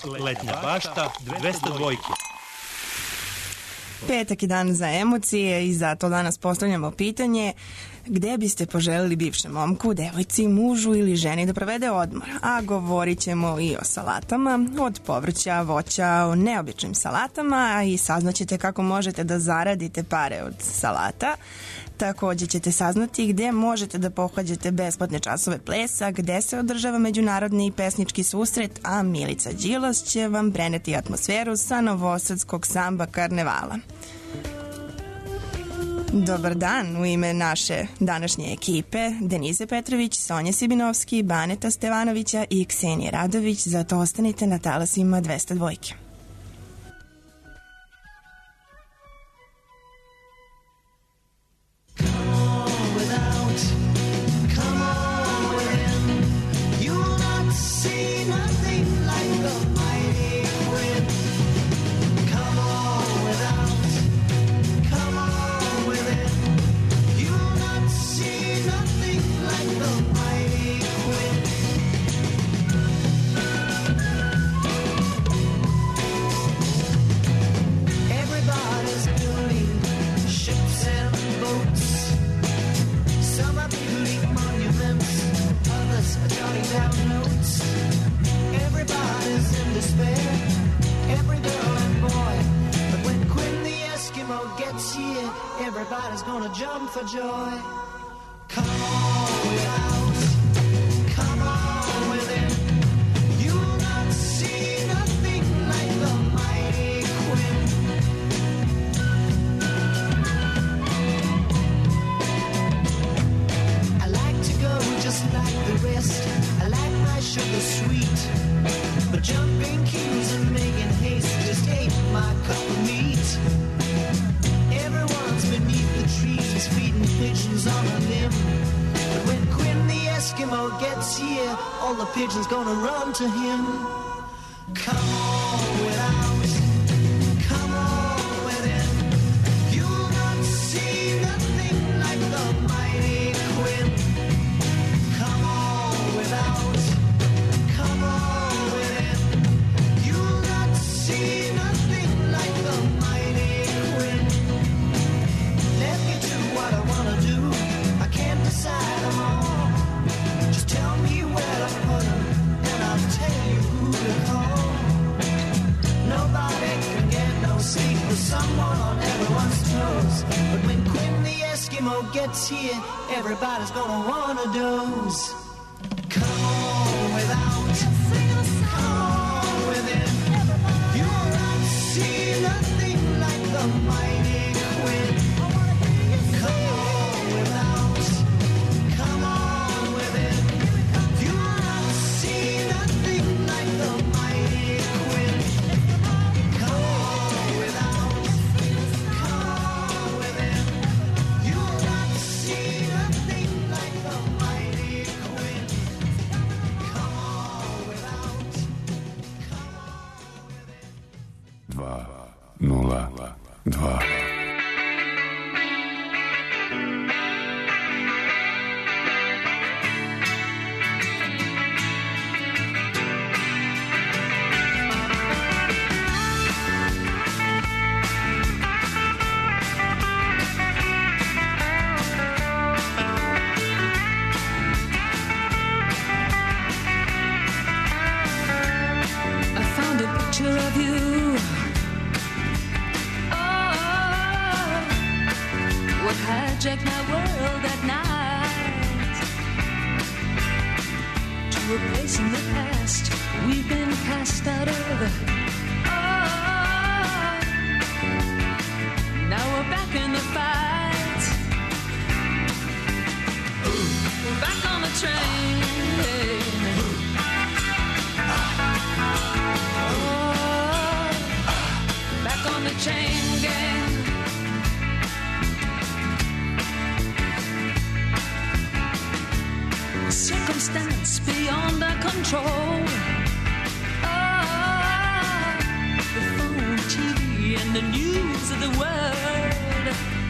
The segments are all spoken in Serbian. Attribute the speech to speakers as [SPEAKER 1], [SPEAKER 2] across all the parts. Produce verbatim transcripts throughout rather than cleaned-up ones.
[SPEAKER 1] Letnja bašta dvesta dvojke.
[SPEAKER 2] Petak je dan za emocije i zato danas postavljamo pitanje gde biste poželili bivšem momku, devojci, mužu ili ženi da provede odmor. A govorit ćemo i o salatama, od povrća, voća, o neobičnim salatama i saznaćete kako možete da zaradite pare od salata. Takođe ćete saznati gde možete da pohađate besplatne časove plesa, gde se održava međunarodni pesnički susret, a Milica Đilas će vam preneti atmosferu sa novosadskog samba karnevala. Dobar dan, u ime naše današnje ekipe Denize Petrović, Sonja Sibinovski, Baneta Stevanovića i Ksenije Radović, zato ostanite na talasima dvesta dvojke.
[SPEAKER 3] Everybody's gonna jump for joy. Come on without, come on within. You will not see nothing like the mighty Queen. I like to go just like the rest. I like my sugar sweet, but jumping cues and making haste just ain't my cup of meat. Beneath the trees, feeding pigeons on a limb. But when Quinn the Eskimo gets here, all the pigeons gonna run to him. Come on without, come on within. You'll not see nothing like the mighty Quinn. Come on without, come on within. You'll not see nothing like the mighty Quinn. Let me do what I wanna do. I can't decide them all. Just tell me where to put them, and I'll tell you who to call. Nobody can get no sleep with someone on everyone's toes. But when Quinn the Eskimo gets here, everybody's gonna wanna doze. Come on without, come on within. You'll not see nothing like the mighty Quinn.
[SPEAKER 4] Nula dva.
[SPEAKER 5] Hijack my world at night to a place in the past we've been cast out of. Oh, now we're back in the fight. We're back on the train. Oh, back on the chain gang. Circumstance beyond our control. Oh, the phone, T V, and the news of the world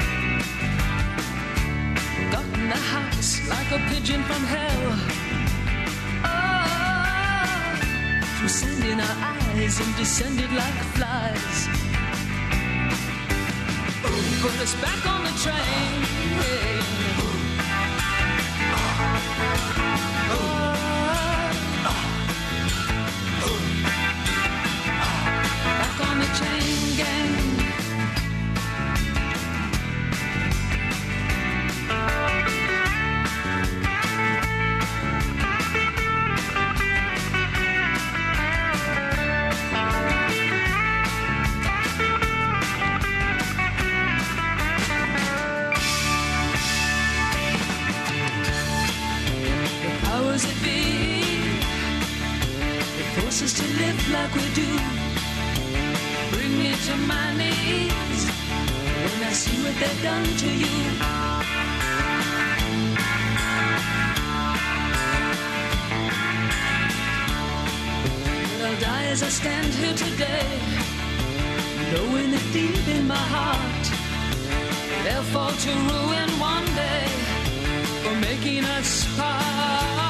[SPEAKER 5] got in the house like a pigeon from hell. Oh, through sending our eyes and descended like flies. Put us back on the train. Back on the train gang. Us to live like we do. Bring me to my knees when I see what they've done to you. But I'll die as I stand here today, knowing that deep in my heart they'll fall to ruin one day for making us part.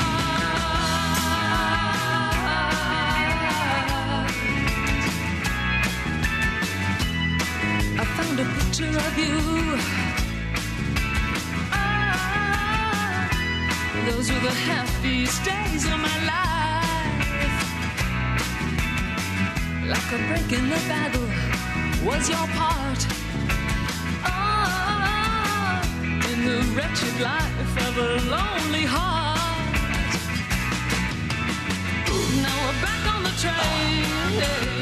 [SPEAKER 5] A picture of you. Ah, those were the happiest days of my life. Like a break in the battle was your part. Ah, in the wretched life of a lonely heart. Now we're back on the train.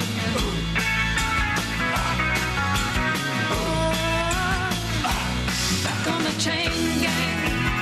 [SPEAKER 5] On the chain gang.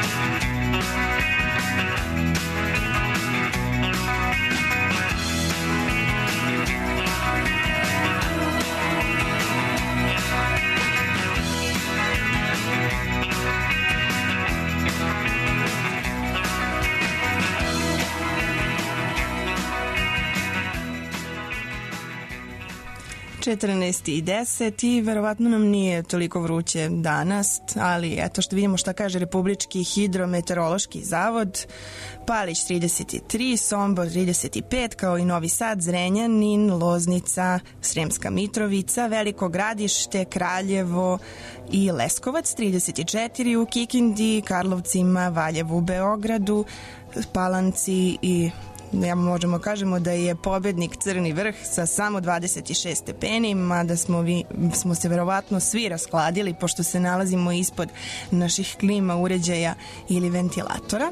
[SPEAKER 2] četrnaest i deset i verovatno nam nije toliko vruće danas, ali eto što vidimo šta kaže Republički hidrometeorološki zavod. Palić trideset tri, Sombor trideset pet, kao i Novi Sad, Zrenjanin, Loznica, Sremska Mitrovica, Veliko Gradište, Kraljevo i Leskovac trideset četiri, u Kikindi, Karlovcima, Valjevu, Beogradu, Palanci i ja možemo kažemo da je pobednik Crni Vrh sa samo dvadeset šest stepeni, mada smo, vi, smo se verovatno svi raskladili pošto se nalazimo ispod naših klima uređaja ili ventilatora.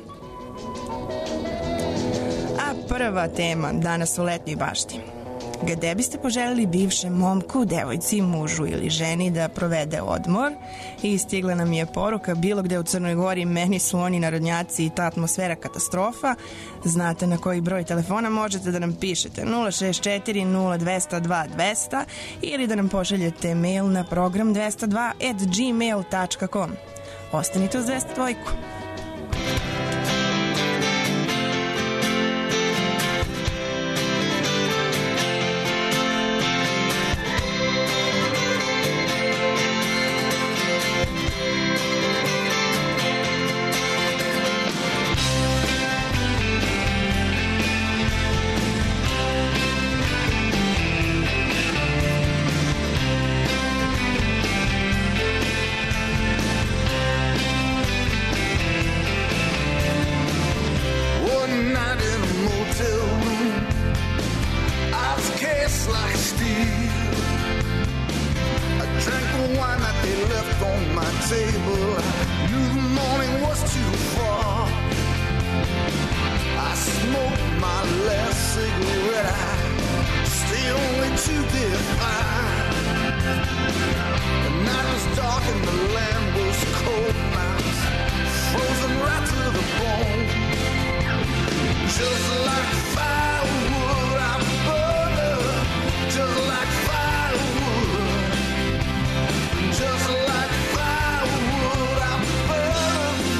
[SPEAKER 2] A prva tema danas u Letnjoj bašti. Gde biste poželili bivšem momku, devojci, mužu ili ženi da provede odmor? I stigla nam je poruka: bilo gde u Crnoj Gori, meni su oni narodnjaci i ta atmosfera katastrofa. Znate na koji broj telefona možete da nam pišete: nula šest četiri nula dva zero dva dva zero zero ili da nam pošaljete mail na program dvesta dva at gmail dot com. Ostanite uz dvesta dva.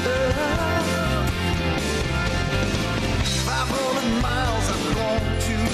[SPEAKER 3] Miles I've gone to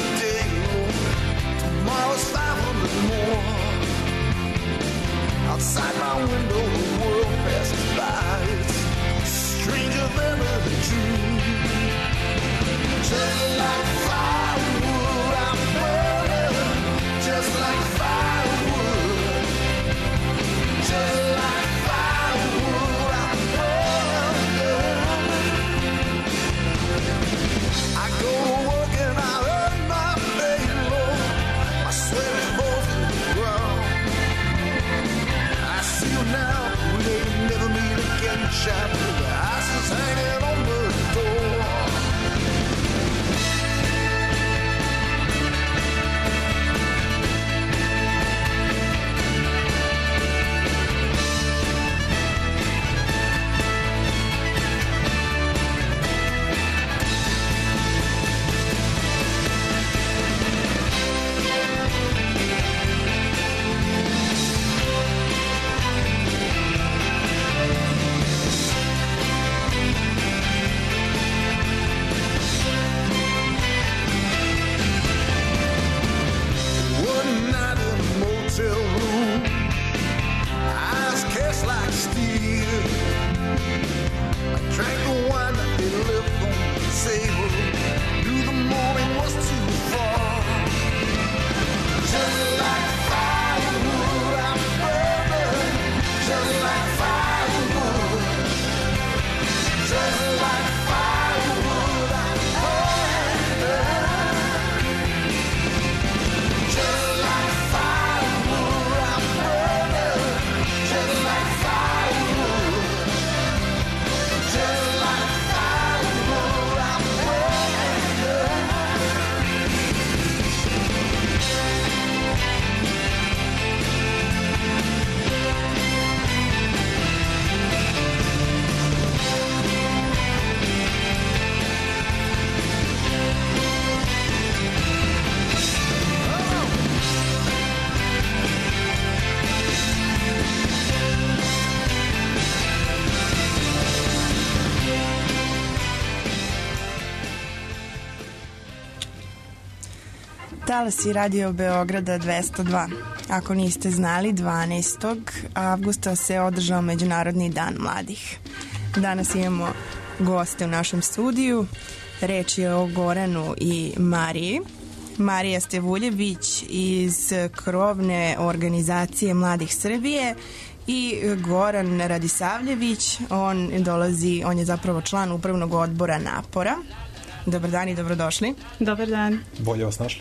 [SPEAKER 2] Talasi Radio Beograda dvesta dva. Ako niste znali, dvanaestog avgusta se održao Međunarodni dan mladih. Danas imamo goste u našem studiju. Reč je o Goranu i Mariji. Marija Stevuljević iz krovne organizacije Mladih Srbije i Goran Radisavljević, on dolazi, on je zapravo član upravnog odbora Napora. Dobar dan i dobrodošli.
[SPEAKER 6] Dobar dan.
[SPEAKER 7] Bolje vas našli.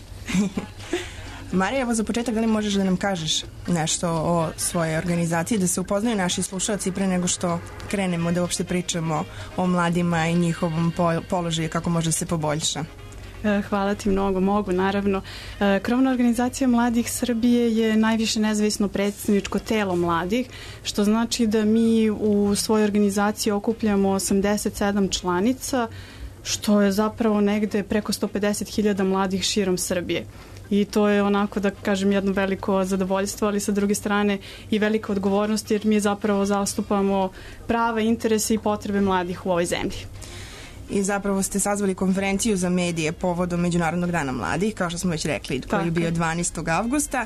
[SPEAKER 2] Marija, evo za početak, da li možeš da nam kažeš nešto o svojoj organizaciji, da se upoznaju naši slušalci pre nego što krenemo da uopšte pričamo o mladima i njihovom položaju, kako može da se poboljša?
[SPEAKER 6] Hvala ti mnogo, mogu naravno. Krovna organizacija Mladih Srbije je najviše nezavisno predstavničko telo mladih, što znači da mi u svojoj organizaciji okupljamo osamdeset sedam članica, što je zapravo negde preko sto pedeset hiljada mladih širom Srbije. I to je onako, da kažem, jedno veliko zadovoljstvo, ali sa druge strane i velika odgovornost, jer mi zapravo zastupamo prava, interese i potrebe mladih u ovoj zemlji.
[SPEAKER 2] I zapravo ste sazvali konferenciju za medije povodom Međunarodnog dana mladih, kao što smo već rekli, koji je bio dvanaestog avgusta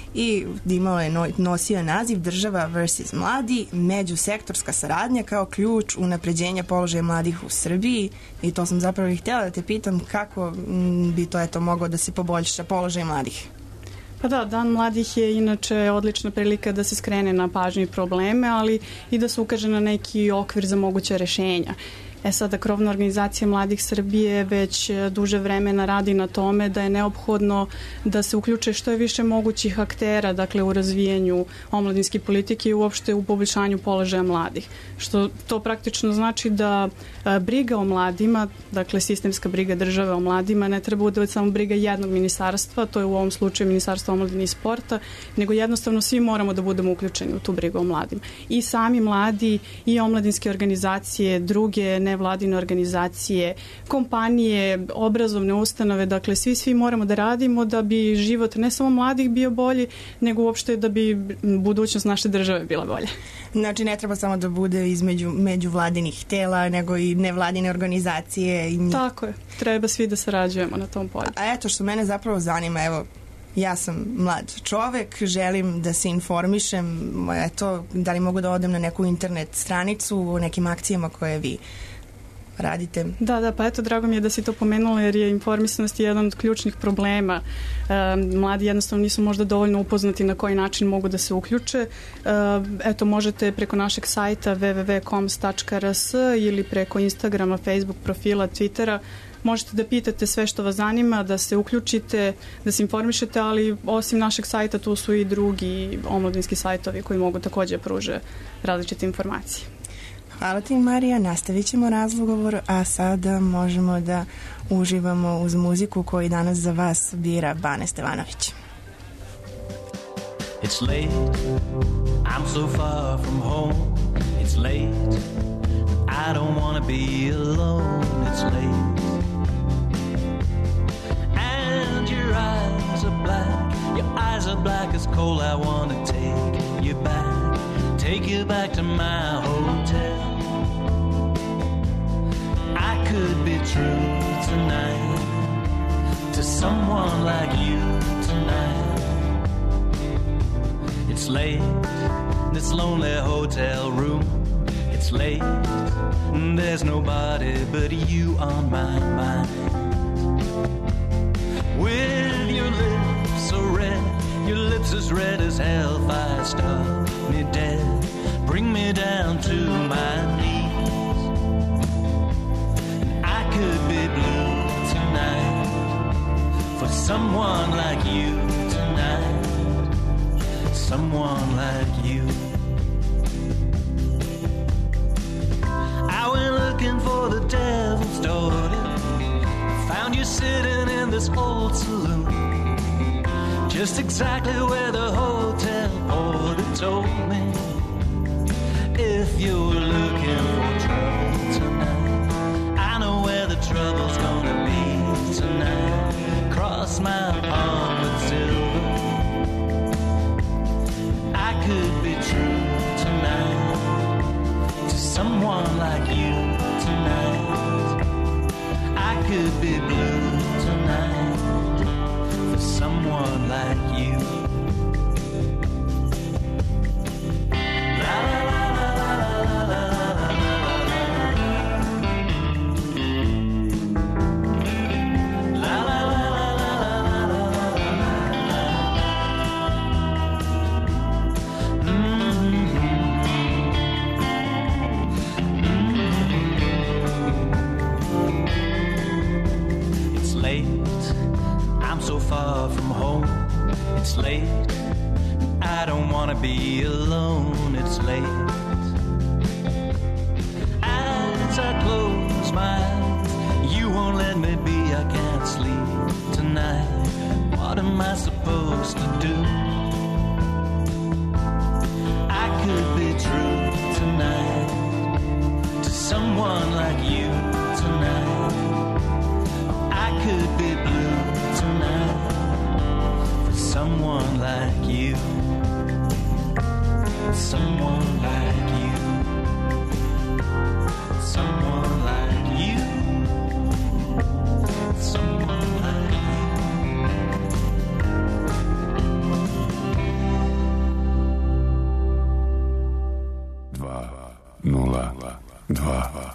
[SPEAKER 2] i imalo je nosio naziv Država versus mladi, međusektorska saradnja kao ključ unapređenja položaja mladih u Srbiji. I to sam zapravo i htjela da te pitam kako bi to eto moglo da se poboljša položaj mladih.
[SPEAKER 6] Pa da, Dan mladih je inače odlična prilika da se skrene na pažnju i probleme, ali i da se ukaže na neki okvir za moguće rešenja. E sada, krovna organizacija Mladih Srbije već duže vremena radi na tome da je neophodno da se uključe što je više mogućih aktera, dakle u razvijanju omladinske politike i uopšte u poboljšanju položaja mladih. Što to praktično znači da a, briga o mladima, dakle sistemska briga države o mladima, ne treba da bude samo briga jednog ministarstva, to je u ovom slučaju Ministarstvo omladine i sporta, nego jednostavno svi moramo da budemo uključeni u tu brigu o mladima. I sami mladi i omladinske organizacije, druge ne nevladine organizacije, kompanije, obrazovne ustanove, dakle svi svi moramo da radimo da bi život ne samo mladih bio bolji, nego uopšte da bi budućnost naše države bila bolja.
[SPEAKER 2] Znači ne treba samo da bude između međuvladinih tela, nego i nevladine organizacije. I njih.
[SPEAKER 6] Tako je, treba svi da sarađujemo na tom polju.
[SPEAKER 2] A eto što mene zapravo zanima, evo, ja sam mlad čovek, želim da se informišem, eto, da li mogu da odem na neku internet stranicu o nekim akcijama koje vi radite.
[SPEAKER 6] Da, da, pa eto, drago mi je da si to pomenula, jer je informisanost jedan od ključnih problema. E, mladi jednostavno nisu možda dovoljno upoznati na koji način mogu da se uključe. E, eto, možete preko našeg sajta w w w tačka coms tačka r s ili preko Instagrama, Facebook profila, Twittera možete da pitate sve što vas zanima, da se uključite, da se informišete, ali osim našeg sajta tu su i drugi omladinski sajtovi koji mogu takođe pruže različite informacije.
[SPEAKER 2] Hvala ti, Marija, nastavit ćemo razgovor, a sada možemo da uživamo uz muziku koju danas za vas bira Bane Stevanović.
[SPEAKER 3] It's late, I'm so far from home. It's late, I don't wanna be alone. It's late, and your eyes are black. Your eyes are black as coal. I wanna take you back, take you back to my hotel. I could be true tonight to someone like you tonight. It's late in this lonely hotel room. It's late and there's nobody but you on my mind. With your lips so red, your lips as red as hellfire, stop me dead, bring me down to my knees. And I could be blue tonight for someone like you tonight, someone like you. I went looking for the devil's daughter, found you sitting in this old saloon, just exactly where the hotel porter told me. If you're looking for trouble tonight, I know where the trouble's gonna be tonight. Cross my palm with silver, I could be true tonight to someone like you tonight. I could be blue tonight for far from home. It's late, I don't wanna be alone. It's late. As I close my eyes, you won't let me be. I can't sleep tonight. What am I supposed to do? I could be true tonight to someone like you tonight. I could be blue tonight for someone like you. Someone like you. Someone like you. Someone like you.
[SPEAKER 4] Dva, nula, dva.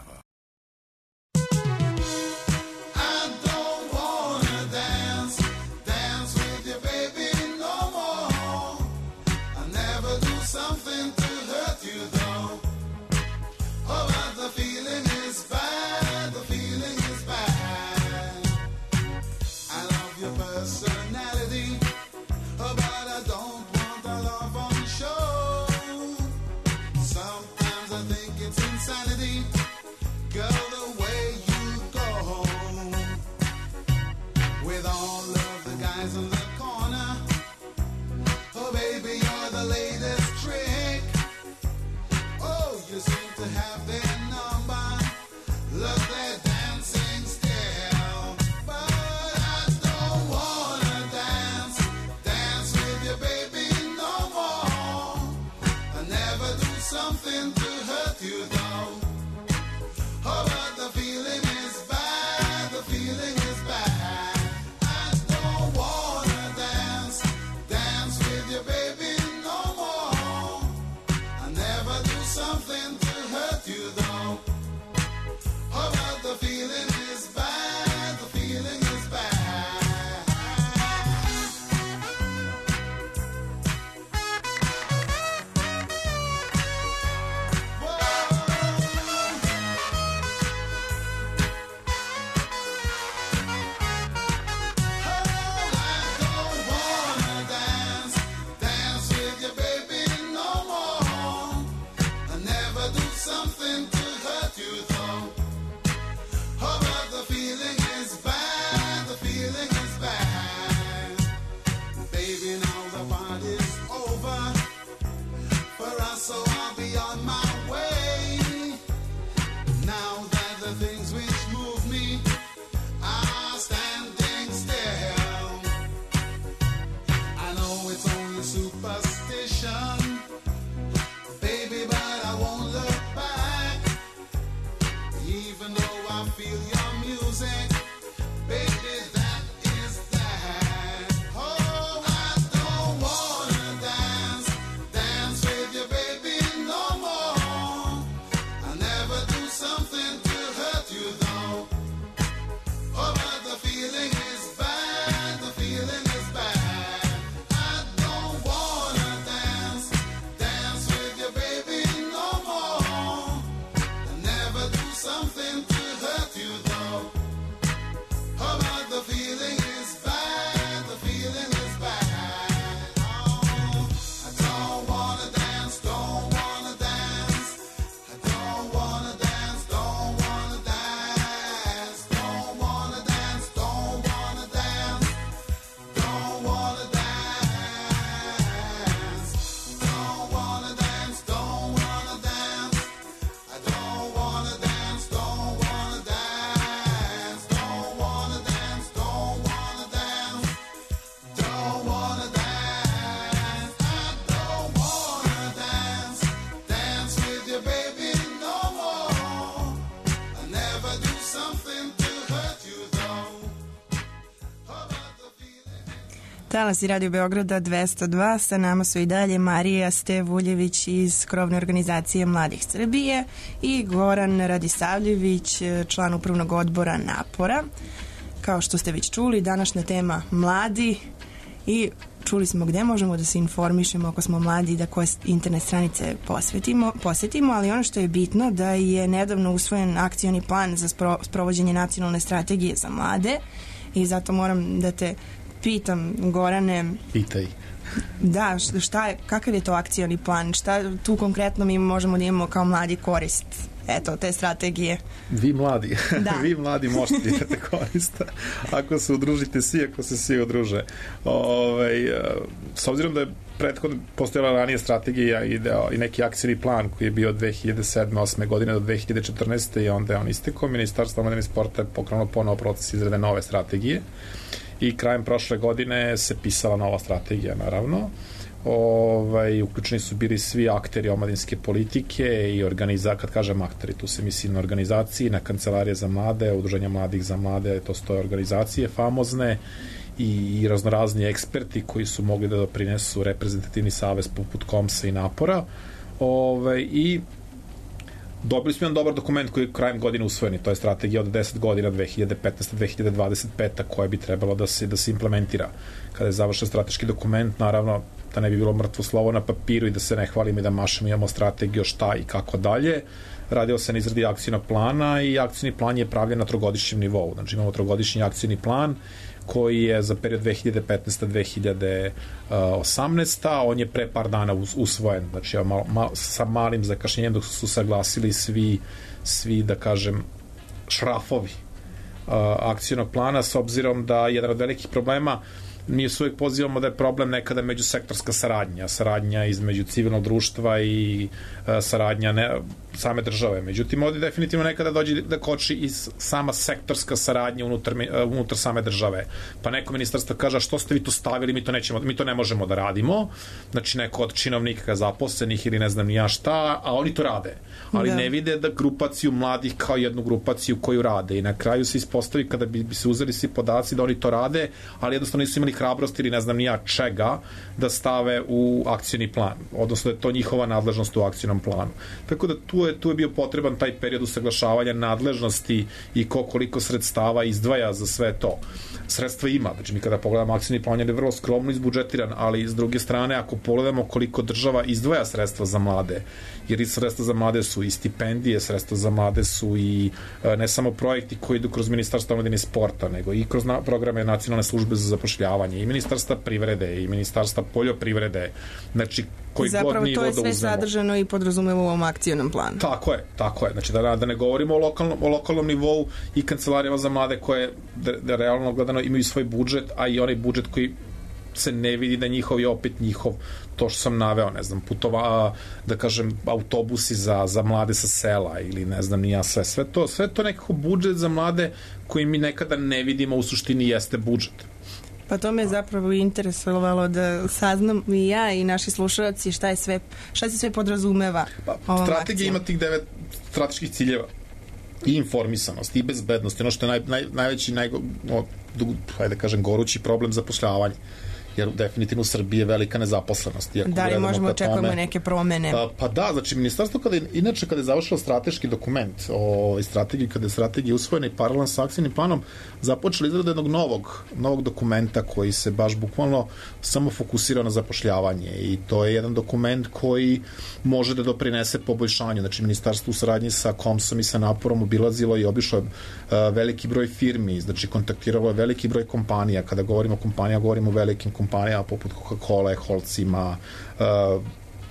[SPEAKER 2] Talasi Radio Beograda dvesta dva, sa nama su i dalje Marija Stevuljević iz krovne organizacije Mladih Srbije i Goran Radisavljević, član upravnog odbora Napora. Kao što ste već čuli, današnja tema mladi i čuli smo gde možemo da se informišemo ako smo mladi i da koje internet stranice posvetimo, posjetimo, ali ono što je bitno da je nedavno usvojen akcioni plan za spro, sprovođenje nacionalne strategije za mlade i zato moram da te pitam, Gorane,
[SPEAKER 7] Pitaj.
[SPEAKER 2] da, šta je, kakav je to akcioni plan? Šta tu konkretno mi možemo da imamo kao mladi korist? Eto, te strategije.
[SPEAKER 7] Vi mladi,
[SPEAKER 2] da.
[SPEAKER 7] vi mladi možete da imate korista ako se udružite svi, ako se svi udruže. Ove, s obzirom da je prethodno postojala ranije strategija i, da, i neki akcijni plan koji je bio od dve hiljade sedme osme godine do dve hiljade četrnaeste i onda je on istekao. Ministarstvo omladine i sporta je pokrenulo ponovo proces izrade nove strategije i krajem prošle godine se pisala nova strategija, naravno. Ovaj, uključeni su bili svi akteri omladinske politike i organiza, kad kažem akteri, tu se misli na organizaciji, na kancelarije za mlade, udruženja mladih za mlade, to stoje organizacije famozne i, i raznorazni eksperti koji su mogli da doprinesu reprezentativni savez poput Komsa i Napora. Ovaj, i dobili smo jedan dobar dokument koji je krajem godine usvojeni, to je strategija od deset godina, dve hiljade petnaeste do dve hiljade dvadeset pete koja bi trebalo da se, da se implementira. Kada je završen strateški dokument, naravno, da ne bi bilo mrtvo slovo na papiru i da se ne hvalimo i da mašemo, imamo strategiju šta i kako dalje. Radio se na izradi akcijnog plana i akcijni plan je pravljen na trogodišnjem nivou. Znači imamo trogodišnji akcijni plan koji je za period dve hiljade petnaeste do dve hiljade osamnaeste. On je pre par dana usvojen, znači mal, mal, sa malim zakašnjenjem dok su saglasili svi, svi da kažem, šrafovi akcijnog plana, s obzirom da jedan od velikih problema, mi se uvijek pozivamo da je problem nekada međusektorska saradnja, saradnja između civilnog društva i uh, saradnja ne, same države. Međutim, ovdje definitivno nekada dođe da koči i sama sektorska saradnja unutar, uh, unutar same države. Pa neko ministarstvo kaže, što ste vi to stavili, mi to, nećemo, mi to ne možemo da radimo. Znači, neko od činovnika zaposlenih ili ne znam ni ja šta, a oni to rade. Ali da. Ne vide da grupaciju mladih kao jednu grupaciju koju rade. I na kraju se ispostavi kada bi, bi se uzeli svi podaci da oni to rade, ali jednostavno nisu imali hrabrost ili ne znam ni ja čega da stave u akcijni plan. Odnosno da je to njihova nadležnost u akcijnom planu. Tako da tu je, tu je bio potreban taj period usaglašavanja nadležnosti i ko koliko sredstava izdvaja za sve to. Sredstva ima. Znači mi kada pogledamo akcijni plan je vrlo skromno izbudžetiran, ali s druge strane ako pogledamo koliko država izdvaja sredstva za mlade, jer i sredstva za mlade su i stipendije, sredstva za mlade su i ne samo projekti koji idu kroz Ministarstvo omladine i sporta, nego i kroz na, programe Nacionalne službe za zapošljavanje i Ministarstva privrede i Ministarstva poljoprivrede, znači koji god nivo da uzmemo. Zapravo to je sve sadržano
[SPEAKER 2] i podrazumeva u ovom akcijnom planu.
[SPEAKER 7] Tako je, tako je. Znači da, da ne govorimo o lokalnom, o lokalnom nivou i kancelarijama za mlade koje da, da realno gledano imaju svoj budžet, a i onaj budžet koji se ne vidi da njihov je opet njihov, to što sam naveo, ne znam, putova, da kažem, autobusi za, za mlade sa sela ili ne znam ni ja sve, sve to, sve to nekako budžet za mlade koji mi nekada ne vidimo u suštini jeste budžet.
[SPEAKER 2] Pa to me zapravo interesovalo da saznam i ja i naši slušalci šta je sve, šta se sve podrazumeva
[SPEAKER 7] pa, strategija ima tih devet strateških ciljeva i informisanost i bezbednost, ono što je naj, naj, najveći naj, no, hajde da kažem gorući problem zapošljavanja, jer definitivno u Srbiji je velika nezaposlenost.
[SPEAKER 2] Da li možemo očekujemo neke promene?
[SPEAKER 7] Pa, pa da, znači ministarstvo kada je, inače kada je završilo strateški dokument o strategiji, kada je strategija usvojena i paralelno sa akcijnim planom, započeli izradu jednog novog, novog dokumenta koji se baš bukvalno samo fokusira na zapošljavanje i to je jedan dokument koji može da doprinese poboljšanju. Znači ministarstvo u saradnji sa Komsom i sa Naporom obilazilo i obišlo uh, veliki broj firmi, znači kontaktiralo je veliki broj kompanija. Kada govorimo o kompanija, govorimo o velikim kompanija poput Coca-Cola, Holcima, uh,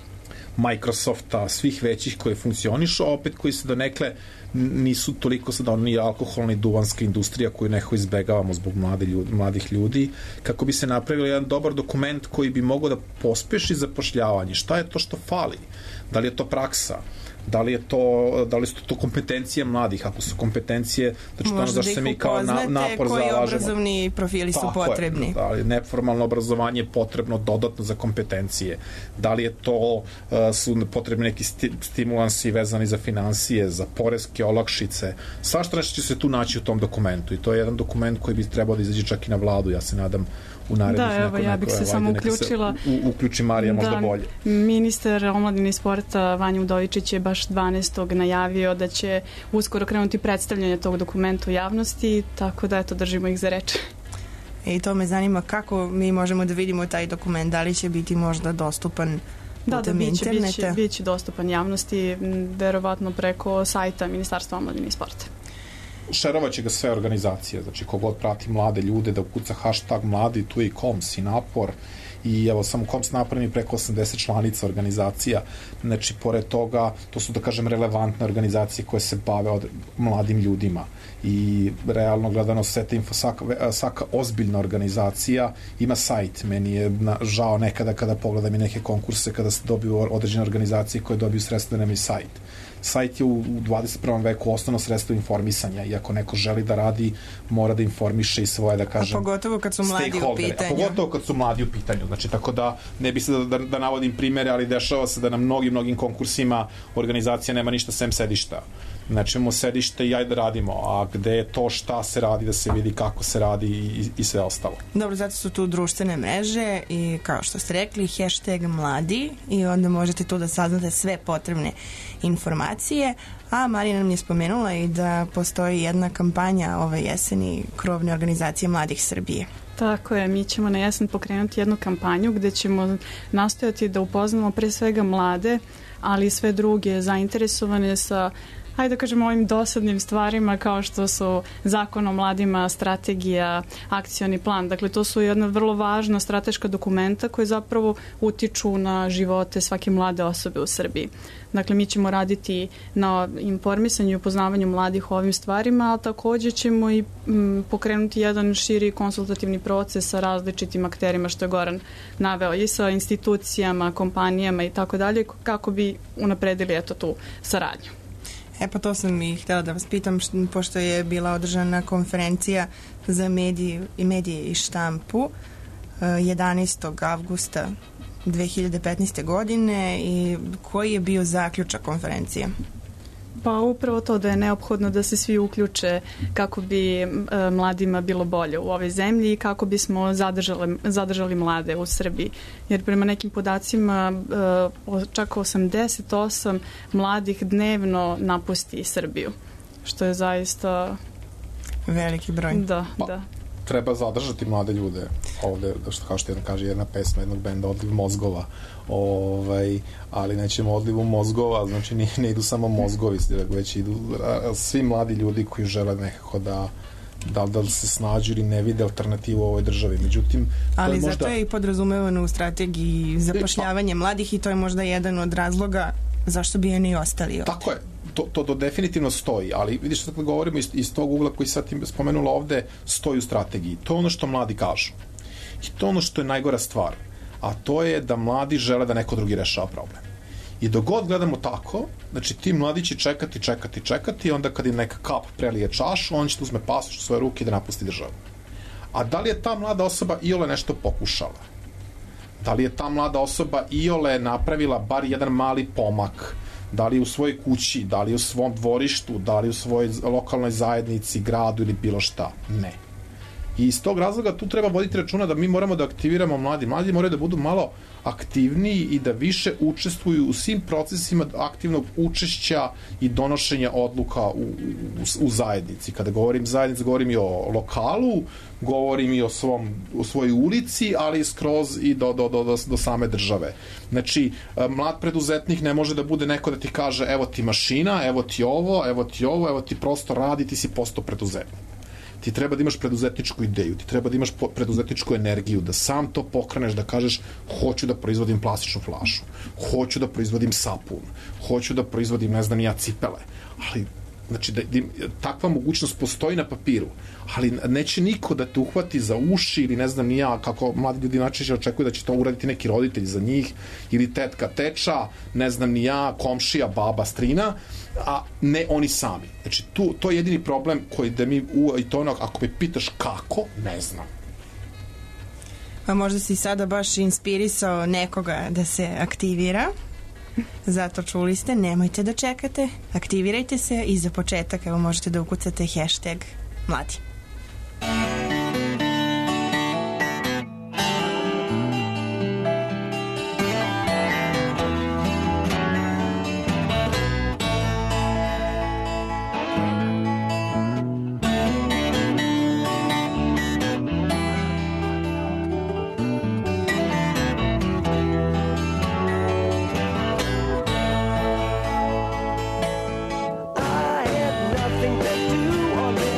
[SPEAKER 7] Microsofta, svih većih koje funkcionišu, a opet koji se donekle nisu toliko sada ni alkoholna i duvanska industrija koju nekako izbegavamo zbog mlade ljudi, mladih ljudi, kako bi se napravio jedan dobar dokument koji bi mogao da pospeši zapošljavanje. Šta je to što fali? Da li je to praksa? Da li je to, da li su to kompetencije mladih, ako su kompetencije, znači to ono zašto se mi kao na, napor zalažemo.
[SPEAKER 2] Koji obrazovni profili su
[SPEAKER 7] Tako
[SPEAKER 2] potrebni.
[SPEAKER 7] Je, da li je neformalno obrazovanje potrebno dodatno za kompetencije, da li je to, uh, su potrebni neki sti, stimulansi vezani za finansije, za poreske olakšice, svašta nešto će se tu naći u tom dokumentu i to je jedan dokument koji bi trebao da izađe čak i na vladu, ja se nadam u narednih
[SPEAKER 6] da, evo,
[SPEAKER 7] neko,
[SPEAKER 6] ja bih se
[SPEAKER 7] neko,
[SPEAKER 6] samo
[SPEAKER 7] ajde,
[SPEAKER 6] uključila.
[SPEAKER 7] Se u, uključi Marija možda
[SPEAKER 6] da,
[SPEAKER 7] bolje.
[SPEAKER 6] Ministar omladine i sporta Vanja Udovičić je baš dvanaestog najavio da će uskoro krenuti predstavljanje tog dokumenta u javnosti, tako da eto, držimo ih za reč.
[SPEAKER 2] I to me zanima kako mi možemo da vidimo taj dokument, da li će biti možda dostupan
[SPEAKER 6] da,
[SPEAKER 2] putem
[SPEAKER 6] da, biće,
[SPEAKER 2] interneta?
[SPEAKER 6] biće, biće dostupan javnosti, verovatno preko sajta Ministarstva omladine i sporta.
[SPEAKER 7] šerovat će ga sve organizacije, znači kogod prati mlade ljude da ukuca hashtag mladi, tu je i Koms i Napor, i evo samo Koms napravim preko osamdeset članica organizacija, znači pored toga to su da kažem relevantne organizacije koje se bave od mladim ljudima i realno gledano Set Info, svaka, svaka ozbiljna organizacija ima sajt. Meni je na, žao nekada kada pogledam i neke konkurse kada se dobiju određene organizacije koje dobiju sredstva da nemaju sajt. Sajt je u dvadeset prvom veku osnovno sredstvo informisanja i ako neko želi da radi, mora da informiše i svoje, da kažem,
[SPEAKER 2] a pogotovo kad su mladi u pitanju.
[SPEAKER 7] A pogotovo kad su mladi u pitanju. Znači, tako da, ne bi se da, da, da navodim primere, ali dešava se da na mnogim, mnogim konkursima organizacija nema ništa sem sedišta. Znači, imamo sedište i ajde da radimo, a gde je to, šta se radi, da se vidi kako se radi i, i sve ostalo.
[SPEAKER 2] Dobro, zato su tu društvene mreže i kao što ste rekli, hashtag mladi i onda možete tu da saznate sve potrebne informacije, a Marina nam je spomenula i da postoji jedna kampanja ove jeseni krovne organizacije Mladih Srbije.
[SPEAKER 6] Tako je, mi ćemo na jesen pokrenuti jednu kampanju gde ćemo nastojati da upoznamo pre svega mlade, ali i sve druge zainteresovane sa, hajde da kažemo, ovim dosadnim stvarima kao što su Zakon o mladima, strategija, akcioni plan. Dakle, to su jedna vrlo važna strateška dokumenta koje zapravo utiču na živote svake mlade osobe u Srbiji. Dakle, mi ćemo raditi na informisanju i upoznavanju mladih o ovim stvarima, a takođe ćemo i m, pokrenuti jedan širi konsultativni proces sa različitim akterima, što je Goran naveo, i sa institucijama, kompanijama i tako dalje, kako bi unapredili eto tu saradnju.
[SPEAKER 2] E pa to sam i htjela da vas pitam, pošto je bila održana konferencija za medije i medije i štampu jedanaestog avgusta dve hiljade petnaeste. godine i koji je bio zaključak konferencije?
[SPEAKER 6] Pa upravo to da je neophodno da se svi uključe kako bi e, mladima bilo bolje u ovoj zemlji i kako bismo zadržali, zadržali mlade u Srbiji. Jer prema nekim podacima e, čak osamdeset osam mladih dnevno napusti Srbiju, što je zaista
[SPEAKER 2] veliki broj.
[SPEAKER 6] Da,
[SPEAKER 7] pa,
[SPEAKER 6] da.
[SPEAKER 7] Treba zadržati mlade ljude ovde, što kao što jedan kaže, jedna pesma jednog benda Odliv mozgova, ovaj, ali nećemo odlivu mozgova, znači ne, ne idu samo mozgovi, već idu svi mladi ljudi koji žele nekako da da li da se snađu ili ne vide alternativu u ovoj državi. Međutim,
[SPEAKER 2] ali
[SPEAKER 7] je možda...
[SPEAKER 2] zato je i podrazumevano u strategiji zapošljavanje mladih i to je možda jedan od razloga zašto bi oni ostali ovde.
[SPEAKER 7] Tako je. To, to, to definitivno stoji, ali vidiš što govorimo iz, iz tog ugla koji sad ti spomenula ovde, stoji u strategiji. To je ono što mladi kažu. I to je ono što je najgora stvar. A to je da mladi žele da neko drugi rešava problem. I dok god gledamo tako, znači ti mladi će čekati, čekati, čekati i onda kad im neka kap prelije čašu, on će da uzme pasoš u svoje ruke i da napusti državu. A da li je ta mlada osoba iole nešto pokušala? Da li je ta mlada osoba iole napravila bar jedan mali pomak? Da li u svojoj kući, da li u svom dvorištu, da li u svojoj lokalnoj zajednici, gradu ili bilo šta? Ne. I iz tog razloga tu treba voditi računa da mi moramo da aktiviramo mladi. Mladi moraju da budu malo aktivniji i da više učestvuju u svim procesima aktivnog učešća i donošenja odluka u, u, u zajednici. Kada govorim zajednici, govorim i o lokalu, govorim i o, svom, o svojoj ulici, ali skroz i do, do, do, do, do same države. Znači, mlad preduzetnik ne može da bude neko da ti kaže evo ti mašina, evo ti ovo, evo ti ovo, evo ti prosto radi, ti si postao preduzetnik. Ti treba da imaš preduzetničku ideju, ti treba da imaš preduzetničku energiju, da sam to pokreneš, da kažeš hoću da proizvodim plastičnu flašu, hoću da proizvodim sapun, hoću da proizvodim, ne znam, ja cipele, ali znači da, da takva mogućnost postoji na papiru, ali neće niko da te uhvati za uši ili ne znam ni ja, kako mladi ljudi najčešće očekuju da će to uraditi neki roditelj za njih ili tetka, teča, ne znam ni ja, komšija, baba, strina, a ne oni sami. Znači tu, to je jedini problem koji da mi, u, i to ono, ako me pitaš kako, ne znam.
[SPEAKER 2] Pa možda si sada baš inspirisao nekoga da se aktivira. Zato čuli ste, nemojte da čekate, aktivirajte se i za početak evo možete da ukucate hashtag mladi.
[SPEAKER 3] I had nothing to do on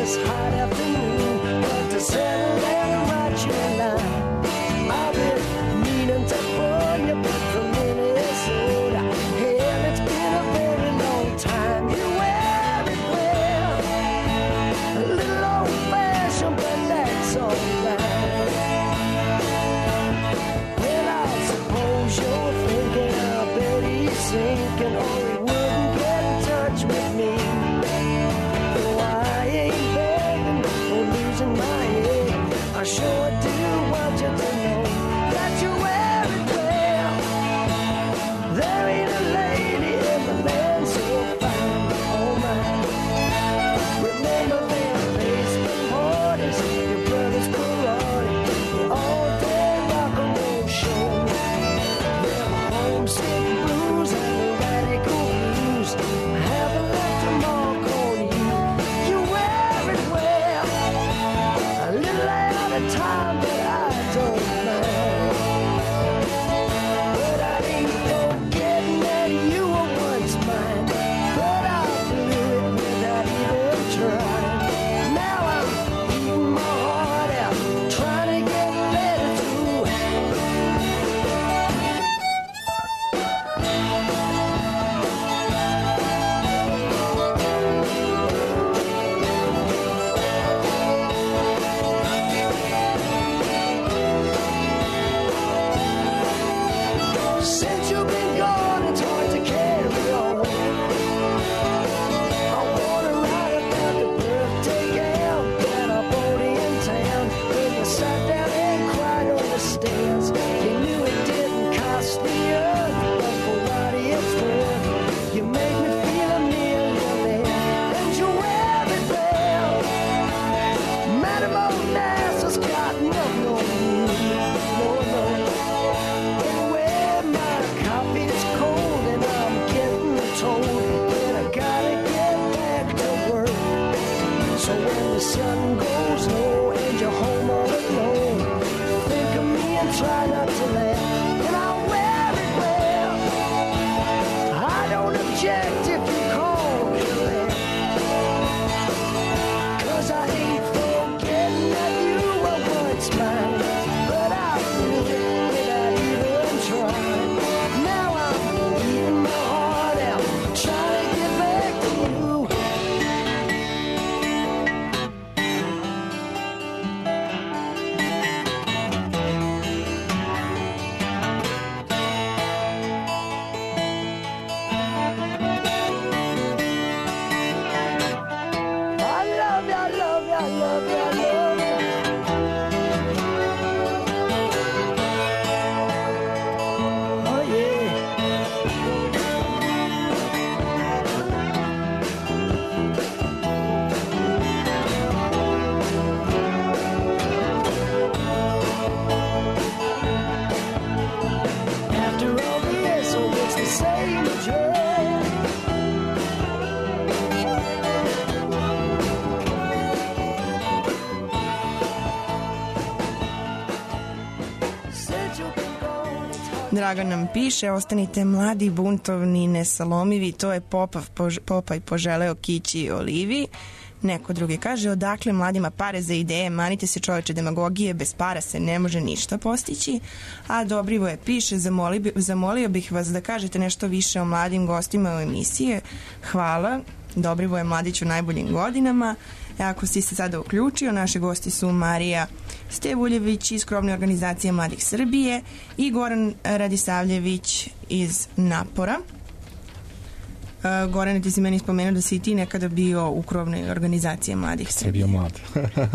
[SPEAKER 3] not to laugh, and I'll wear it well. I don't object if you call me that, 'cause I ain't forgetting that you were once mine, but I knew it without even trying. Now I'm eating my heart out, trying to get back to you. I love you, I love you, I love you, I love you. Oh yeah. After all this, oh, it's the same dread. Said you've been gone, it's hard.
[SPEAKER 2] Dragan nam piše, ostanite mladi, buntovni, nesalomivi, to je Popav, pož, Popaj poželeo Kići Olivi. Neko drugi kaže, odakle mladima pare za ideje, manite se čoveče demagogije, bez para se ne može ništa postići. A Dobrivoje piše, zamoli, zamolio bih vas da kažete nešto više o mladim gostima u emisije. Hvala, Dobrivoje Mladić u najboljim godinama. Ako si se sada uključio, naše gosti su Marija Stevuljević iz krovne organizacije Mladih Srbije i Goran Radisavljević iz Napora. Uh, Gorane, ti si meni spomenuo da si i ti nekada bio u krovnoj organizaciji Mladih Srbije.
[SPEAKER 8] Bio mlad.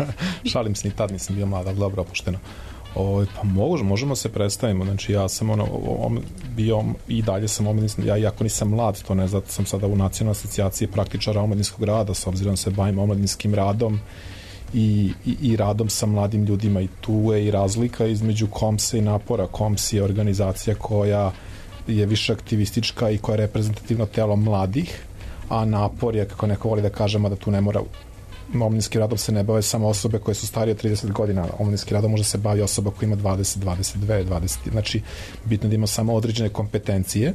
[SPEAKER 8] Šalim se, ni tad nisam bio mlad, ali dobro, opušteno. O, pa mož, možemo se predstavimo, znači ja sam ono, om, bio i dalje sam omladinski, ja iako nisam mlad, to ne zato sam sada u nacionalnoj asocijaciji praktičara omladinskog rada, s obzirom da se bavim omladinskim radom i, i, i radom sa mladim ljudima, i tu je i razlika između Komsa i Napora. Koms je organizacija koja je više aktivistička i koja je reprezentativno telo mladih, a Napor je, kako neko voli da kažemo, da tu ne mora, omladinskim radom se ne bave samo osobe koje su starije od trideset godina, omladinskim radom može se bavi osoba koja ima dvadeset, dvadeset dve, dvadeset, znači bitno da ima samo određene kompetencije.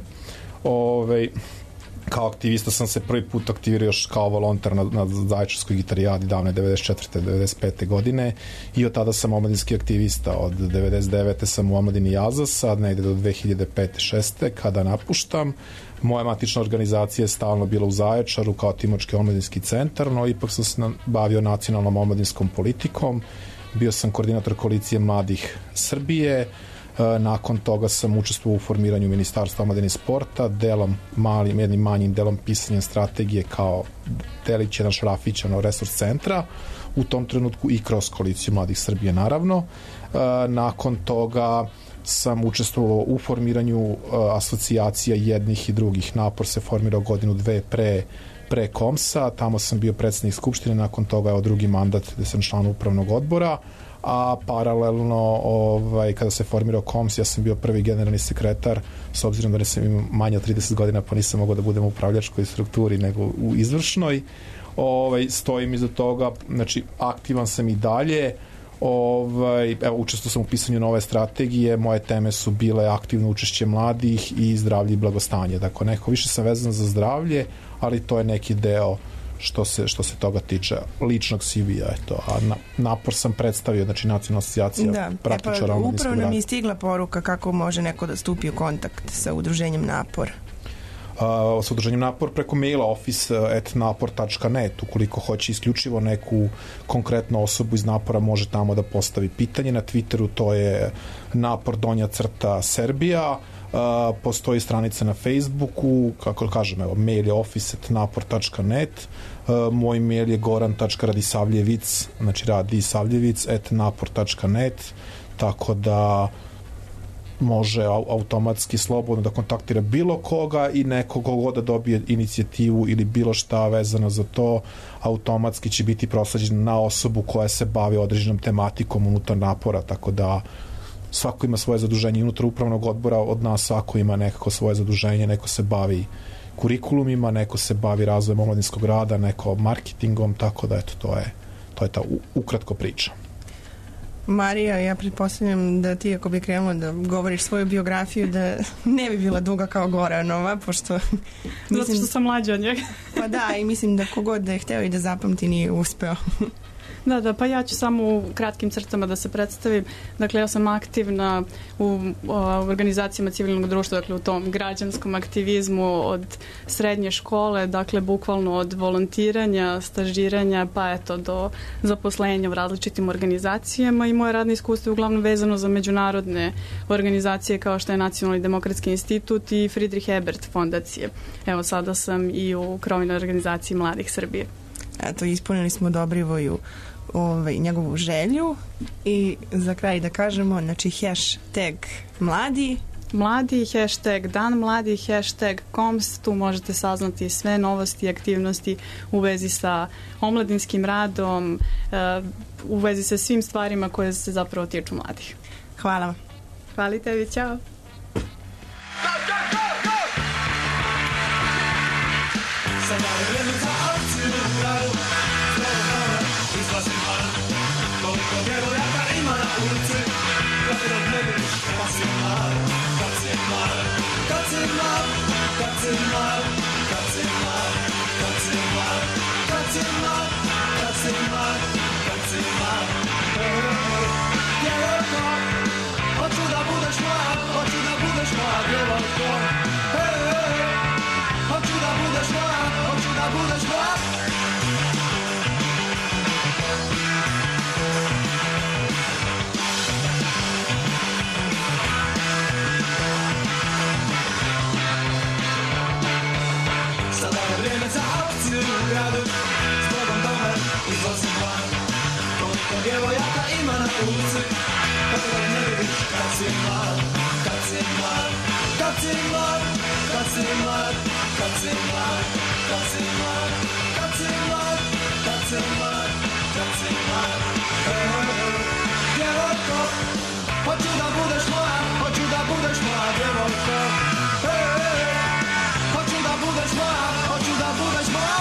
[SPEAKER 8] Ove, kao aktivista sam se prvi put aktivirao još kao volonter na, na Zaječarskoj gitarijadi davne devedeset četvrte devedeset pete godine i od tada sam omladinski aktivista. Od devedeset devete sam u omladini Jaza, sad negde do dve hiljade pete šeste kada napuštam. Moja matična organizacija je stalno bila u Zaječaru kao Timočki omladinski centar, no ipak sam se bavio nacionalnom omladinskom politikom. Bio sam koordinator koalicije mladih Srbije. Nakon toga sam učestvovao u formiranju Ministarstva omladine i sporta, delom malim, jednim manjim delom pisanjem strategije kao delić jedan šrafić, ono, resurs centra, u tom trenutku i kroz koaliciju mladih Srbije, naravno. Nakon toga sam učestvovao u formiranju asocijacija jednih i drugih. Napor se formirao godinu dve pre pre Komsa, tamo sam bio predsednik Skupštine, nakon toga je drugi mandat gde sam član upravnog odbora, a paralelno ovaj, kada se formirao Koms, ja sam bio prvi generalni sekretar, s obzirom da nisam imao manje od trideset godina, pa nisam mogao da budem u upravljačkoj strukturi nego u izvršnoj. Ovaj, stojim iza toga, znači aktivan sam i dalje. Ovaj, evo, učestvovao sam u pisanju nove strategije, moje teme su bile aktivno učešće mladih i zdravlje i blagostanje. Dakle, neko više sam vezan za zdravlje, ali to je neki deo što se, što se toga tiče ličnog C V-a, eto, a na, Napor sam predstavio, znači nacionalna asocijacija
[SPEAKER 2] da.
[SPEAKER 8] praktičara
[SPEAKER 2] e pa,
[SPEAKER 8] omladinskog
[SPEAKER 2] upravo
[SPEAKER 8] rada.
[SPEAKER 2] nam je stigla poruka kako može neko da stupi u kontakt sa udruženjem Napor.
[SPEAKER 8] Uh, sa udruženjem Napor preko maila office at napor tačka net. Ukoliko hoće isključivo neku konkretnu osobu iz Napora, može tamo da postavi pitanje. Na Twitteru to je Napor donja crta Serbija. Uh, postoji stranica na Facebooku, kako kažem, evo, mail je office at napor tačka net. Uh, moj mail je goran tačka radisavljevic, znači radisavljevic at napor tačka net, tako da može automatski slobodno da kontaktira bilo koga i nekog god da dobije inicijativu ili bilo šta vezano za to, automatski će biti prosleđen na osobu koja se bavi određenom tematikom unutar Napora, tako da svako ima svoje zaduženje unutar upravnog odbora, od nas svako ima nekako svoje zaduženje, neko se bavi kurikulumima, neko se bavi razvojem omladinskog rada, neko marketingom, tako da eto, to je, to je ta ukratko priča.
[SPEAKER 2] Marija, ja pretpostavljam da ti ako bi krenula da govoriš svoju biografiju da ne bi bila duga kao Goranova, pošto...
[SPEAKER 6] Mislim, zato što sam mlađa od njega. Pa
[SPEAKER 2] da, i mislim da kogod da je hteo i da zapamti nije uspeo.
[SPEAKER 6] Da, da, pa ja ću samo u kratkim crtama da se predstavim. Dakle, ja sam aktivna u, u organizacijama civilnog društva, dakle u tom građanskom aktivizmu od srednje škole, dakle bukvalno od volontiranja, stažiranja, pa eto do zaposlenja u različitim organizacijama i moje radne iskustvo je uglavnom vezano za međunarodne organizacije kao što je Nacionalni demokratski institut i Friedrich Ebert fondacije. Evo sada sam i u krovnoj organizaciji Mladih Srbije.
[SPEAKER 2] Eto, ispunili smo Dobrivoju ovaj, njegovu želju i za kraj da kažemo, znači hashtag mladi
[SPEAKER 6] Mladi, hashtag dan mladi, hashtag koms, tu možete saznati sve novosti i aktivnosti u vezi sa omladinskim radom, u vezi sa svim stvarima koje se zapravo tiču mladih.
[SPEAKER 2] Hvala vam.
[SPEAKER 6] Hvala tebi, ćao.
[SPEAKER 3] Hoću da budeš moja, hoću da budeš moja djevojko. Hoću da budeš moja, hoću da budeš moja. Sada je vrijeme za akciju u gradu, s Bogom dome izlazim van. Koliko djevojaka ima na ulici, kako ne vidiš kad si mlad, kad si mlad, kad si mlad, kad si mlad, kad si mlad, kad si mlad, kad si mlad, kad si mlad, kad si mlad. Djevojko, hoću da budeš moja, hoću da budeš moja djevojko. Hoću da budeš moja, hoću da budeš moja.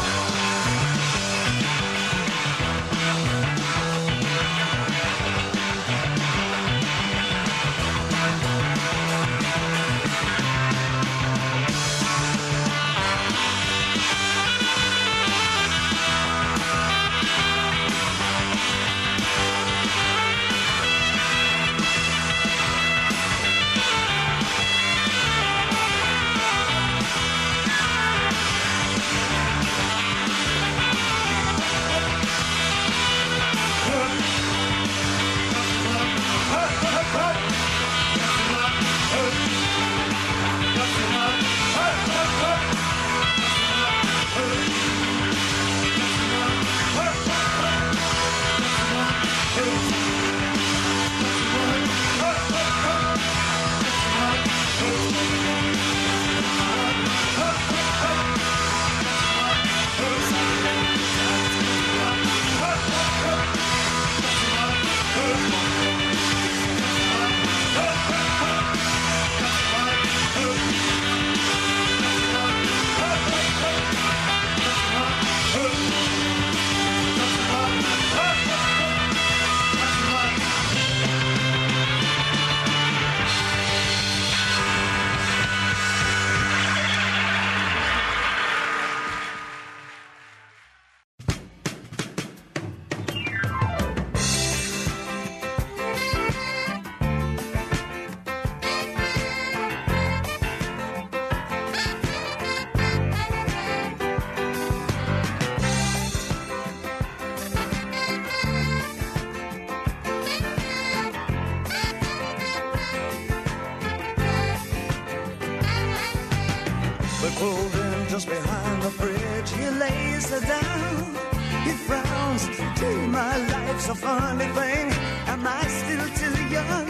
[SPEAKER 9] Just behind the bridge, he lays her down. He frowns, take my life's a funny thing. Am I still too young?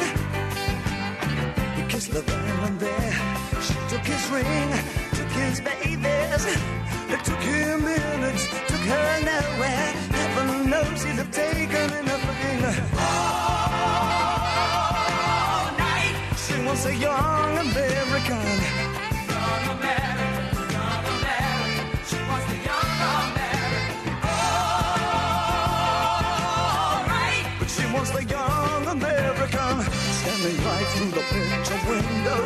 [SPEAKER 9] He kissed the woman there. She took his ring, took his babies. It took him minutes, took her nowhere. Heaven knows he'd have taken anything. All night, she was a young American. Young American. Was the young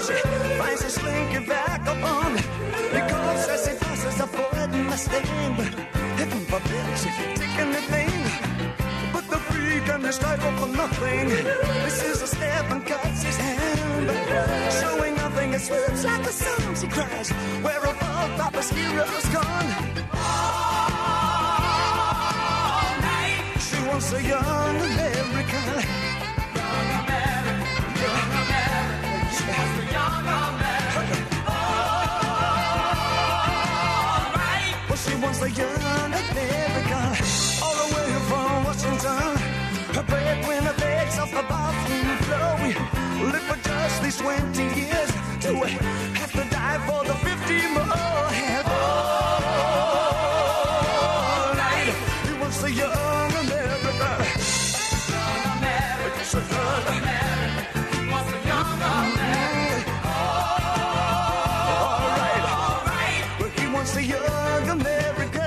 [SPEAKER 9] she finds a slinky vagabond. Because as he passes a forward Mustang, but heaven forbid she take anything but the freak and the stifle for nothing. This is a step and cuts his hand, showing nothing. It swoops like a song. She cries, where have all Papa's heroes gone? All night. She wants a young American. Young American. Young American. She wants a young American. All right. Well, she wants a young American. All the way from Washington. Her breadwinner begs off the bathroom floor. We live for just these twenty years to have to die for the fifty more. And all night, he wants a young America. Young America, so young America. He wants a young America. All right, all right, but he wants a young America.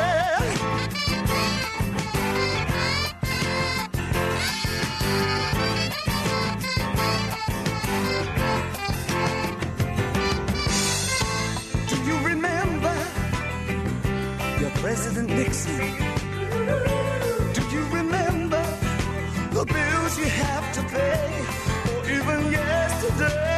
[SPEAKER 9] President Nixon, do you remember the bills you have to pay, or even yesterday?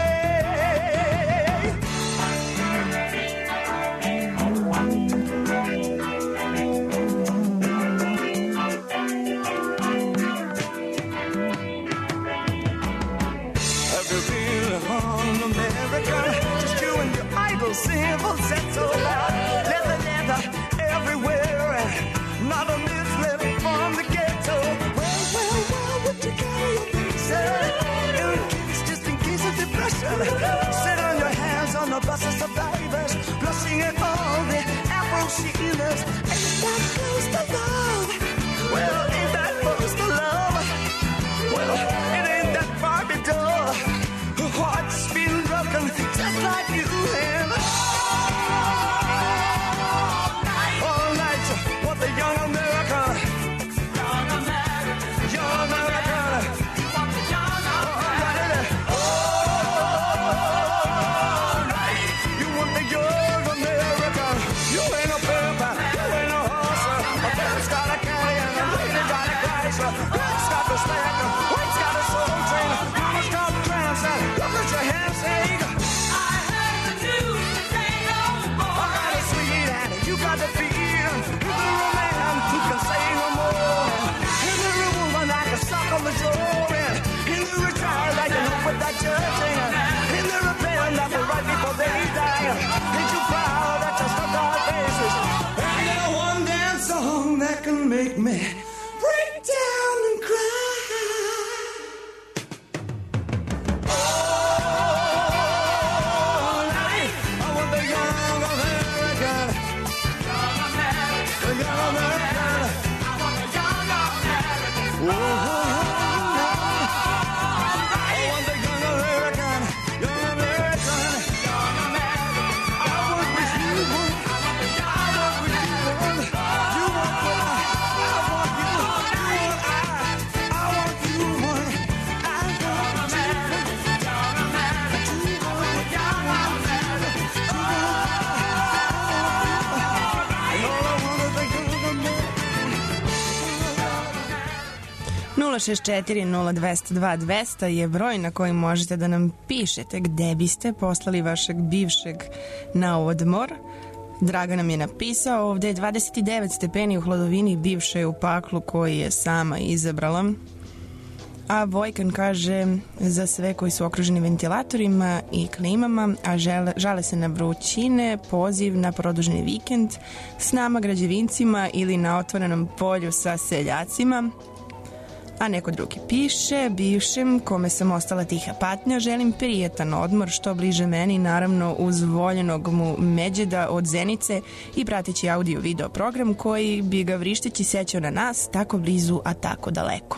[SPEAKER 9] Have you been on America? Just you and your idle civil set so loud, leather, leather. Everywhere, not a miss left from the ghetto. Well, well, well, would you carry your visa? In case, just in case of depression. Sit on your hands on the bus of survivors, blushing at all the Afro sealers. Ain't that close to love? Well, ain't that close to love? Well, it ain't that far to door. Her heart's been broken just like you and the young America, young America, young America. You want the young America? All right, you want the young America. You ain't a pimp, you ain't a horse. A pimp's got a carry and a lady got a crash. Red's got the stack, white's got a soul train. Mama's got the trance, look at your hands shake. I heard the news, say no more. I got a sweet and you got the feel. Who can say no more? And every woman I can suck on the jaw. And you retire like you know with that judging. And they're a band that will right before they die. Ain't you proud that you stuck our faces? And there's one dance song that can make me break down and cry. All night, I want the young American. Young American. The young American. Oh, oh, oh, I want the young American, young American, young American. I want with you, I want with you, you want what I, I want you, you want I, I want you, one, I want American, young American, you want young American, you want I, all I want is the young American.
[SPEAKER 2] nula šest četiri nula dva zero dva dva zero zero je broj na koji možete da nam pišete gde biste poslali vašeg bivšeg na odmor. Draga nam je napisao, ovde je dvadeset devet stepeni u hladovini, bivša je u paklu koji je sama izabrala. A Vojkan kaže za sve koji su okruženi ventilatorima i klimama, a žele, žale se na vrućine, poziv na produženi vikend s nama građevincima ili na otvorenom polju sa seljacima. A neko drugi piše, bivšem kome sam ostala tiha patnja, želim prijetan odmor što bliže meni, naravno uz voljenog mu Međeda od Zenice i prateći audio video program koji bi ga vrišteći sećao na nas, tako blizu, a tako daleko.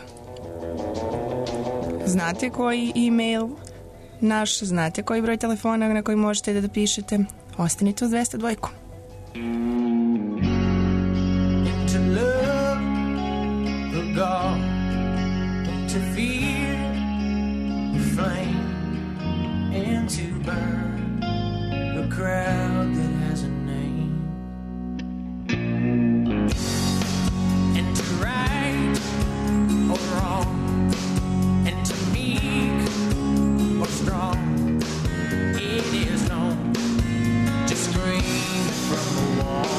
[SPEAKER 2] Znate koji e-mail naš, znate koji broj telefona na koji možete da, da pišete, ostanite uz dvesta dva.
[SPEAKER 3] To love the God, to feel the flame and to burn a crowd that has a name, and to right or wrong, and to meek or strong, it is known to scream from the wall.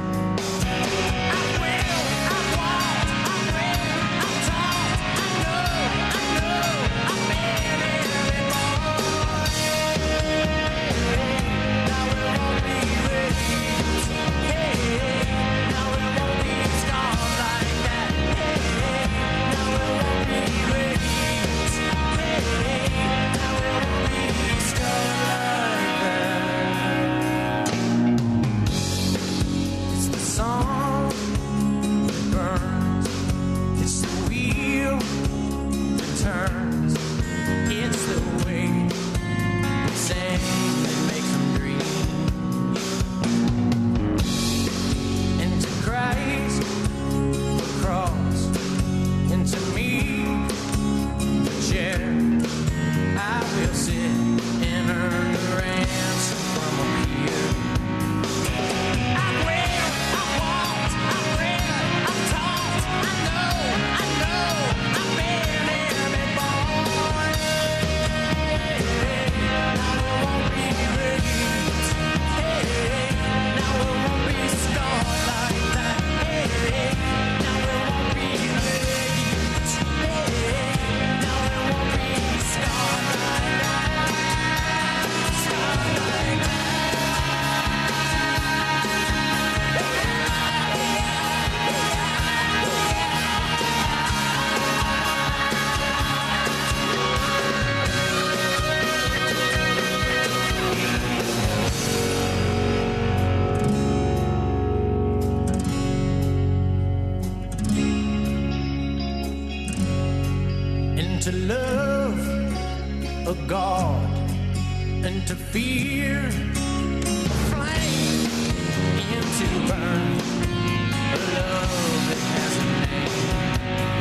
[SPEAKER 3] To love a God and to fear a flame, and to burn a love that has a name.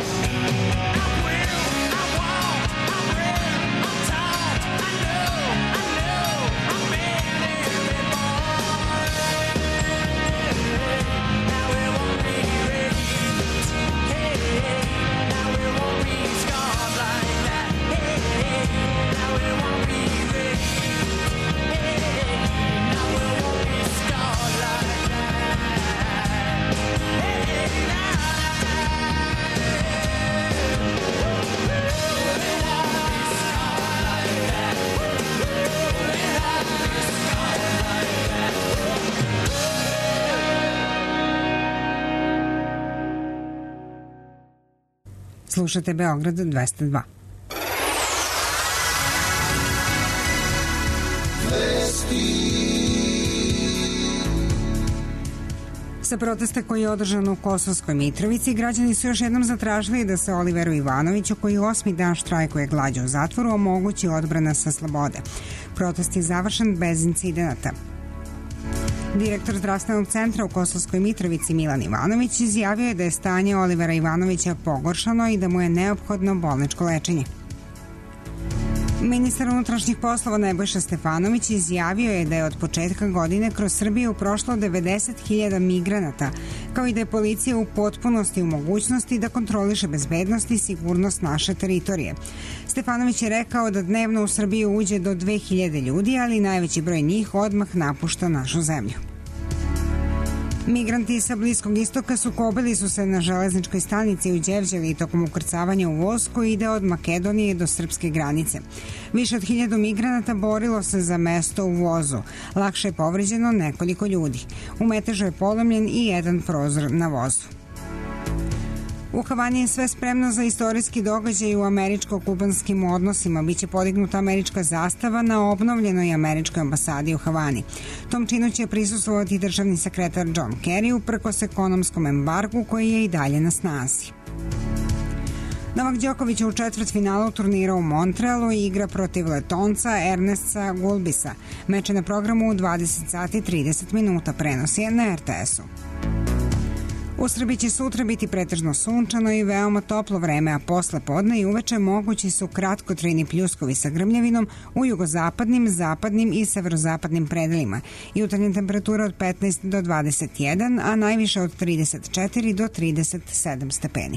[SPEAKER 3] I will, I won't, I read, I'm taught, I know, I know, I've been every born. Now it won't be radiant, hey, now it won't be scarred like that, hey, now it won't be radiant, hey, now it won't be scarred like that, hey, now.
[SPEAKER 10] Slušate Beograd dvesta dva. Sa protesta koji je održan u Kosovskoj Mitrovici, građani su još jednom zatražili da se Oliveru Ivanoviću, koji osmi dan štrajkuje glađu u zatvoru, omogući odbrana sa slobode. Protest je završen bez incidenata. Direktor zdravstvenog centra u Kosovskoj Mitrovici Milan Ivanović izjavio je da je stanje Olivera Ivanovića pogoršano i da mu je neophodno bolničko lečenje. Ministar unutrašnjih poslova Nebojša Stefanović izjavio je da je od početka godine kroz Srbiju prošlo devedeset hiljada migranata, kao i da je policija u potpunosti u mogućnosti da kontroliše bezbednost i sigurnost naše teritorije. Stefanović je rekao da dnevno u Srbiju uđe do dve hiljade ljudi, ali najveći broj njih odmah napušta našu zemlju. Migranti sa Bliskog istoka sukobili su se na železničkoj stanici u Đevđeli tokom ukrcavanja u voz koji ide od Makedonije do srpske granice. Više od hiljadu migranata borilo se za mesto u vozu. Lakše je povređeno nekoliko ljudi. U metežu je polomljen i jedan prozor na vozu. U Havani je sve spremno za istorijski događaj u američko-kubanskim odnosima. Biće podignuta američka zastava na obnovljenoj američkoj ambasadi u Havani. Tom činu će prisustvovati državni sekretar John Kerry uprkos ekonomskom embargu koji je i dalje na snazi. Novak Đoković je u četvrtfinalu turnira u Montrealu i igra protiv Letonca Ernesta Gulbisa. Meč je na programu u dvadeset sati i trideset minuta, prenosi je na er te esu. U Srbiji će sutra biti pretežno sunčano i veoma toplo vreme, a posle podne i uveče mogući su kratkotrajni pljuskovi sa grmljavinom u jugozapadnim, zapadnim i severozapadnim predelima. Jutarnja temperatura od petnaest do dvadeset jedan, a najviše od trideset četiri do trideset sedam stepeni.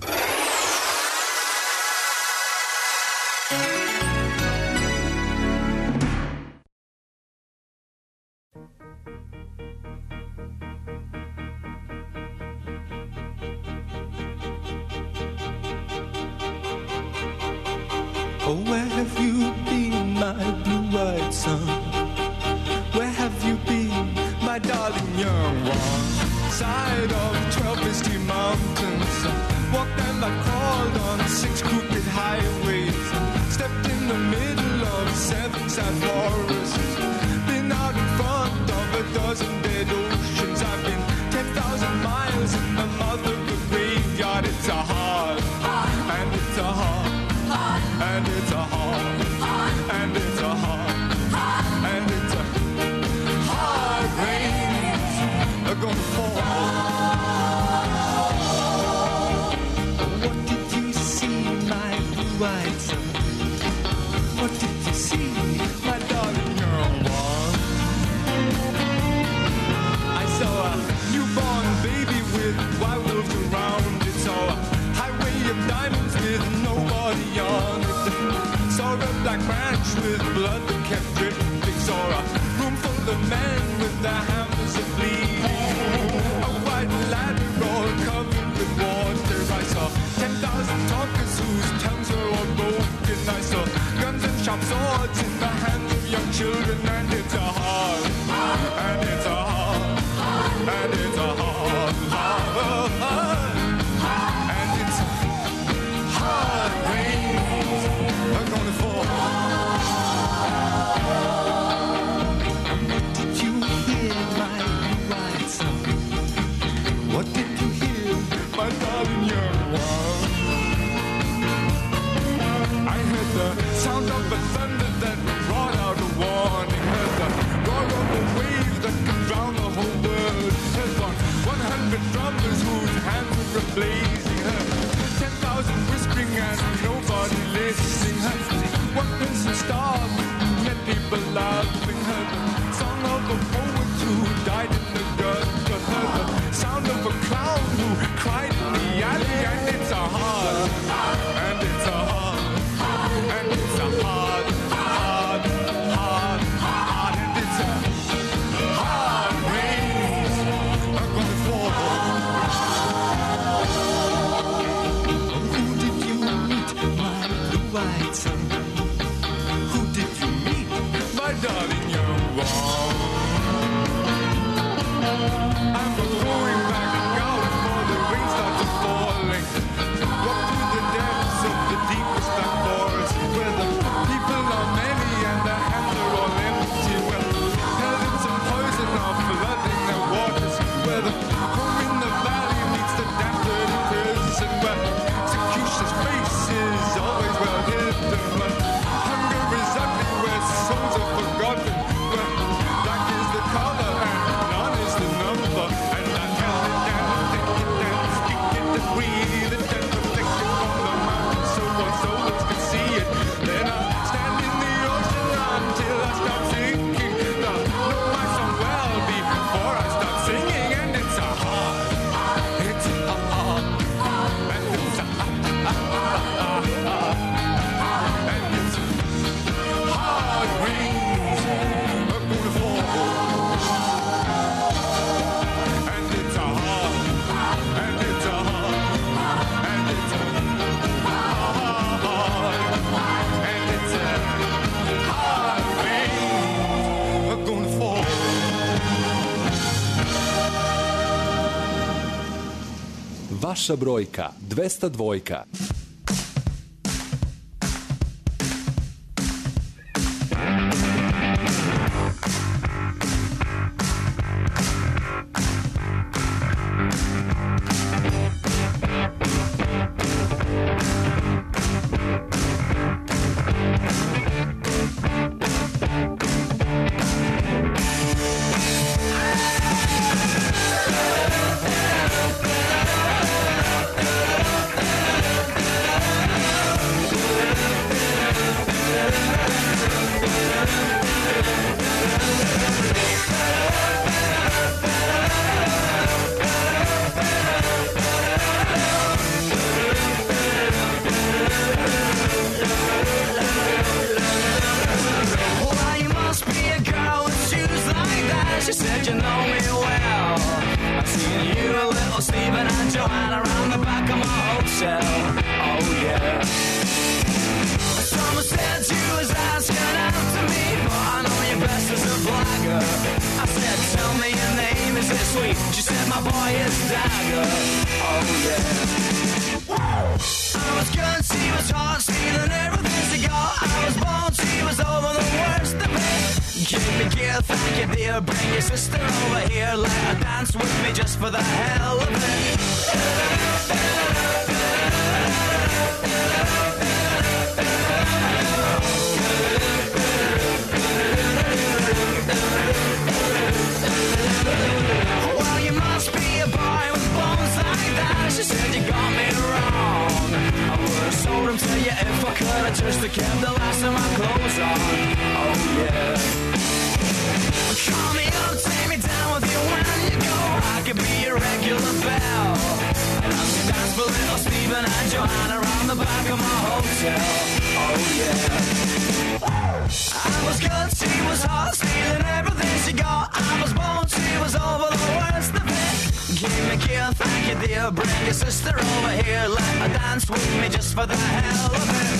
[SPEAKER 3] Oh, where have you been, my blue-eyed son? Where have you been, my darling young one? Side of twelve misty mountains, walked and I crawled on six crooked highways, stepped in the middle of seven sad forests, been out in front of a dozen dead oceans. I've been ten thousand miles in the mouth of the graveyard. It's a hard, and it's a hard, and it's a hard, and it's a hard, and it's a hard rain are gonna fall. What did you see, my blue-eyed son? What did you see, my darling young one? I saw a newborn baby with white wolves around it. Saw a highway of diamonds with nobody on it. Saw a black branch with blood that kept dripping. Saw a room full of men with their hammers and bleeding. A white ladder all covered with water. I saw ten thousand talkers whose tongues were all broken. I saw guns and sharp swords in the hands of young children. And it's a hard, and it's a hard, and it's a hard, hard, hard, and it's a hard rain are gonna fall. What did you hear, my blue-eyed son? What did you hear, my darling young one? I heard the sound of the thunder that brought out a warning. Heard the roar of a wave that could drown the whole world. Heard one hundred drummers whose hands were blazing. Heard ten thousand whispering and nobody listening. Heard one person starved, many people laughing. Heard the song of a poet who died in the gutter. Heard the sound of a clown who cried in the alley. And it's a hard, and it's a hard, and it's a hard, hard, hard, hard, and it's a hard rain are gonna fall. Who did you meet, my blue-eyed son? Who did you meet, my darling young one? I'm going back out before the rain starts falling. Walk through the depths of the deepest black forest, where the people are many and their hands are all empty. Where held in some poison or blood in their waters. Where the home in the valley meets the damp dirty prison. Where execution's face is always well hidden. Where hunger is ugly, where souls are forgotten. Where black is the color and none is the number. And I tell it down, take it down, speak it and breathe it and reflect it from the mountain so our souls can see it. Then I stand in the ocean until I start sinking. Now, know my song well before I start singing. And it's a hard, it's a hard, and it's a hard, and it's hard rains are gonna fall. And it's a hard, and it's a hard, and it's a hard, and it's a hard rain are gonna fall.
[SPEAKER 11] Vaša brojka dvesta dva.
[SPEAKER 3] Hey! sweet. She said my boy is dagger. Oh yeah. I was good, she was hot, stealing everything she got. I was born, she was over the worst of it. Give me gear, thank you dear. Bring your sister over here. Let her dance with me just for the hell of it. Well, you must be a boy with bones like that. She said you got me wrong. I would have sold him to you if I could have just kept the last of my clothes on. Oh yeah. Call me up, take me down with you when you go. I could be your regular belle. And I could dance for little Stephen and Joanna around the back of my hotel. Oh yeah. I was good, she was hot, stealing everything she got. I was born, she was over the worst of it. Give me a kiss, thank you dear. Bring your sister over here. Let her dance with me just for the hell of it.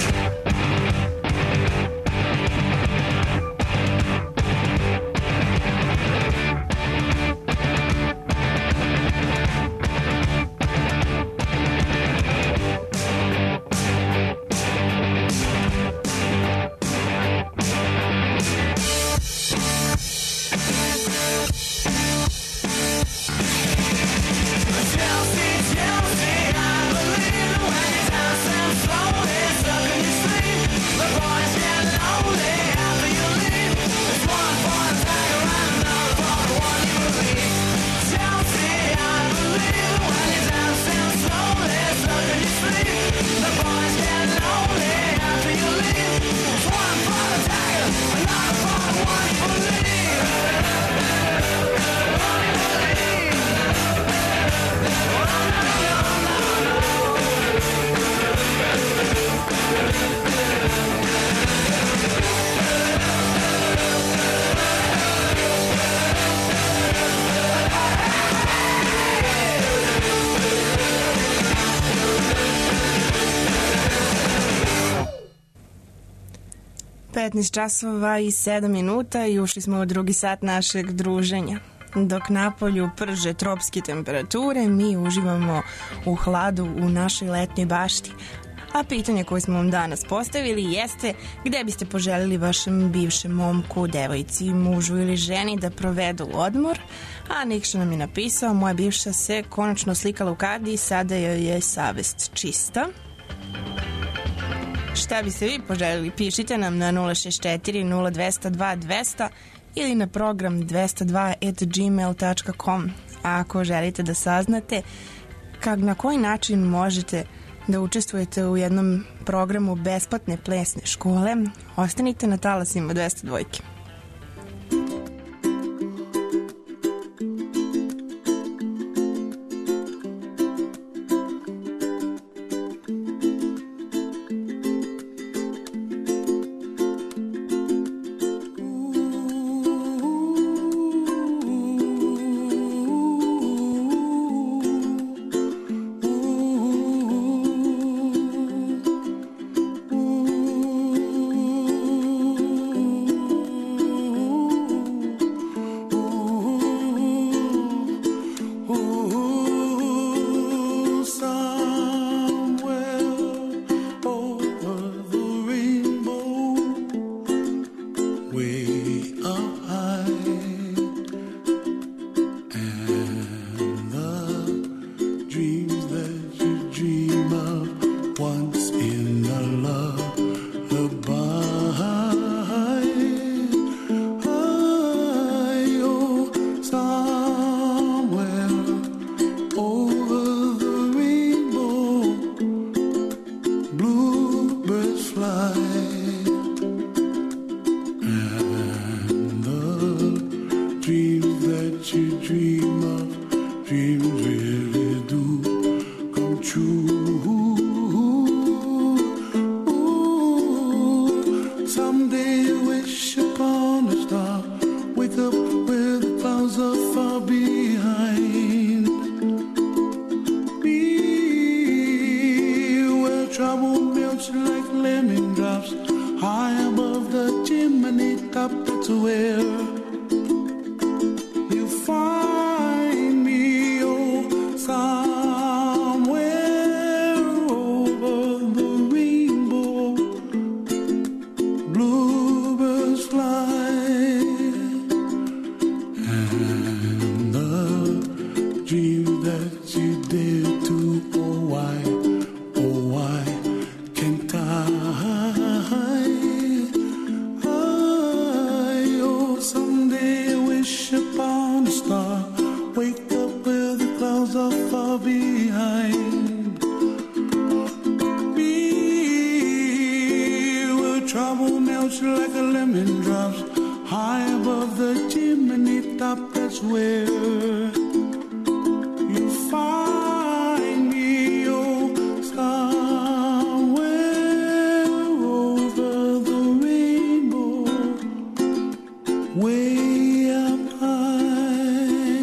[SPEAKER 2] petnaest časova i sedam minuta i ušli smo u drugi sat našeg druženja. Dok napolju prže tropske temperature, mi uživamo u hladu u našoj letnjoj bašti. A pitanje koje smo vam danas postavili jeste gde biste poželili vašem bivšem momku, devojci, mužu ili ženi da provedu odmor. A Nikša nam je napisao, moja bivša se konačno slikala u kardi i sada joj je savest čista. Šta biste vi poželjeli? Pišite nam na nula šest četiri nula dva zero dva dva zero zero ili na program dvesta dva at gmail dot com. A ako želite da saznate kak, na koji način možete da učestvujete u jednom programu besplatne plesne škole, ostanite na talasima dvesta dva.
[SPEAKER 9] Top, that's where you find raindrops high above the chimney top. That's where you find me, oh, somewhere over the rainbow, way up high.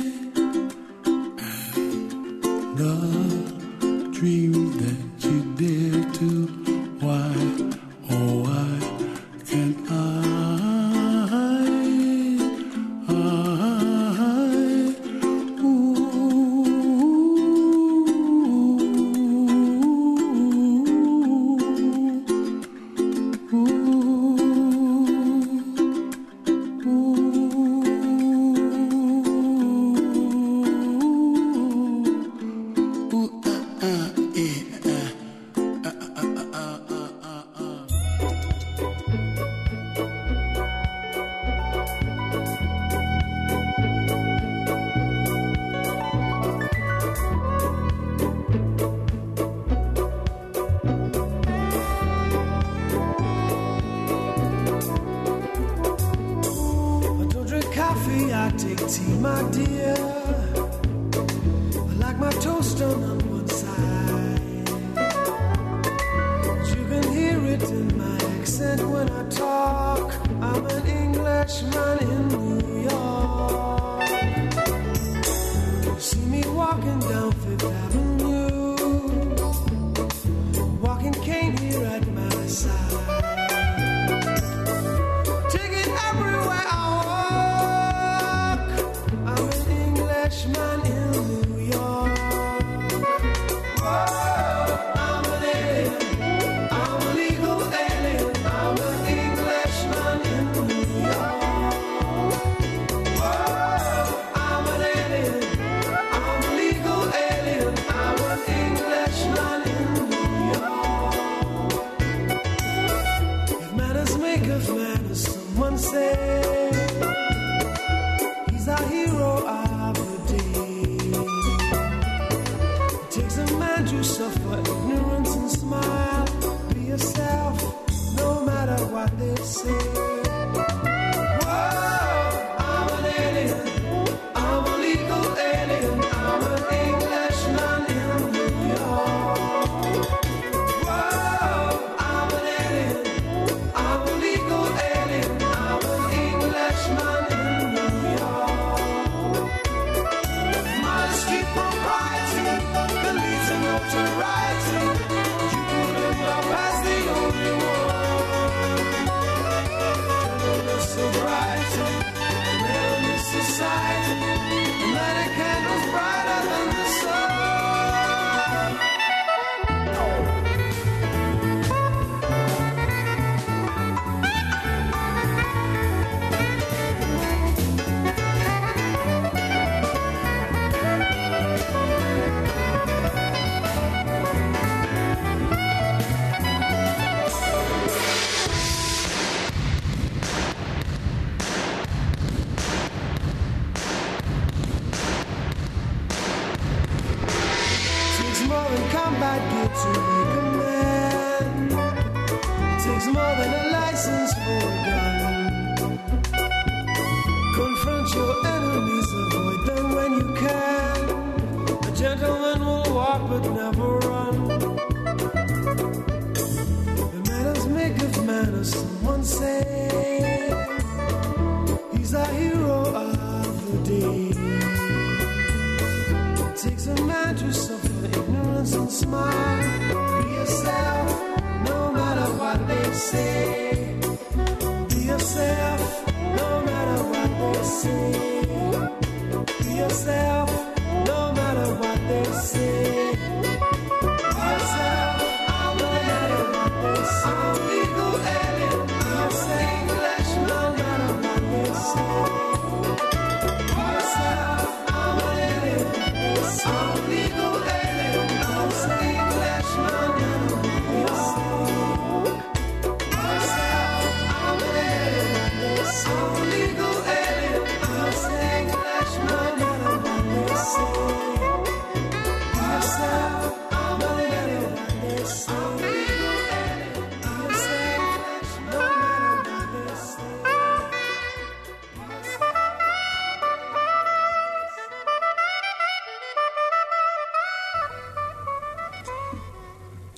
[SPEAKER 9] And the dreams that you dare to, why, oh, why can't I?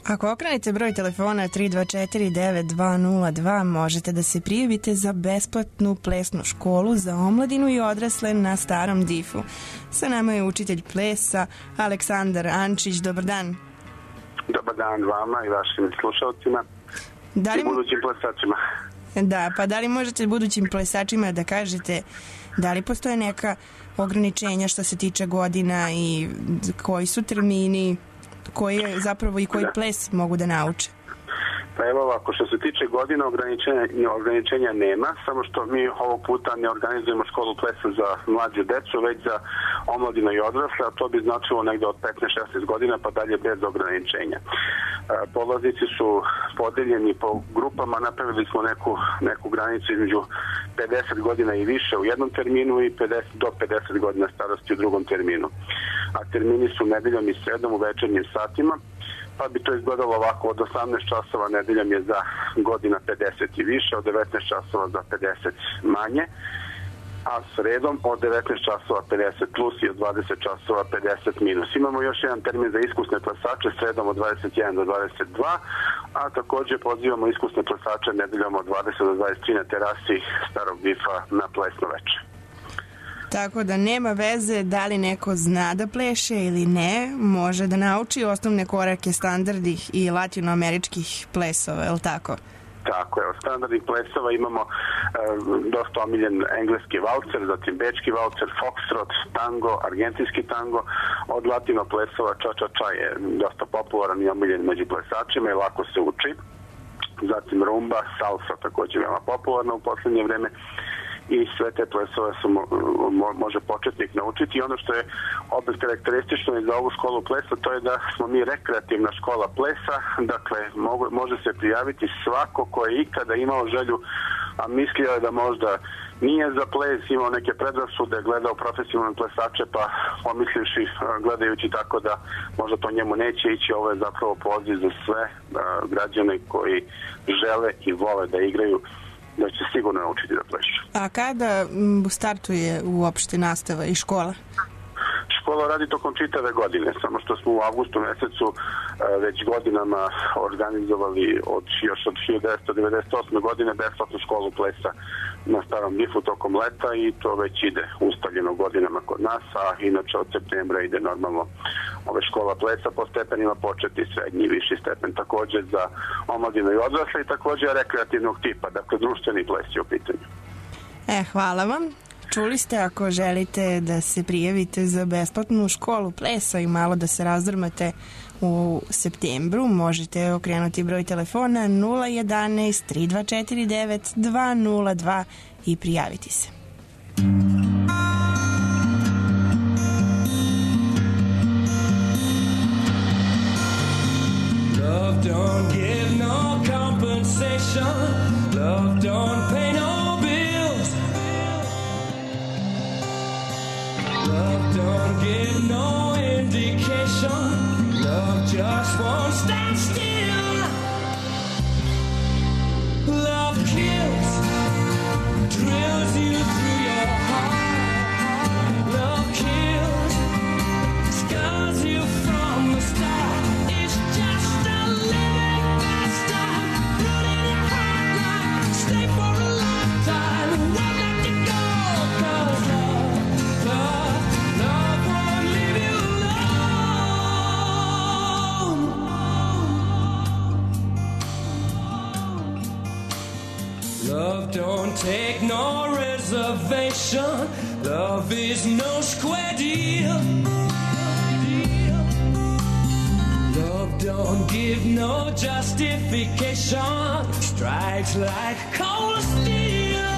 [SPEAKER 2] Ako okrenete broj telefona tri dva četiri devet dva nula dva, možete da se prijavite za besplatnu plesnu školu za omladinu i odrasle na Starom Difu. Sa nama je učitelj plesa Aleksandar Ančić. Dobar dan.
[SPEAKER 12] Dobar dan vama i vašim slušalcima
[SPEAKER 2] da li...
[SPEAKER 12] i budućim plesačima.
[SPEAKER 2] Da, pa da li možete budućim plesačima da kažete da li postoje neka ograničenja što se tiče godina i koji su termini, koji je zapravo i koji ples mogu da nauče?
[SPEAKER 12] Pa evo ovako, što se tiče godina ograničenja, ograničenja nema, samo što mi ovog puta ne organizujemo školu plesa za mlađu decu, već za omladinu i odrasle, a to bi značilo negde od petnaest šesnaest godina pa dalje bez ograničenja. Polaznici su podeljeni po grupama, napravili smo neku, neku granicu između pedeset godina i više u jednom terminu i pedeset do pedeset godina starosti u drugom terminu. A termini su nedeljom i sredom u večernjim satima, pa bi to izgledalo ovako: od osamnaest časova nedeljom je za godina pedeset i više, od devetnaest časova za pedeset manje, a sredom od devetnaest časova pedeset plus i od dvadeset časova pedeset minus. Imamo još jedan termin za iskusne plesače sredom od dvadeset jedan do dvadeset dva, a takođe pozivamo iskusne plesače nedeljom od dvadeset do dvadeset tri na terasi Starog Difa na plesno veče.
[SPEAKER 2] Tako da nema veze da li neko zna da pleše ili ne, može da nauči osnovne korake standardnih i latinoameričkih plesova, je li tako?
[SPEAKER 12] Tako je, od standardnih plesova imamo e, dosta omiljen engleski valcer, zatim bečki valcer, foxtrot, tango, argentinski tango. Od latino plesova ča-ča-ča je dosta popularan i omiljen među plesačima i lako se uči. Zatim rumba, salsa takođe veoma popularna u poslednje vreme. I sve te plesove su mo, mo, može početnik naučiti. I ono što je opet karakteristično i za ovu školu plesa, to je da smo mi rekreativna škola plesa, dakle mogu, može se prijaviti svako ko je ikada imao želju, a mislio je da možda nije za ples, imao neke predrasude, gledao profesionalne plesače, pa pomislivši, gledajući tako da možda to njemu neće ići. Ovo je zapravo poziv za sve a, građane koji žele i vole da igraju, da će sigurno naučiti da plešu.
[SPEAKER 2] A kada startuje uopšte nastava i škola?
[SPEAKER 12] Škola radi tokom čitave godine, samo što smo u avgustu mesecu e, već godinama organizovali od, još od hiljadu devetsto devedeset osme godine besplatnu školu plesa na Starom Difu tokom leta i to već ide ustaljeno godinama kod nas, a inače od septembra ide normalno ove škola plesa po stepenima, početni, srednji i viši stepen, takođe za omladinu i odrasle i takođe rekreativnog tipa, dakle društveni ples je u pitanju.
[SPEAKER 2] E, hvala vam. Čuli ste, ako želite da se prijavite za besplatnu školu plesa i malo da se razdrmate u septembru, možete okrenuti broj telefona nula jedanaest tri dva četiri devet dva nula dva i prijaviti se.
[SPEAKER 13] Love don't give no compensation. Love don't pay no bills. Love don't give no indication. Love just won't stand still. Love kills, drills you through your heart. Love kills, scars you from the start. It's just a living bastard, rooted in your heart like stay for a lifetime. Won't let you go, 'cause love, love, love won't leave you alone. Love don't take no reservation. Love is no square deal. Love don't give no justification. Strikes like cold steel.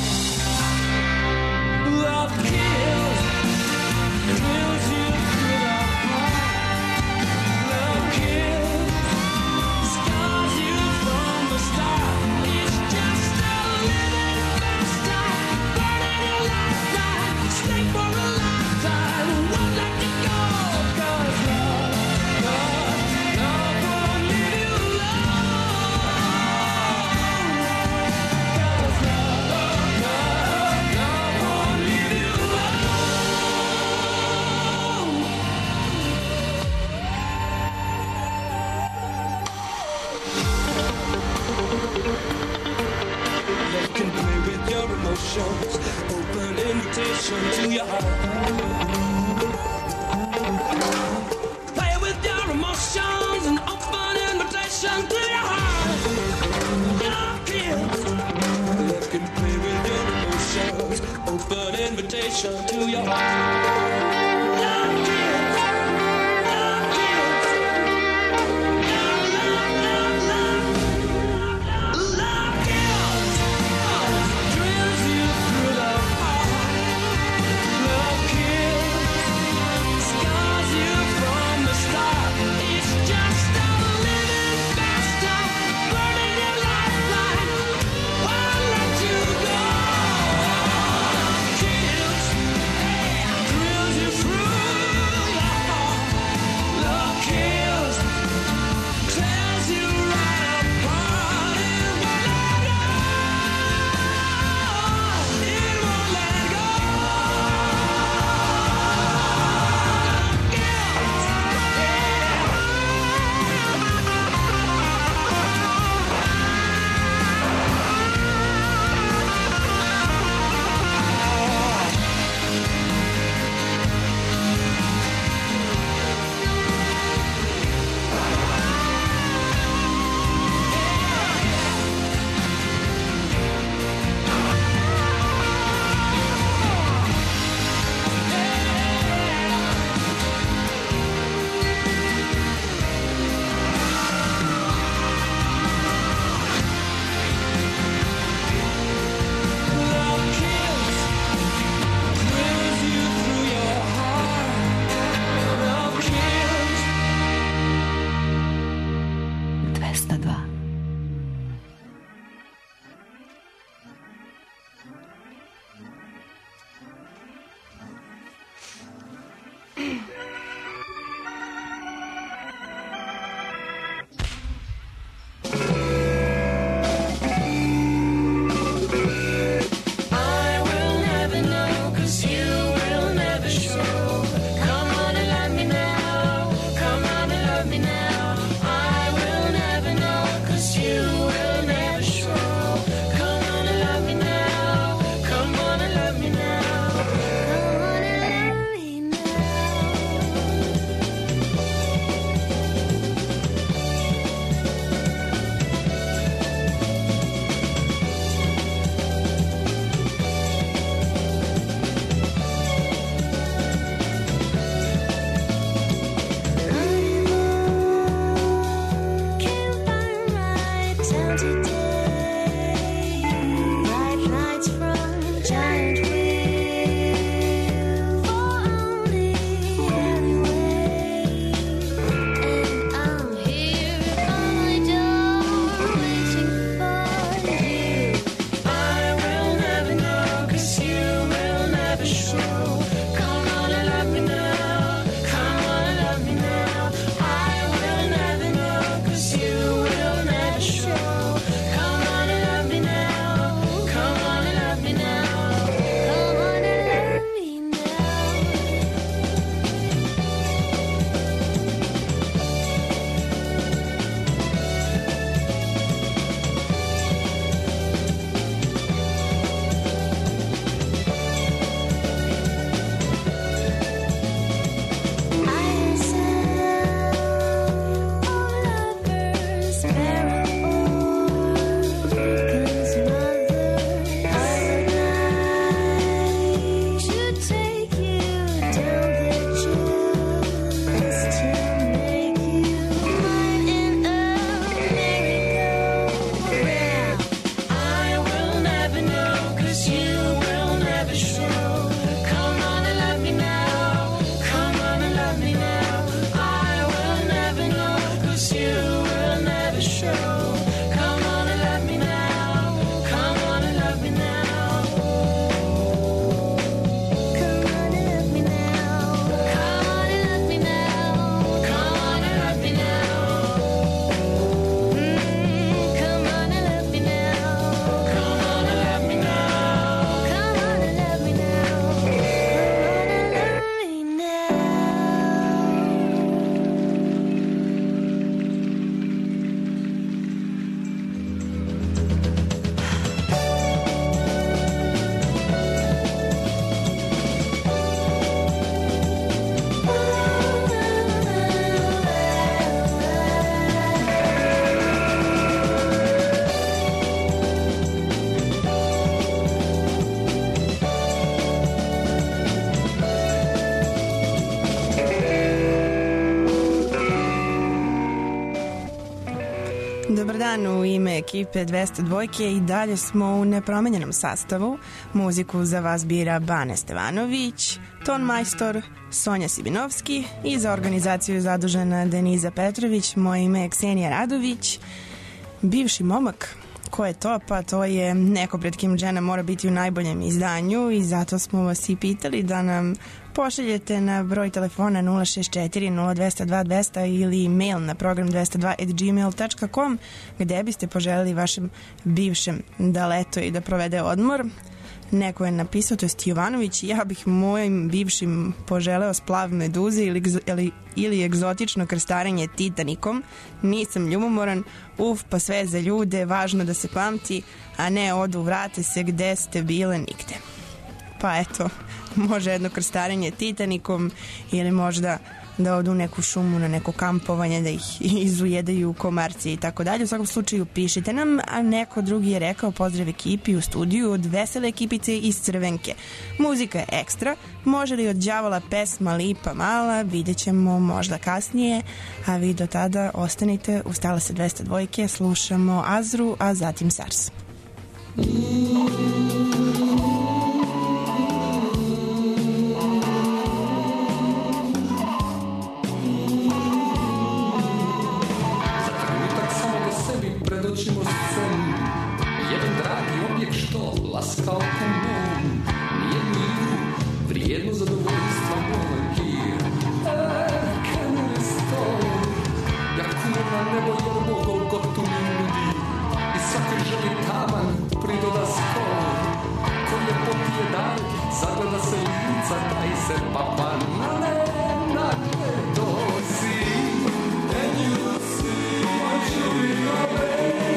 [SPEAKER 13] Love kills, drills you through the heart. Love kills, scars you from the start. It's just a living bastard, burning your lifetime. Stay for a lifetime, won't let you go, 'cause love, love, love won't leave you alone. 'Cause love emotions, open invitation to your heart. Play with your emotions, an open invitation to your heart. Your kids, they can play with your emotions, open invitation to your heart. Your kids, your kids, love, love, love, love, love kills, drills you through the heart. Love kills, scars you from the start. It's just a living bastard, burning your lifeline. Won't let you go. Kills,
[SPEAKER 2] dan, u ime ekipe dvesta dvojke i dalje smo u nepromenjenom sastavu. Muziku za vas bira Bane Stevanović, ton majstor Sonja Sibinovski i za organizaciju zadužena Deniza Petrović. Moje ime je Ksenija Radović. Bivši momak, ko je to? Pa to je neko pred kim žena mora biti u najboljem izdanju i zato smo vas i pitali da nam pošaljete na broj telefona nula šest četiri nula dva nula dva dva nula nula ili mail na program dvesta dva at gmail dot com gde biste poželjeli vašem bivšem da leto i da provede odmor. Neko je napisao, to je Jovanović, ja bih mojim bivšim poželeo splav meduze ili, ili, ili egzotično krstarenje Titanikom. Nisam ljubomoran, uf, pa sve za ljude, važno da se pamti, a ne odu, vrate se gde ste bile nigde. Pa eto, može jedno krstarenje Titanikom ili možda da odu u neku šumu na neko kampovanje, da ih izujedaju komarci i tako dalje. U svakom slučaju pišite nam, a neko drugi je rekao pozdrav ekipi u studiju od vesele ekipice iz Crvenke. Muzika je ekstra, može li od đavola pesma Lipa mala, vidjet ćemo možda kasnije, a vi do tada ostanite u Stala se dvesta dvojke, slušamo Azru, a zatim Sars.
[SPEAKER 14] Predočimo scenu, jedan dragi objekt što laskao kumom, nijednu igru, vrijednu zadovoljstva moleki. E, kenuli sto, jak kumom na nebo jedno Golgotu mi nudi, i svaki želi taman pridoda skor, ko je popije dar, zagleda se lica, taj se papa na ne, na ne dosi. And you see what you know.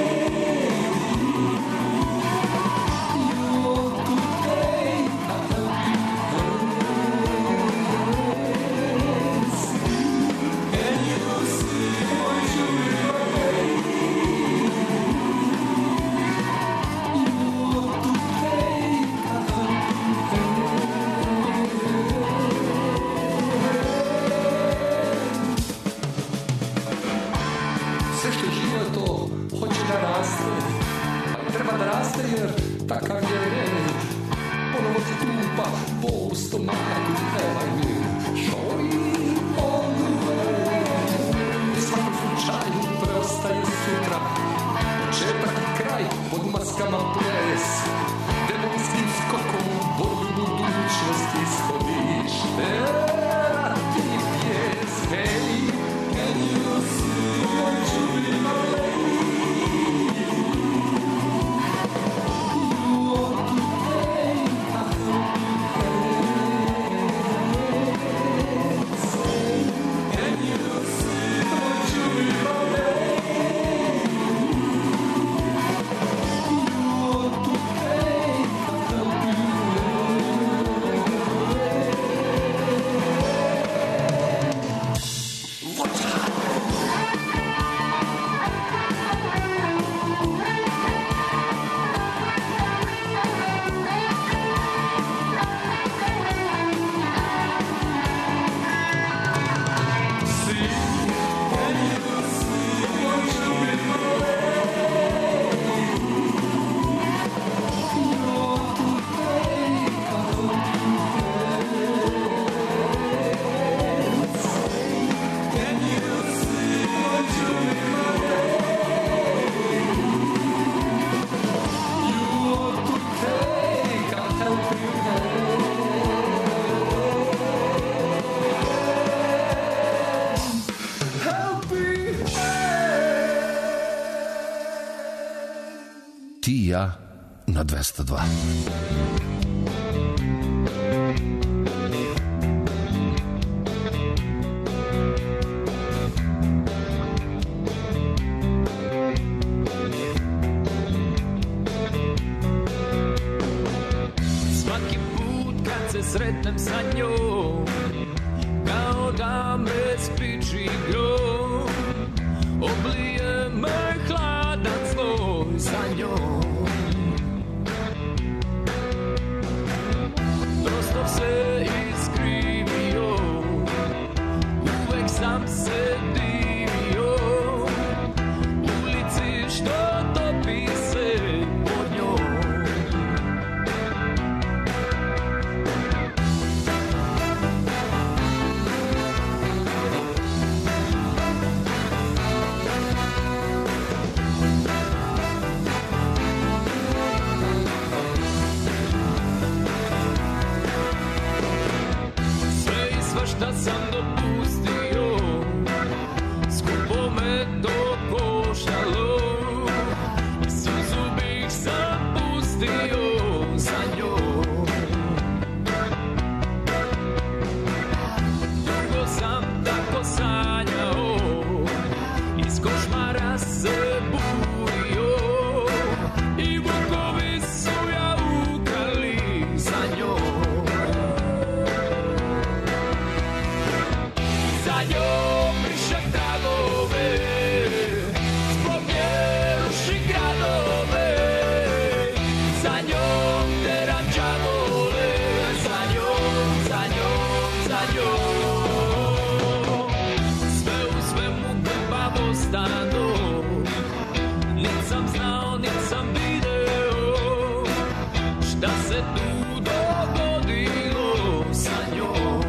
[SPEAKER 14] Jer takav je red, ponovo ti tupa po u stomaku, evaj mi, šori on red. U svakom slučaju preostaje sutra, početak i kraj, pod maskama ples, demonskim skokom u bolju budućnosti ishodište, a ti pjes, hej, can you see what you really na dvesta dva.
[SPEAKER 13] Svaki put kad se sretnem sa njom, kao da me spiči grom, oblije me hladan sloj sa njom. Prosto se iskrivio, uvek sam se divio, ulici što sam dopustio, skupo me to koštalo, i suzu bih sam pustio za njom. Dugo sam tako sanjao, iz košmara se burio, i vukovi su jaukali za njom. Za njom brišem tragove, zbog nje rušim gradove, za njom teram đavole, za njom, za njom, za njom. Sve u svemu grbavo stado, nit sam znao, nit sam video, šta se tu dogodilo sa njom.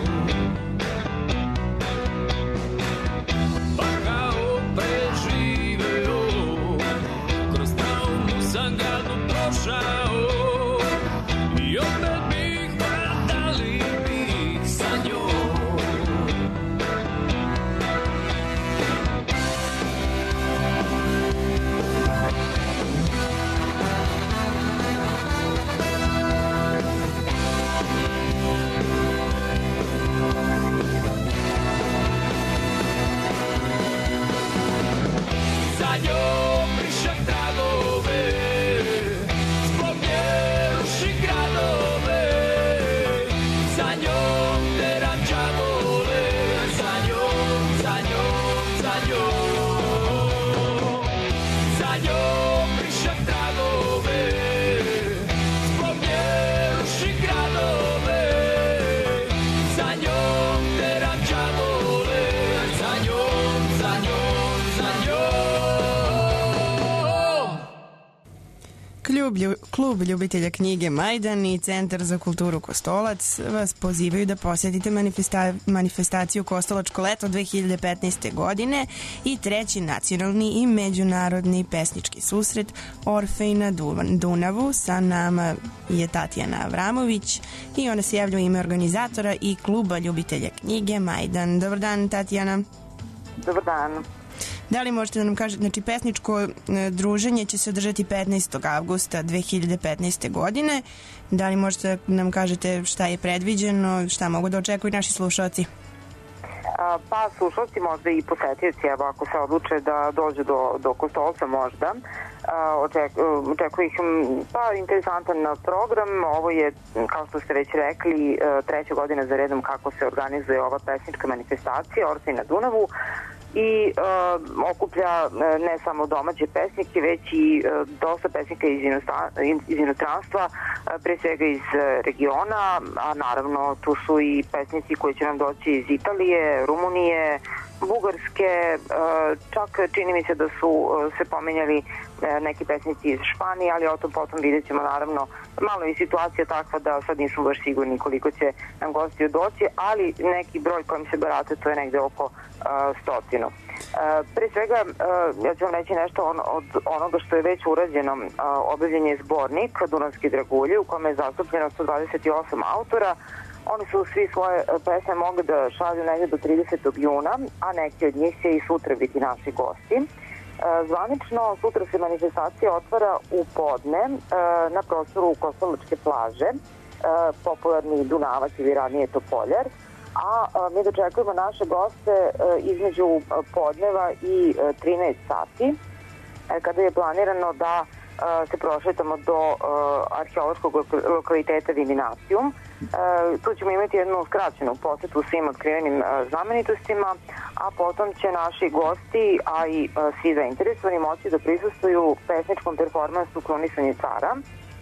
[SPEAKER 13] Pa kao preživeo, kroz traumu sam gadno prošao, i opet bih, da li bih sa njom. Za njom brišem tragove, zbog nje rušim gradove, za njom teram đavole, za njom, za njom, za njom. Za njom brišem tragove, zbog nje rušim gradove, za njom teram đavole, za njom, za njom, za njom.
[SPEAKER 2] Klub, lju- klub ljubitelja knjige Majdan i Centar za kulturu Kostolac vas pozivaju da posjetite manifesta- manifestaciju Kostolačko leto dve hiljade petnaeste. godine i treći nacionalni i međunarodni pesnički susret Orfej na Duvan- Dunavu. Sa nama je Tatjana Avramović i ona se javlja u ime organizatora i kluba ljubitelja knjige Majdan. Dobar dan, Tatjana.
[SPEAKER 15] Dobar dan.
[SPEAKER 2] Da li možete da nam kažete, znači pesničko e, druženje će se održati petnaestog avgusta dve hiljade petnaeste. godine. Da li možete da nam kažete šta je predviđeno, šta mogu da očekuju naši slušalci?
[SPEAKER 15] A, pa slušalci, možda i posetioci, evo ako se odluče da dođu do, do Kostolca možda, a, oček, očekuje ih m, pa interesantan program. Ovo je, kao što ste već rekli, e, treća godina za redom kako se organizuje ova pesnička manifestacija Orfej na Dunavu, i e, okuplja e, ne samo domaće pesnike, već i e, dosta pesnika iz, inosta, iz inostranstva, e, pre svega iz e, regiona, a naravno tu su i pesnici koji će nam doći iz Italije, Rumunije, Bugarske, e, čak čini mi se da su e, se pomenjali e, neki pesnici iz Španije, ali o tom potom vidjet ćemo. Naravno, malo je situacija takva da sad nismo baš sigurni koliko će nam gosti doći, ali neki broj kojim se barate, to je negde oko uh, stotinu. Uh, pre svega, uh, ja ću vam reći nešto on, od onoga što je već urađeno. Uh, objavljen je zbornik Dunavski dragulji u kome je zastupljeno sto dvadeset osam autora. Oni su svi svoje pesme mogli da šalju negde do tridesetog juna, a neki od njih će i sutra biti naši gosti. Zvanično, sutra se manifestacija otvara u podne na prostoru Kostolačke plaže, popularni Dunavac ili ranije Topoljar, a mi dočekujemo naše goste između podneva i trinaest sati, kada je planirano da se prošetamo do arheološkog lokaliteta Viminacijum. Tu ćemo imati jednu skraćenu posetu svim otkrivenim znamenitostima, a potom će naši gosti, a i svi zainteresovani, moći da prisustuju pesničkom performansu Krunisanje cara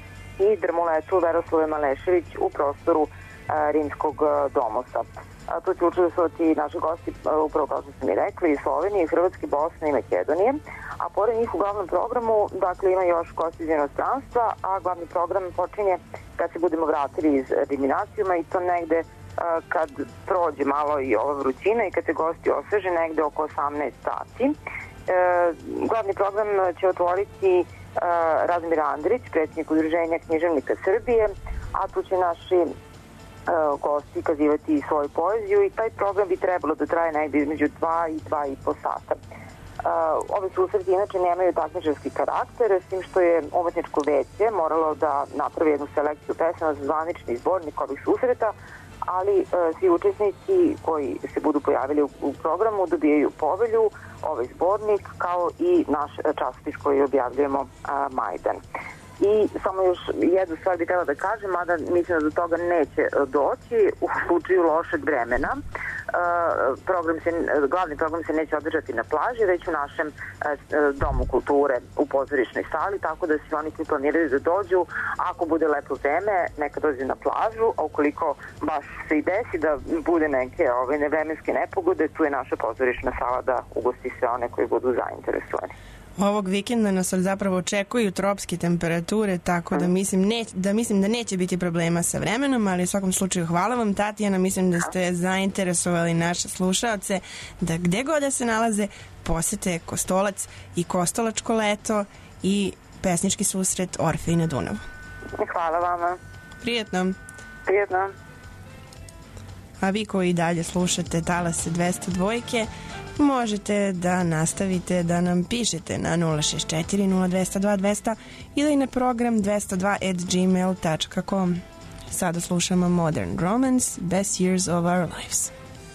[SPEAKER 15] i drmoletu Veroslave Malešević u prostoru Rimskog domosa. Tu će učestvovati naši gosti, upravo kao što sam i rekli, iz Slovenije, Hrvatske, Bosne i Makedonije, a pored njih u glavnom programu, dakle, ima još gosti iz inostranstva, a glavni program počinje kad se budemo vratili iz Diminacijuma, i to negde kad prođe malo i ova vrućina i kad se gosti osveže, negde oko osamnaest sati. E, glavni program će otvoriti e, Razmir Andrić, predsjednik Udruženja književnika Srbije, a tu će naši gosti kazivati svoju poeziju i taj program bi trebalo da traje negdje između dva i dva i po sata. Ove susreti inače nemaju takmičarski karakter, s tim što je umetničko veće moralo da napravi jednu selekciju pesama za zvanični zbornik ovih susreta, ali e, svi učesnici koji se budu pojavili u, u programu dobijaju povelju, ovaj zbornik, kao i naš časopis koji objavljujemo a, Majdan. I samo još jednu stvar bih htjela da kažem, mada mislim da do toga neće doći u slučaju lošeg vremena. Program se, glavni program se neće održati na plaži, već u našem domu kulture u pozorišnoj sali, tako da svi oni koji planiraju da dođu, ako bude lepo vreme, neka dođe na plažu, a ukoliko baš se i desi da bude neke ove nevremenske nepogode, tu je naša pozorišna sala da ugosti sve one koji budu zainteresovani.
[SPEAKER 2] Ovog vikenda nas zapravo očekuju tropske temperature, tako da mislim, ne, da mislim da neće biti problema sa vremenom, ali u svakom slučaju hvala vam, Tatjana, mislim da ste zainteresovali naše slušaoce da gde god da se nalaze posete Kostolac i Kostolačko leto i pesnički susret Orfej na Dunavu.
[SPEAKER 15] Hvala vama.
[SPEAKER 2] Prijetno.
[SPEAKER 15] Prijetno.
[SPEAKER 2] A vi koji dalje slušate Talase dvesta dva, možete da nastavite da nam pišete na nula šest četiri nula dva nula dva dvesta ili na program dvesta dva at gmail dot com. Sada slušamo Modern Romance, Best Years of Our Lives.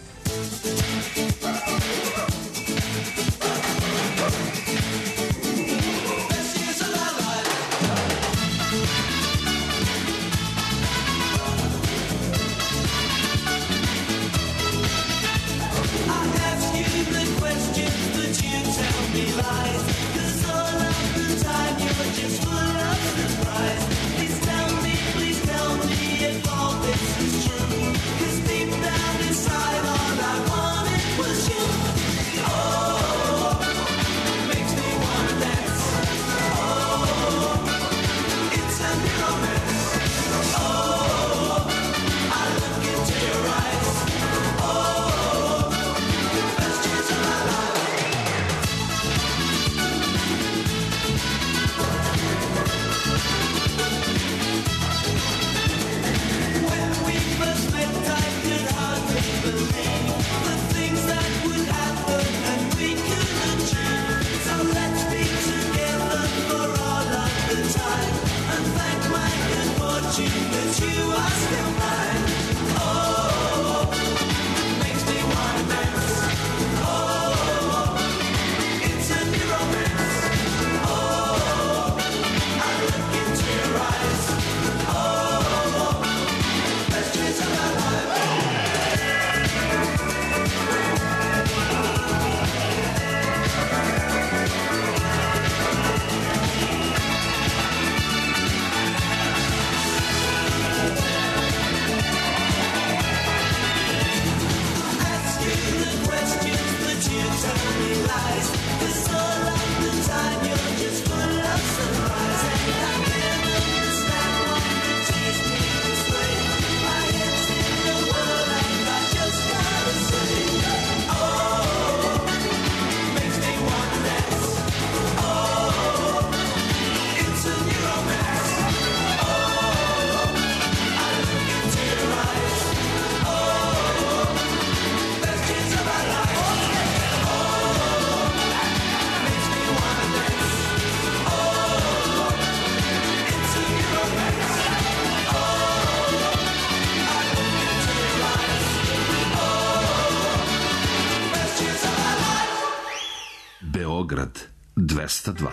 [SPEAKER 16] dvesta dva.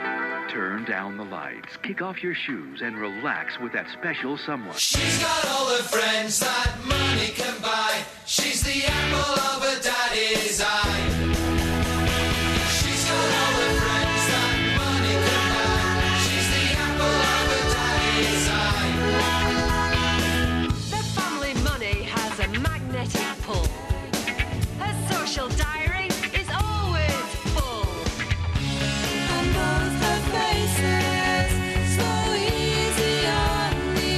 [SPEAKER 17] Turn down the lights, kick off your shoes, and relax with that special someone.
[SPEAKER 18] She's got all the friends that money can buy. She's the apple of her daddy's eye. She's got all the friends that money can buy. She's the apple of her daddy's eye.
[SPEAKER 19] The family money has a magnetic pull. Her social diary is always full. And both her faces so easy on the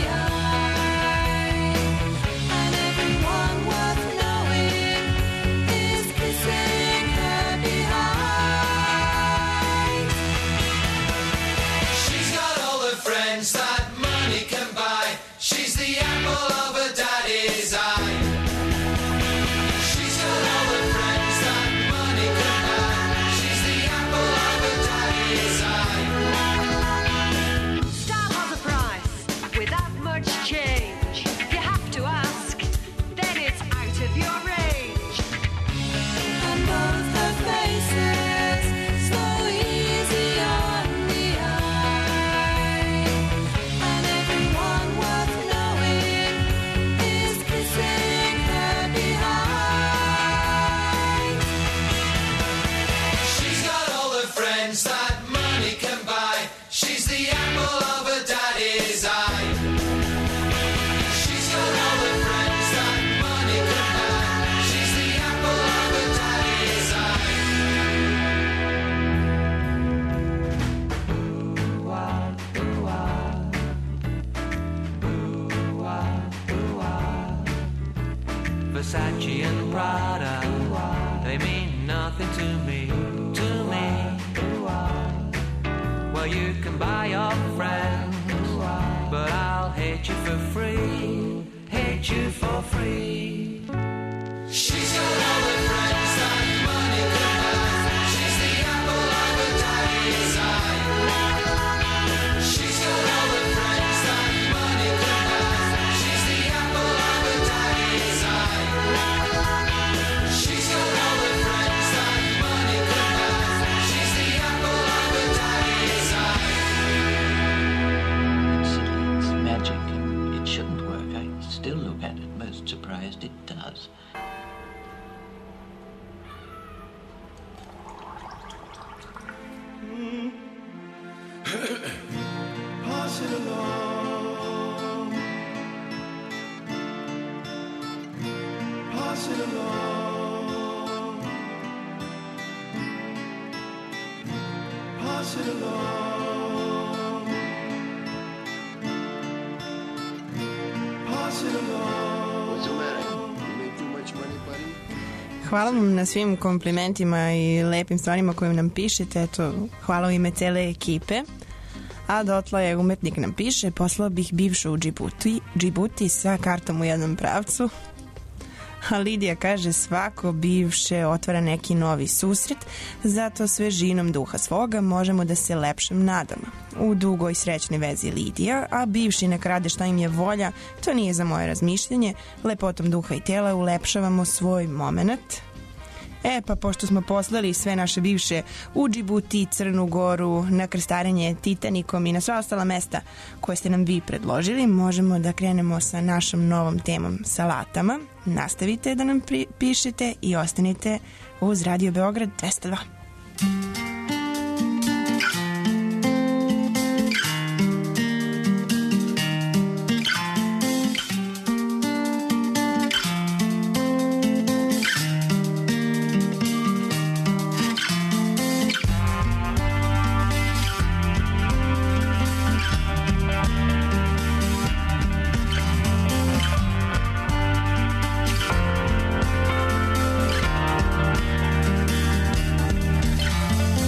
[SPEAKER 19] eye. And everyone worth knowing is kissing
[SPEAKER 20] Versace and Prada, they mean nothing to me, to me. Well, you can buy your friends, but I'll hate you for free, hate you for free.
[SPEAKER 18] She's got all the friends that money can buy. She's the apple of a daddy's eye. She's got all the friends that money can buy. She's the apple of a daddy's eye. She's got all the friends that money can buy. She's the apple of a daddy's eye.
[SPEAKER 21] It's magic. It shouldn't work. I still look at it, most surprised it does.
[SPEAKER 18] Pass it along. Pass it along. Pass it along. Pass it along. What's the matter? You made too much money, buddy?
[SPEAKER 2] Hvala vam na svim komplimentima i lepim stvarima koje nam pišete. Eto, hvala u ime cele ekipe. A dotla je umetnik nam piše: poslao bih bivšu u Džibuti, Džibuti sa kartom u jednom pravcu. A Lidija kaže: svako bivše otvara neki novi susret, zato svežinom duha svoga možemo da se lepšem nadamo. U dugoj srećnoj vezi Lidija, a bivši nek rade šta im je volja, to nije za moje razmišljanje, lepotom duha i tela ulepšavamo svoj moment. E, pa pošto smo poslali sve naše bivše u Džibuti, Crnu Goru, na krstarenje Titanikom i na sva ostala mesta koje ste nam vi predložili, možemo da krenemo sa našom novom temom salatama. Nastavite da nam pri- pišete i ostanite uz Radio Beograd dvesta dva.
[SPEAKER 18] Pass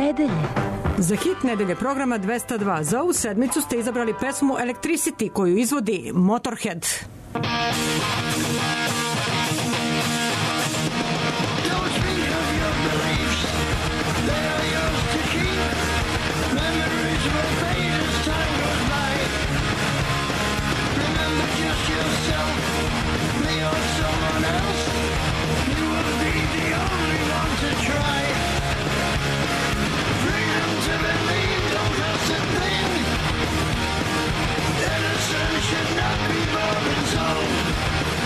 [SPEAKER 1] nedelje.
[SPEAKER 22] Za hit nedelje programa dvesta dva za ovu sedmicu ste izabrali pesmu Electricity koju izvodi Motorhead.
[SPEAKER 9] Should not be born in zone.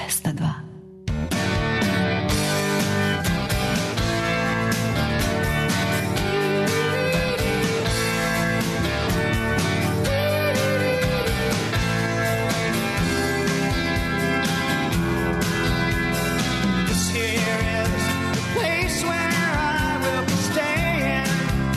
[SPEAKER 1] dvesta dva.
[SPEAKER 9] This here is the place where I will be staying.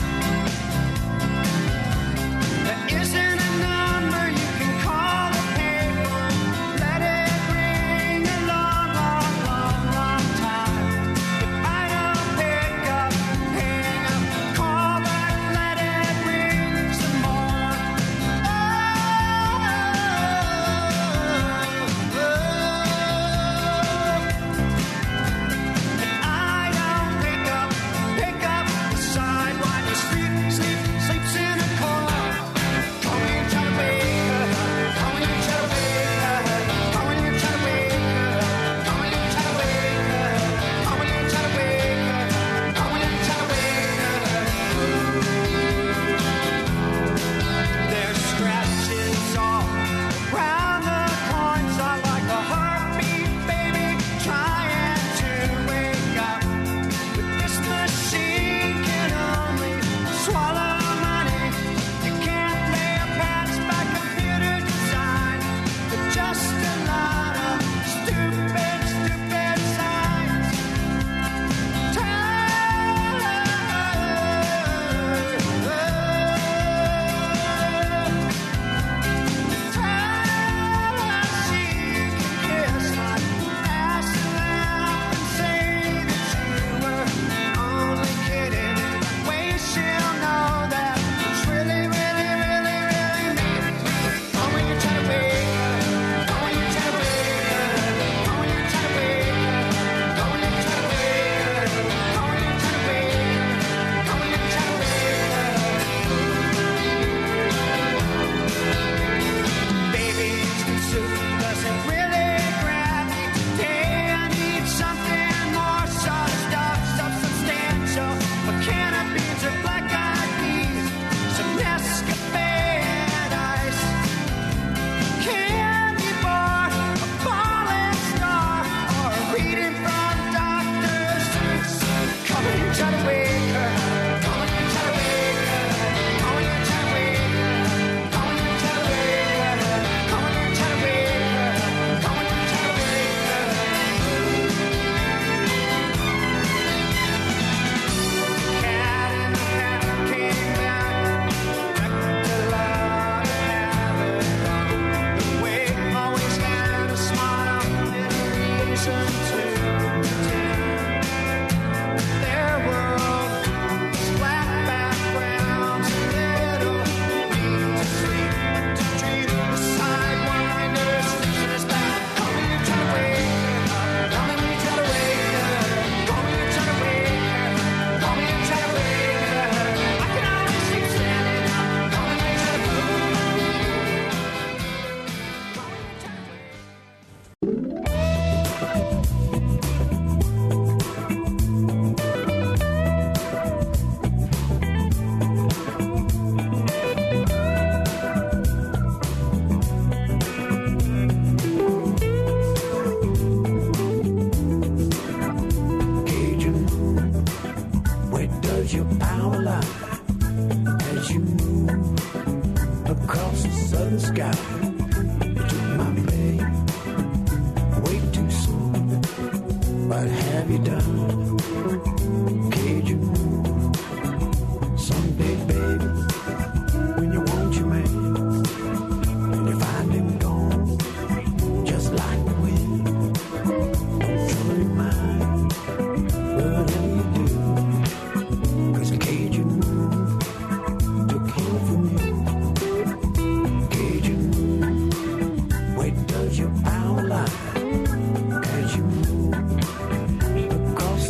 [SPEAKER 9] There isn't a number you can call the paper. Let it ring a long, long, long, long time. If I don't pick up, hang up, call back, let it ring some more. Oh, oh, I don't pick up, pick up the side while you sleep, sleep, sleeps in a corner. Call me and try to wake her. Call me and try to wake her. Call me and try to wake her. Call me and try to wake her. Call me and try to wake her. Call me and try to wake her. There's scratches all around the corners. I like a heartbeat, baby, trying to wake up. But this machine can only swallow money. You can't lay a patch by computer design. But just a lot of stupid, stupid signs. Tell her, tell her she can kiss my ass and say that you were only kidding. That way she'll know that it's really, really, really, really me. Call when you try to wake her. Call when you try to wake her. Call when you try to wake her. Call when you try to wake her. Call when you try to wake her. Call when you try to wake her. Baby's soup doesn't really grab me today. I need something more solid stuff, stuff substantial. A can of beans or black-eyed peas, some Nescafe and ice. Candy bar, a falling star, or a reading from Doctor Seuss. Call when you try to wake her. Call when you try to wake her. Call when you try to wake her. Call when you try to wake her. Call when you try to wake her. Call when you try to wake her. Cat in the hat came back, wrecked a lot of havoc. The wake always had a smile and a reason to pretend. Their world was black backgrounds, a little need to sleep, to dream. The sidewinders in his back. Call me and try to wake her. Call me and try to wake her. Call me and try to wake her. Call me and try to wake her. I can always keep standing up. Call me and try to
[SPEAKER 3] Cajun, where does your power lie as you move across the southern sky? You took my babe way too soon. What have you done? Cajun, someday, baby, when you want your man and you find him gone, just like the wind, don't truly mind. Whatever you do, 'cause Cajun took him from you. Cajun, where does your power lie as you move across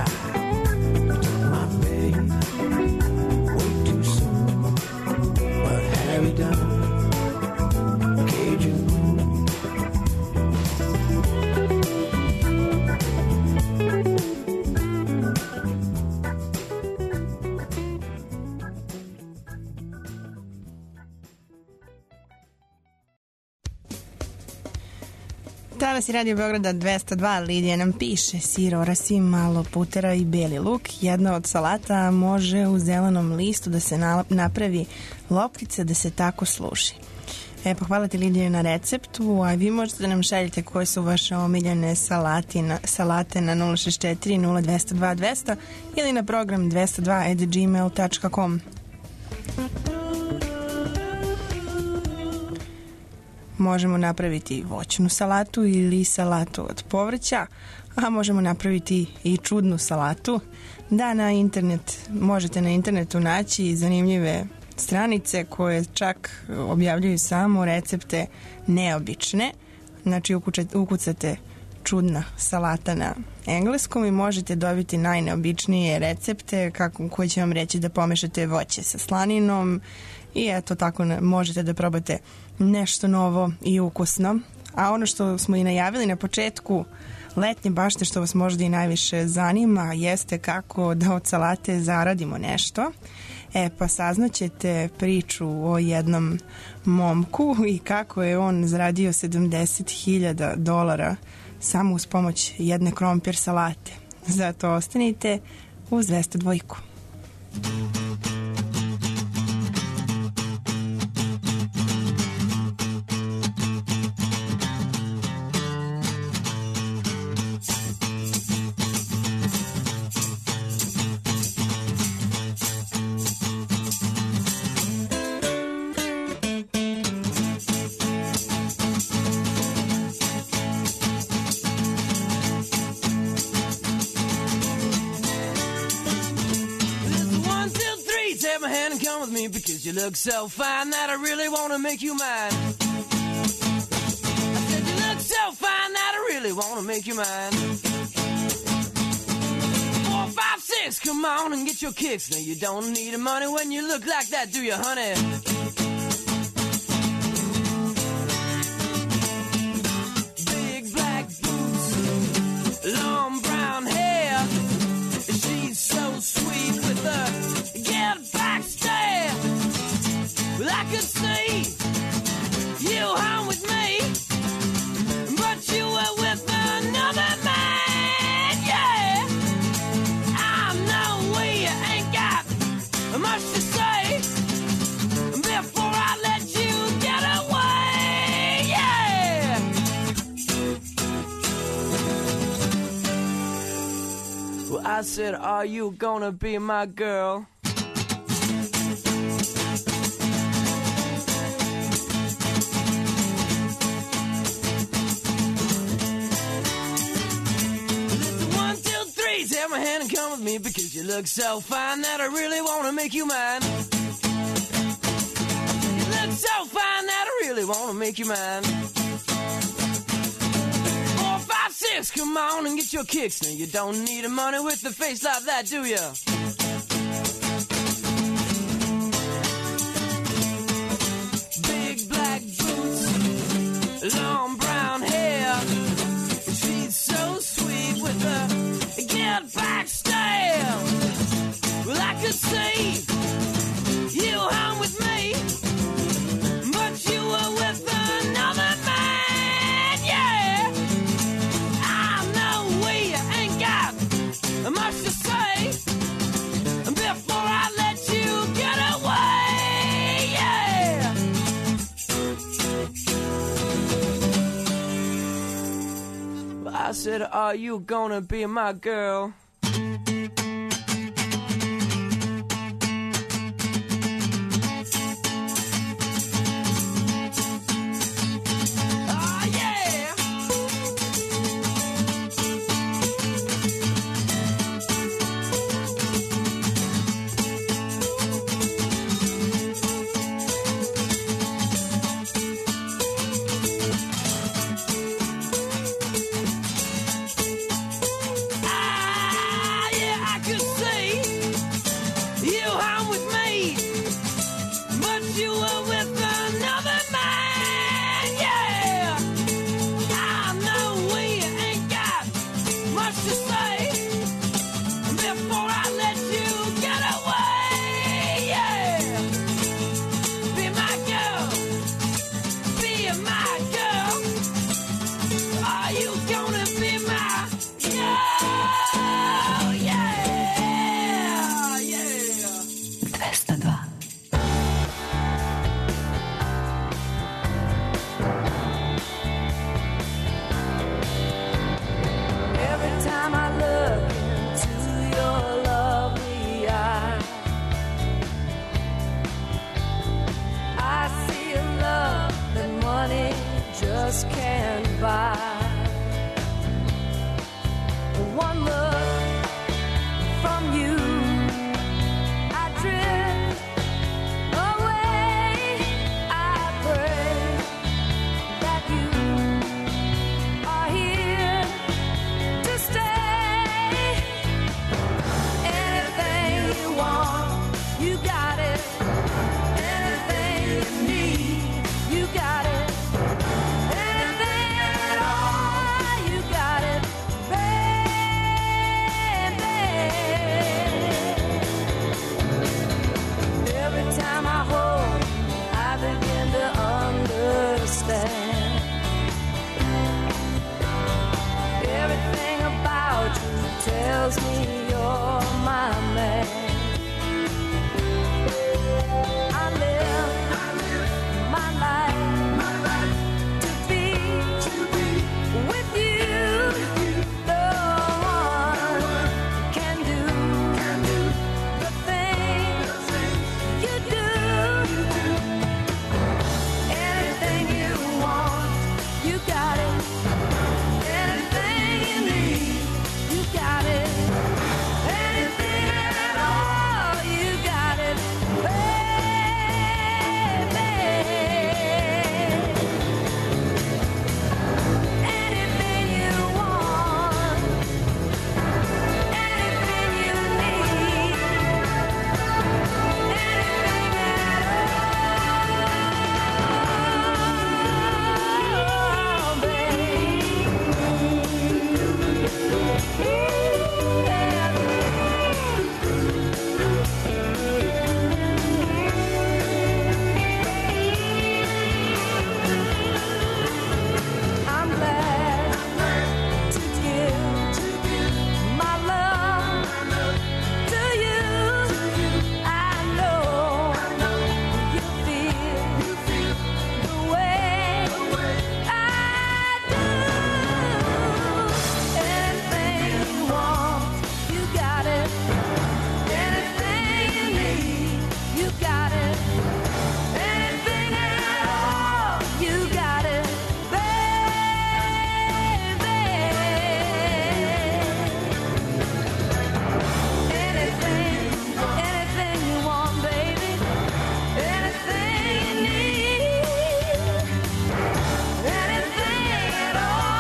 [SPEAKER 9] try. My babe, way too soon. What have you done? Cajun.
[SPEAKER 2] Danas je Radio Beograda dvesta dva, Lidija nam piše sir, orasi, malo putera i beli luk. Jedna od salata može u zelenom listu da se napravi loptica da se tako služi. E, pohvala ti Lidija na receptu, a vi možete da nam šaljete koje su vaše omiljene salati na, salate na nula šest četiri nula dva nula dva dvesta ili na program dvesta dva at gmail dot com. Možemo napraviti voćnu salatu ili salatu od povrća, a možemo napraviti i čudnu salatu. Da, na internet, možete na internetu naći zanimljive stranice koje čak objavljuju samo recepte neobične. Znači ukucate, ukucate čudna salata na engleskom i možete dobiti najneobičnije recepte kako, koji će vam reći da pomešate voće sa slaninom i eto tako možete da probate nešto novo i ukusno. A ono što smo i najavili na početku letnje bašte, što vas možda i najviše zanima, jeste kako da od salate zaradimo nešto. E pa saznaćete priču o jednom momku i kako je on zaradio sedamdeset hiljada dolara samo uz pomoć jedne krompir salate. Zato ostanite uz dvesta dva.
[SPEAKER 20] Because you look so fine that I really want to make you mine. I said you look so fine that I really want to make you mine. Four, five, six, come on and get your kicks. Now you don't need the money when you look like that, do you, honey? Big black boots, long brown hair. She's so sweet with her get back stare. Well, I could see you home with me, but you were with another man, yeah. I know we ain't got much to say before I let you get away, yeah. Well, I said, are you gonna be my girl? Take my hand and come with me because you look so fine that I really want to make you mine. You look so fine that I really want to make you mine. Four, five, six, come on and get your kicks. Now you don't need the money with the face like that, do ya? Big black boots, long brown hair. She's so sweet with her get back stare. Well, I could see you home with me, but you were with another man, yeah. I know we ain't got much to say before I let you get away, yeah. I said, are you gonna be my girl? Oh, yeah! Ah,
[SPEAKER 13] tells me you're my man. I live my life to be with you. No one can do the things you do. Anything you want, you got it. Anything you need, you got it. Anything at all, you got it, baby. Anything you want, anything you need, anything at all, I'm glad to give my love to you. I know you feel the way I do. Anything you want, you got it. Anything you need, you got it. Anything at all, you got it, baby. Anything, anything you want, baby. Anything you need, anything at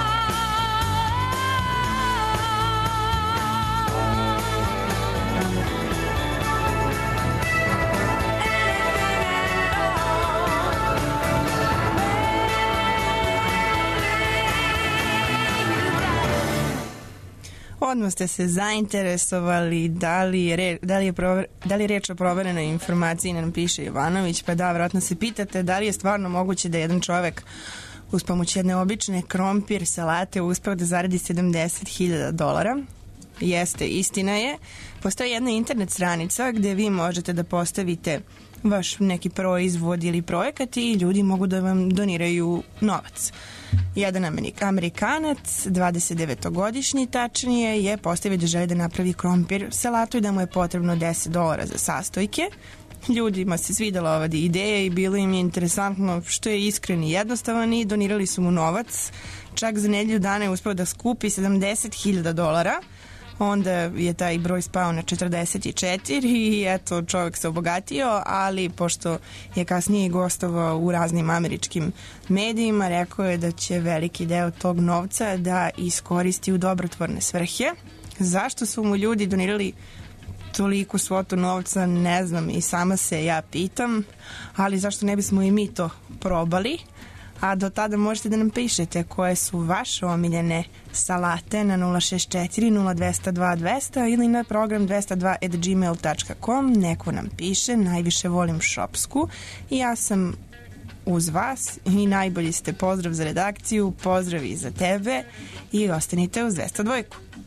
[SPEAKER 2] Odmah ste se zainteresovali da li je, re, da li je, prover, da li je reč o proverenoj informaciji, nam piše Ivanović, pa da, vjerojatno se pitate da li je stvarno moguće da jedan čovek uz pomoć jedne obične krompir salate uspeo da zaradi sedamdeset hiljada dolara. Jeste, istina je. Postoji jedna internet stranica gde vi možete da postavite vaš neki proizvod ili projekat i ljudi mogu da vam doniraju novac. Jedan Amerikanac, dvadesetdevetogodišnji tačnije, je postavio da želi da napravi krompir salatu i da mu je potrebno deset dolara za sastojke. Ljudima se svidela ova ideja i bilo im je interesantno što je iskren i jednostavan i donirali su mu novac. Čak za nedelju dana je uspeo da skupi sedamdeset hiljada dolara. Onda je taj broj spao na četrdeset četiri i eto, čovjek se obogatio, ali pošto je kasnije gostovao u raznim američkim medijima, rekao je da će veliki deo tog novca da iskoristi u dobrotvorne svrhe. Zašto su mu ljudi donirali toliko svotu novca, ne znam, i sama se ja pitam, ali zašto ne bismo i mi to probali? A do tada možete da nam pišete koje su vaše omiljene salate na nula šest četiri nula dva zero dva dva zero zero ili na program dvesta dva at gmail dot com. Neko nam piše, najviše volim šopsku i ja sam uz vas i najbolji ste. Pozdrav za redakciju, pozdrav i za tebe i ostanite uz dvesta dva.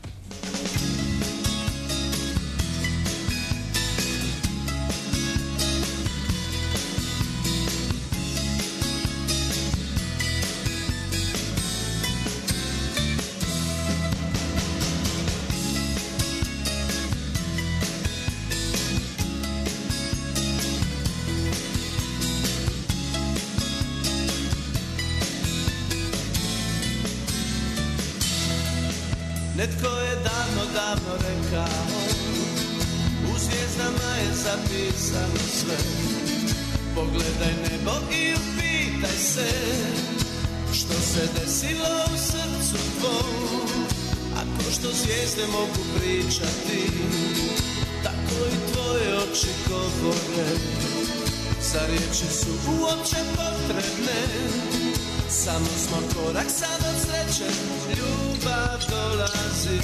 [SPEAKER 3] Netko je davno, davno rekao, u zvijezdama je zapisano sve. Pogledaj nebo i upitaj se, što se desilo u srcu tvom. Ako što zvijezde mogu pričati, tako i tvoje oči govore. Za riječi su uopće potrebne, samo smo korak sad od sreće, ljubav dolazi,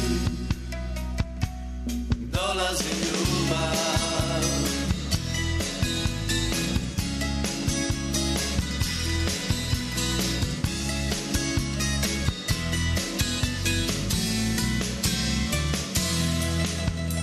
[SPEAKER 3] dolazi ljubav.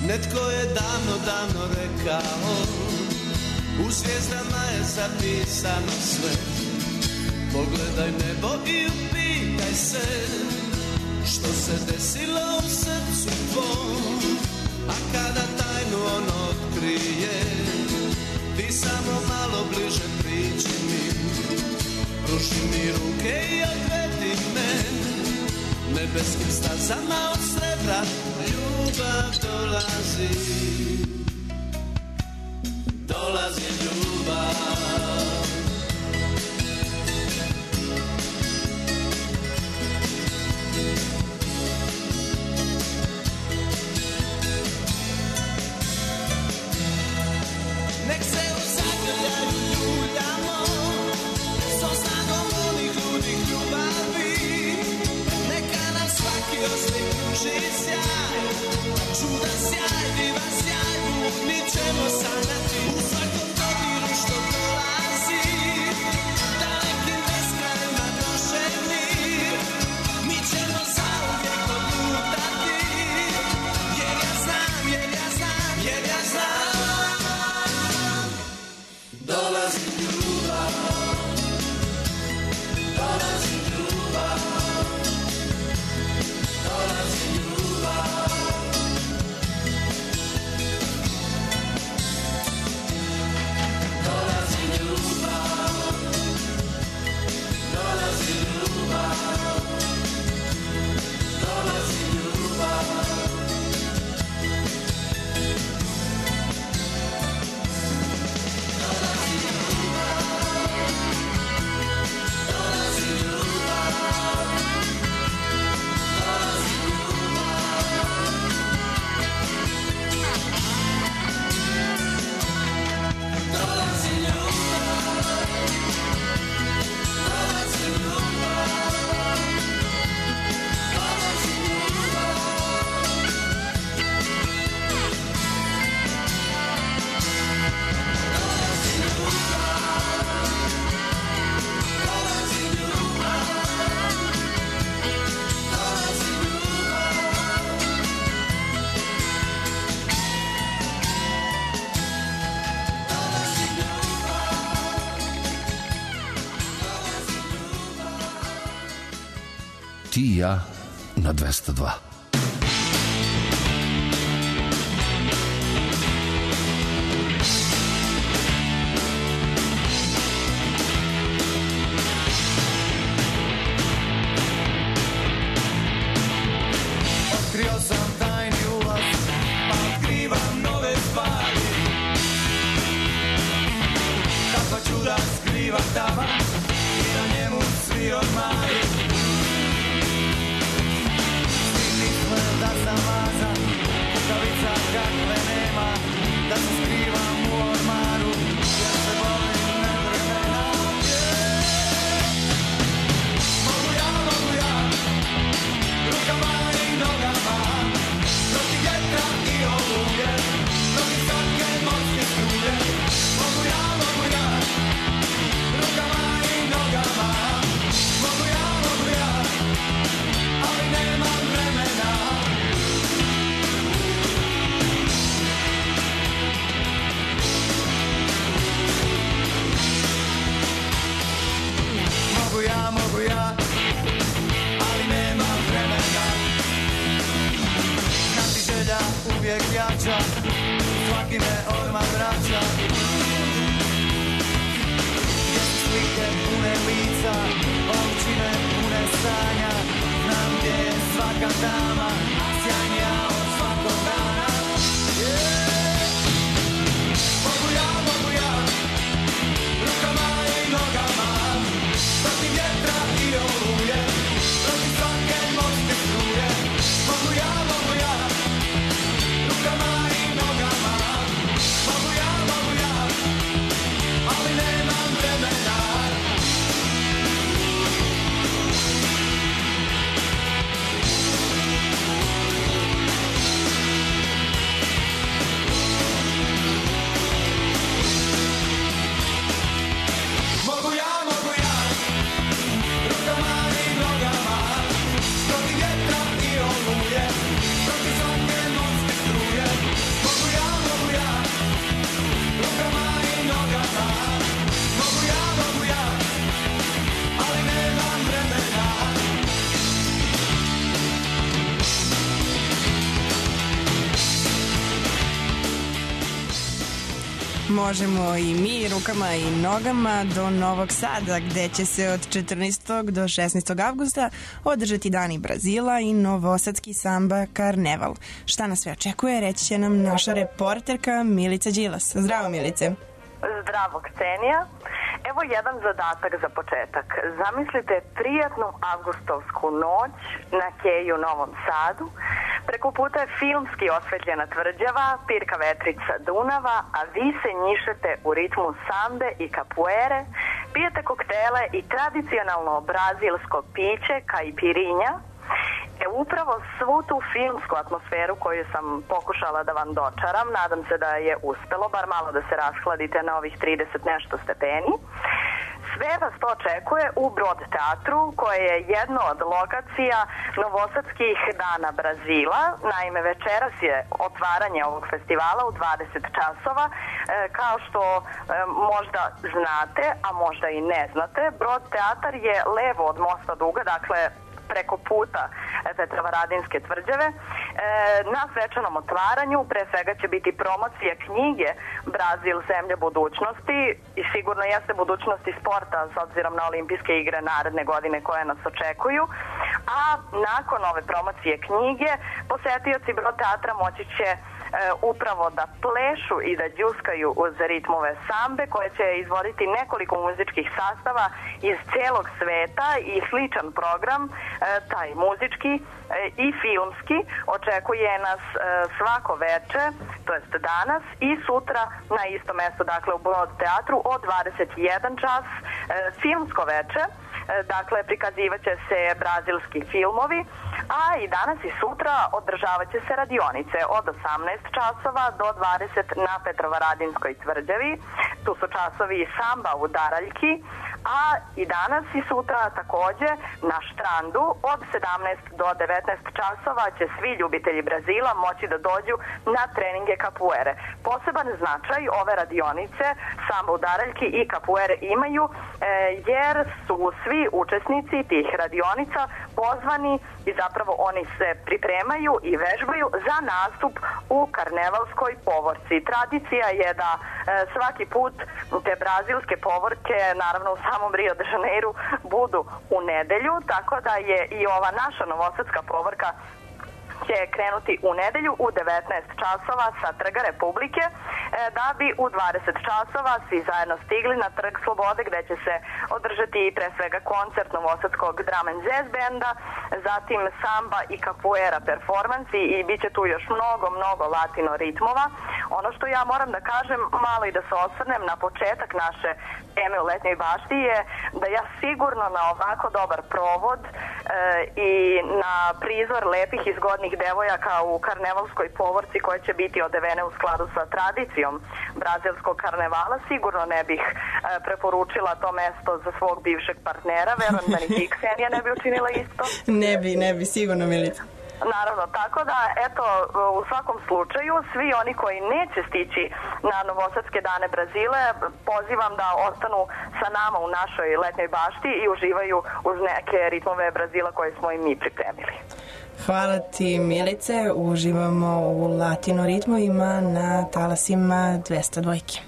[SPEAKER 3] Netko je davno, davno rekao, u zvijezdama je zapisano sve. Pogledaj nebo i upitaj se, što se desilo u srcu tvom. A kada tajnu on otkrije, ti samo malo bliže priđi mi. Pruži mi ruke i odvedi me, nebeskim stazama od srebra ljubav dolazi. Dolazi ljubav. Nek se uzagrljaju ljuljamo, so snagom onih ludih ljubavi. Neka nam svaki osliknuši sjaj, čudan sjaj, divan sjaj, mi ćemo sanjati u svakom dodiru što dolazi. Dalekim beskrajima prošen mir, mi ćemo zauvijek odlutati. Jer ja znam, jer ja znam, jer ja znam. Dolazi ljubav, dolazi ljubav, dolazi ljubav. Dolazi ljubav, dolazi ljubav, dolazi ljubav.
[SPEAKER 16] Ti i ja na dvesta dva.
[SPEAKER 3] Otkrio sam tajni ulaz, pa otkrivam nove stvari. Kakva čuda skriva tava i na njemu svi ormari. Da sam vazan, kukavica kakve nema, da se skrivam u ormaru, jer se volim nevremena. Mogu ja, mogu ja, rukama i nogama, protiv vjetra i oluje, protiv svake morske struje. Mogu ja, mogu ja, rukama i nogama, mogu ja, mogu ja, ali nemam vremena. Mogu ja, mogu ja, ali nemam vremena. Znati želja uvijek jača, svaki me orman vraća. Gdje su slike pune lica, ovčine pune sanja. Znam gdje je svaka dama, sjajnija od svakog dana. Yeah. Mogu ja, mogu ja, rukama i nogama, protiv vjetra i oluje, protiv svake morske struje. Mogu ja, mogu ja, rukama i nogama, mogu ja, mogu ja, ali nemam vremena.
[SPEAKER 2] Možemo i mi rukama i nogama do Novog Sada, gde će se od četrnaestog do šesnaestog avgusta održati Dani Brazila i Novosadski samba karneval. Šta nas sve očekuje, reći će nam naša reporterka Milica Đilas. Zdravo, Milice.
[SPEAKER 1] Zdravo, Ksenija. Evo jedan zadatak za početak. Zamislite prijatnu avgustovsku noć na keju u Novom Sadu. Preko puta je filmski osvetljena tvrđava, pirka vetrica Dunava, a vi se njišete u ritmu sambe i kapuere, pijete koktele i tradicionalno brazilsko piće kaipirinja. E, upravo svu tu filmsku atmosferu koju sam pokušala da vam dočaram, nadam se da je uspelo, bar malo da se rashladite na ovih trideset nešto stepeni. Sve vas to očekuje u Brod teatru, koje je jedno od lokacija Novosadskih dana Brazila. Naime, večeras je otvaranje ovog festivala u dvadeset časova. E, kao što e, možda znate, a možda i ne znate, Brod teatar je levo od mosta Duga, dakle preko puta Petrovaradinske tvrđave. E, na svečanom otvaranju pre svega će biti promocija knjige Brazil, zemlja budućnosti, i sigurno jeste budućnosti sporta s obzirom na olimpijske igre naredne godine koje nas očekuju. A nakon ove promocije knjige posetioci Brod teatra moći će E, upravo da plešu i da đuskaju uz ritmove sambe, koje će izvoditi nekoliko muzičkih sastava iz celog sveta, i sličan program, e, taj muzički e, i filmski, očekuje nas e, svako veče, to jest danas i sutra na isto mesto, dakle u Brod teatru od dvadeset jedan čas, e, filmsko veče. Dakle, prikazivaće se brazilski filmovi, a i danas i sutra održavaće se radionice od osamnaest časova do dvadeset na Petrovaradinskoj tvrđavi. Tu su časovi samba u Daraljki, a i danas i sutra takođe na Štrandu od sedamnaest do devetnaest časova će svi ljubitelji Brazila moći da dođu na treninge kapuere. Poseban značaj ove radionice samba u Daraljki i kapuere imaju e, jer su svi učesnici tih radionica pozvani i zapravo oni se pripremaju i vežbaju za nastup u karnevalskoj povorci. Tradicija je da e, svaki put te brazilske povorke, naravno u samom Rio de Janeiro, budu u nedelju, tako da je i ova naša novosadska povorka će krenuti u nedelju u devetnaest časova sa Trga Republike, da bi u dvadeset časova svi zajedno stigli na Trg Slobode, gde će se održati pre svega koncert Novosadskog drum and jazz benda, zatim samba i capoeira performansi, i bit će tu još mnogo, mnogo latino ritmova. Ono što ja moram da kažem, malo i da se osvrnem na početak naše teme u Letnjoj bašti, je da ja sigurno na ovako dobar provod e, i na prizor lepih i zgodnih devojaka u karnevalskoj povorci koje će biti odevene u skladu sa tradicijom brazilskog karnevala, sigurno ne bih e, preporučila to mesto za svog bivšeg partnera. Verujem da ni ti, Ksenija, ne bi učinila isto.
[SPEAKER 2] Ne bi, ne bi, sigurno, Milica.
[SPEAKER 1] Naravno, tako da, eto, u svakom slučaju, svi oni koji neće stići na Novosadske dane Brazile, pozivam da ostanu sa nama u našoj Letnjoj bašti i uživaju uz neke ritmove Brazila koje smo i mi pripremili.
[SPEAKER 2] Hvala ti, Milice. Uživamo u latino ritmovima na talasima dvesta dvojke.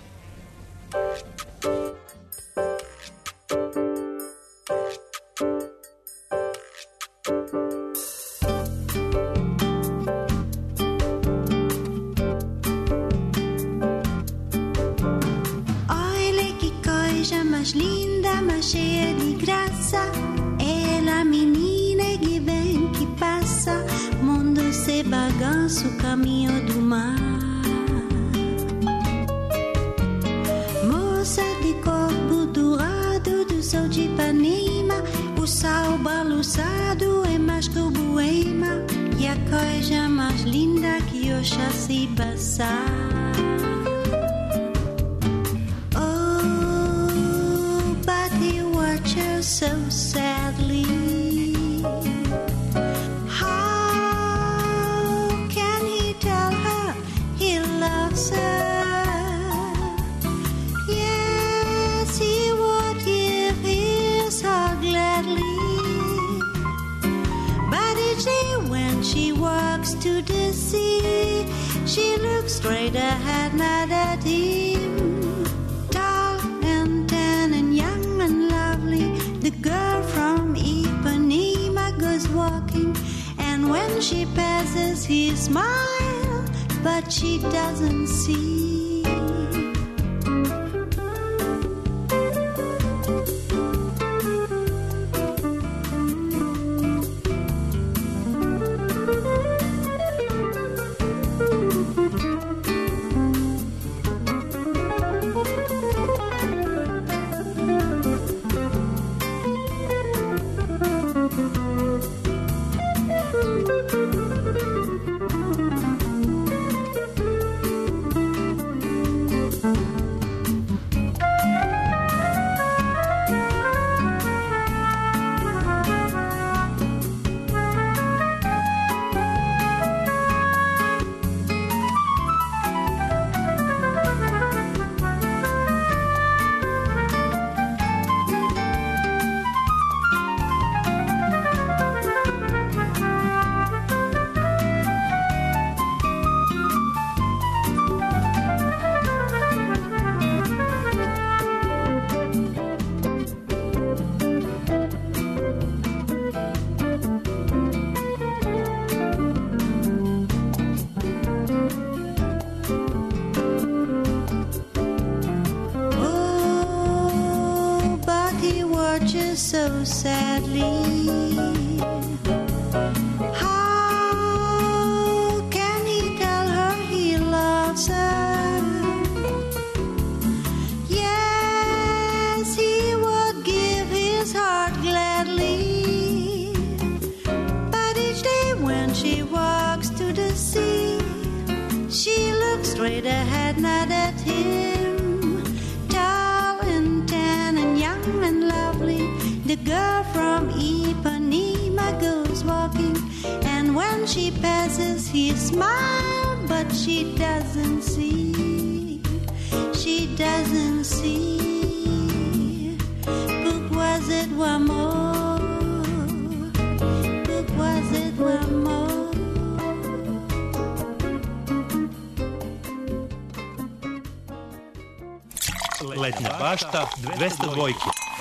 [SPEAKER 5] mais linda, mais cheia de graça. Ela, menina que vem, que passa. Mundo se bagunça, o caminho do mar. Moça de corpo dourado do sol de Ipanema. O sal balançado é mais que o boema. E a coisa mais linda que eu já sei passar. So sadly, how can he tell her he loves her? Yes, he would give his heart gladly, but each day when she walks to the sea, she looks straight ahead, not at him. And when she passes, he smiles, but she doesn't see. So sadly, how can he tell her he loves her? Yes, he would give his heart gladly, but each day when she walks to the sea, she looks straight ahead, not at him. Tall and tan and young and lovely, the girl from Ipanema goes walking, and when she passes, he smiles, but she doesn't see. She doesn't see. Pourquoi c'est amour? Pourquoi c'est amour?
[SPEAKER 4] Letnja bašta dvesta dva.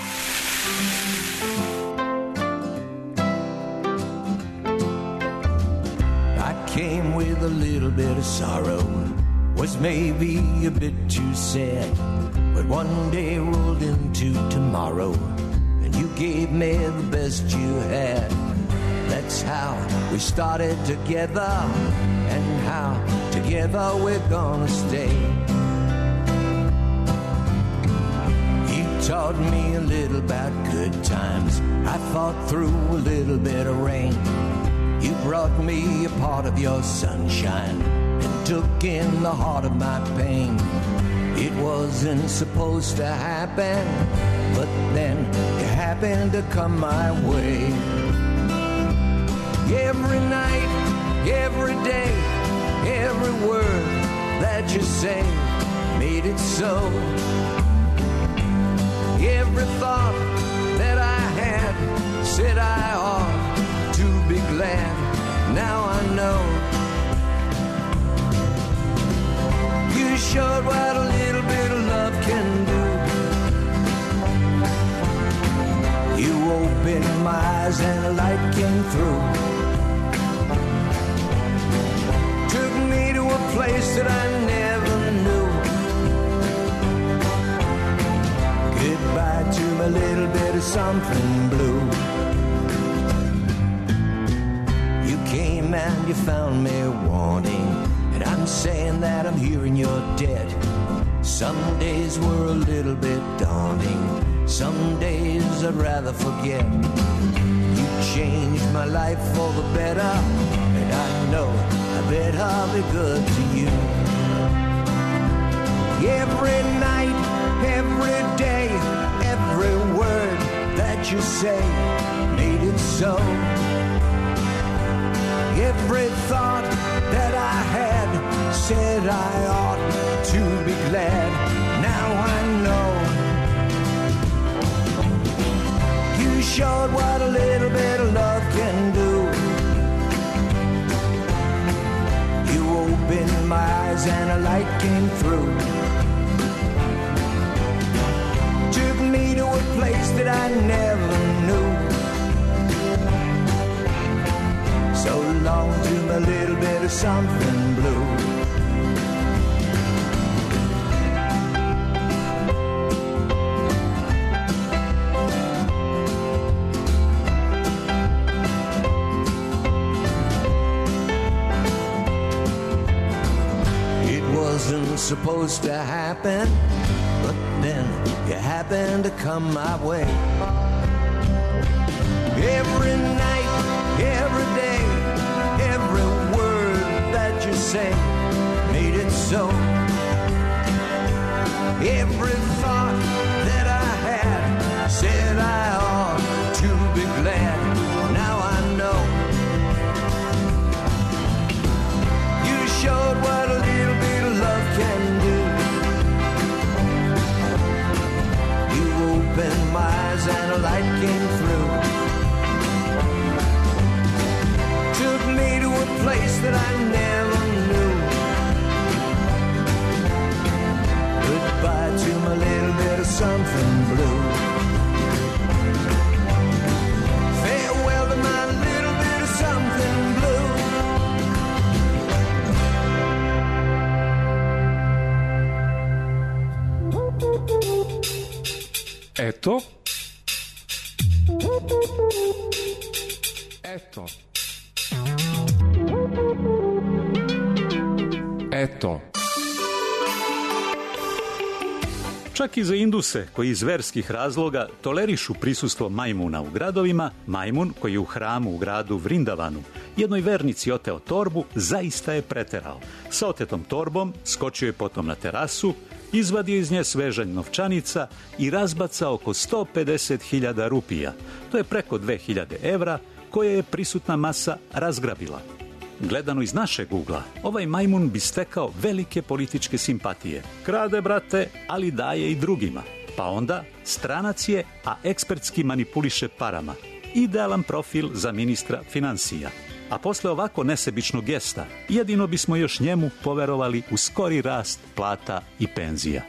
[SPEAKER 3] Came with a little bit of sorrow, was maybe a bit too sad, but one day rolled into tomorrow, and you gave me the best you had. That's how we started together, and how together we're gonna stay. You taught me a little about good times, I fought through a little bit of rain. You brought me a part of your sunshine and took in the heart of my pain. It wasn't supposed to happen, but then it happened to come my way. Every night, every day, every word that you say made it so. Every thought that I had said I ought to be glad. Now I know you showed what a little bit of love can do. You opened my eyes and a light came through. Took me to a place that I never knew. Goodbye to my little bit of something blue. Came and you found me wanting, and I'm saying that I'm hearing you're dead. Some days were a little bit daunting, some days I'd rather forget. You changed my life for the better, and I know I better be good to you. Every night, every day, every word that you say made it so. Every thought that I had said I ought to be glad. Now I know you showed what a little bit of love can do. You opened my eyes and a light came through. Took me to a place that I never knew. So long to my little bit of something blue. It wasn't supposed to happen, but then you happened to come my way. Every night, every day, every word that you say made it so. Every thought that I had said I ought to be glad. Now I know you showed what a little bit of love can do. You opened my eyes and a light came through. Took me to a place that I never knew. Goodbye to my little bit of something blue. Farewell to my little bit of something blue.
[SPEAKER 11] Eto. Eto. Eto.
[SPEAKER 4] Čak i za Induse koji iz verskih razloga tolerišu prisustvo majmuna u gradovima, majmun koji u hramu u gradu Vrindavanu jednoj vernici oteo torbu, zaista je preterao. Sa otetom torbom skočio je potom na terasu, izvadio iz nje svežanj novčanica i razbacao oko sto pedeset hiljada rupija. To je preko dve hiljade evra koje je prisutna masa razgrabila. Gledano iz našeg ugla, ovaj majmun bi stekao velike političke simpatije. Krade, brate, ali daje i drugima. Pa onda, stranac je, a ekspertski manipuliše parama. Idealan profil za ministra finansija. A posle ovako nesebičnog gesta, jedino bismo još njemu poverovali u skori rast plata i penzija.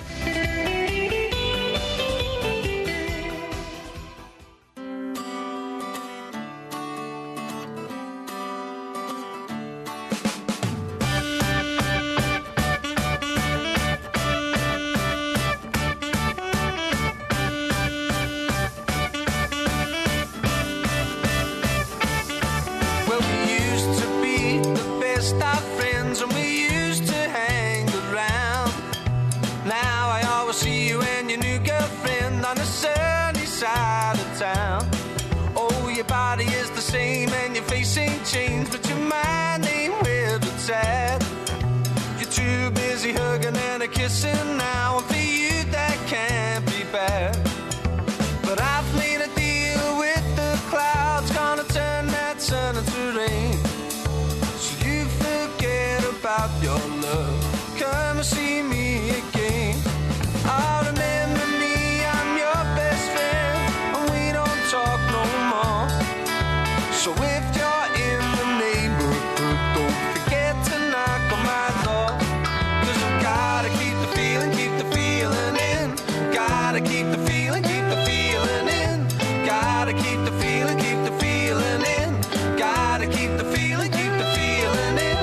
[SPEAKER 13] Well, we used to be the best of friends and we used to hang around. Now I always see you and your new girlfriend on the sunny side of town. Oh, your body is the same and your face ain't changed, but your mind ain't where it's at. You're too busy hugging and a kissing now, and for you that can't be bad. But I've made a deal with the clouds, gonna turn that sun into rain. So you forget about your love, come and see me again. Oh, remember me, I'm your best friend, and we don't talk no more. So if you're in the neighborhood, don't forget to knock on my door. Cause I gotta keep the feeling, keep the feeling in. Gotta keep the feeling, keep the feeling in. Gotta keep the feeling, keep the feeling in. Gotta keep the feeling, keep the feeling in.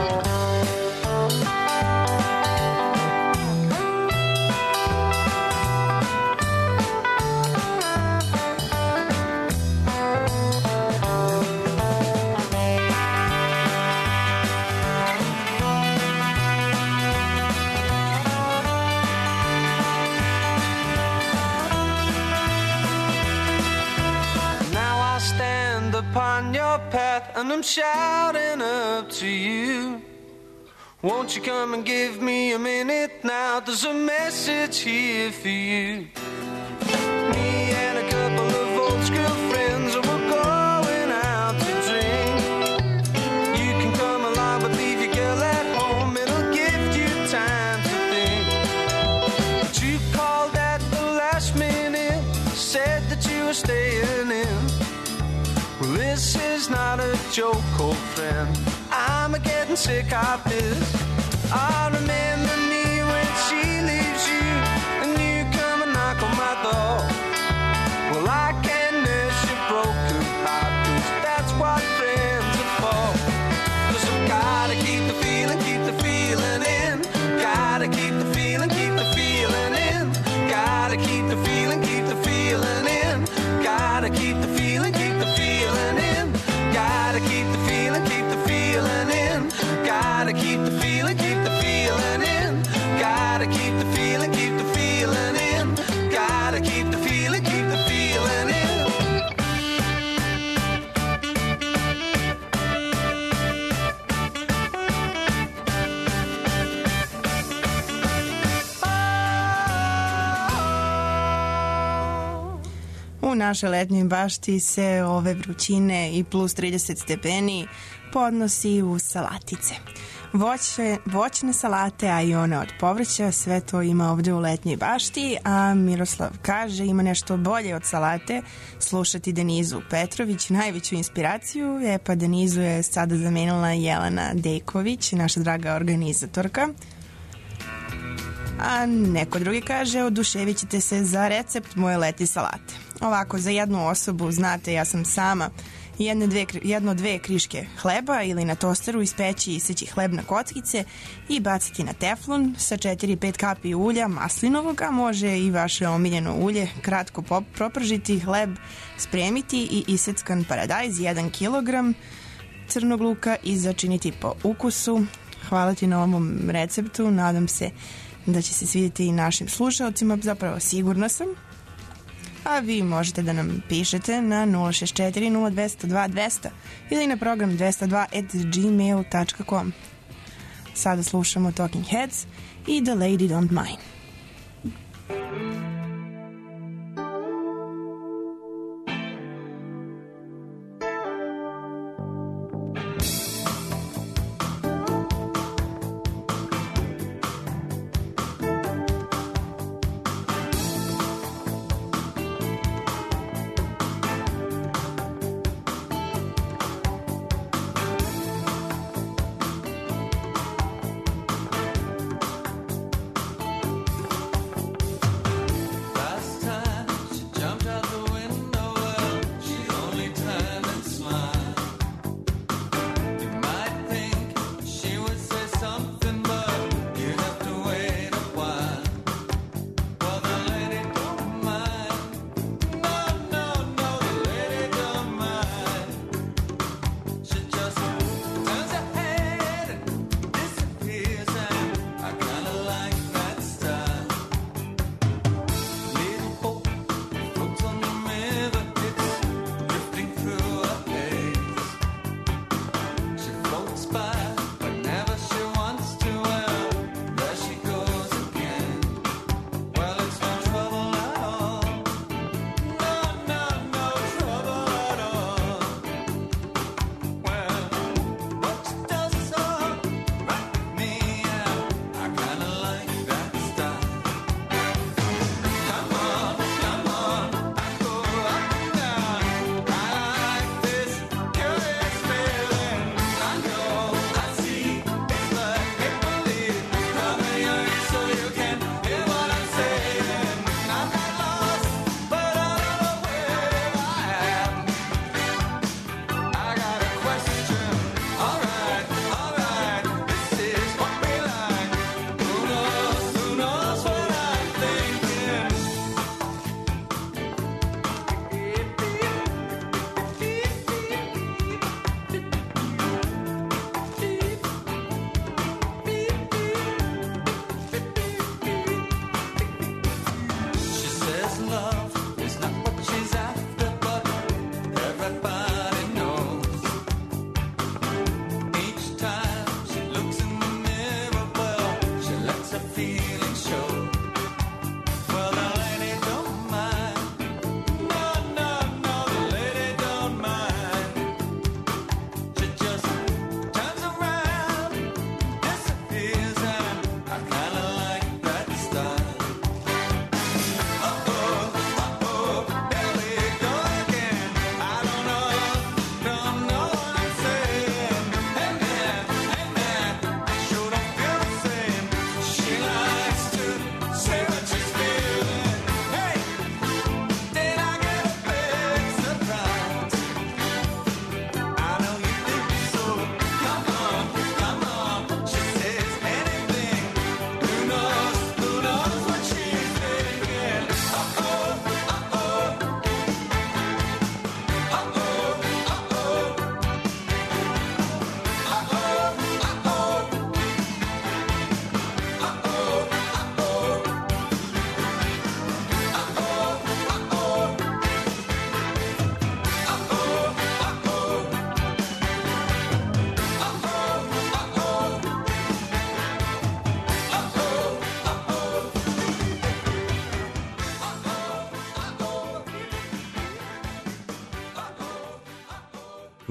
[SPEAKER 13] Now I stand upon your path and I'm shouting up to you. Won't you come and give me a minute now? There's a message here for you. Me and a couple of old school friends, and we're going out to drink. You can come along but leave your girl at home, it'll give you time to think. But you called at the last minute, said that you were staying in. Well, this is not a joke, old friend, I'm a getting sick of this. I remember me when she leaves you and you come and knock on my door. Well, I can nurse your broken heart, 'cause that's what friends are for.
[SPEAKER 2] našoj letnjoj bašti se ove vrućine i plus trideset stepeni podnosi u salatice. Voće, voćne salate, a i one od povrća, sve to ima ovde u letnjoj bašti, a Miroslav kaže ima nešto bolje od salate, slušati Denizu Petrović, najveću inspiraciju, e pa Denizu je sada zamenila Jelena Dejković, naša draga organizatorka. A neko drugi kaže, oduševit ćete se za recept moje letnje salate. Ovako, za jednu osobu, znate, ja sam sama, jedne dve, jedno dve kriške hleba ili na tosteru ispeći i iseći hleb na kockice i baciti na teflon sa četiri pet kapi ulja maslinovog, a može i vaše omiljeno ulje, kratko propržiti hleb, spremiti i iseckan paradajz jedan kilogram crnog luka i začiniti po ukusu. Hvala ti na ovom receptu, nadam se da će se svidjeti i našim slušalcima, zapravo sigurna sam. A vi možete da nam pišete na nula šest četiri nula dva zero dva dva zero zero ili na program dvesta dva at gmail dot com. Sada slušamo Talking Heads i The Lady Don't Mind.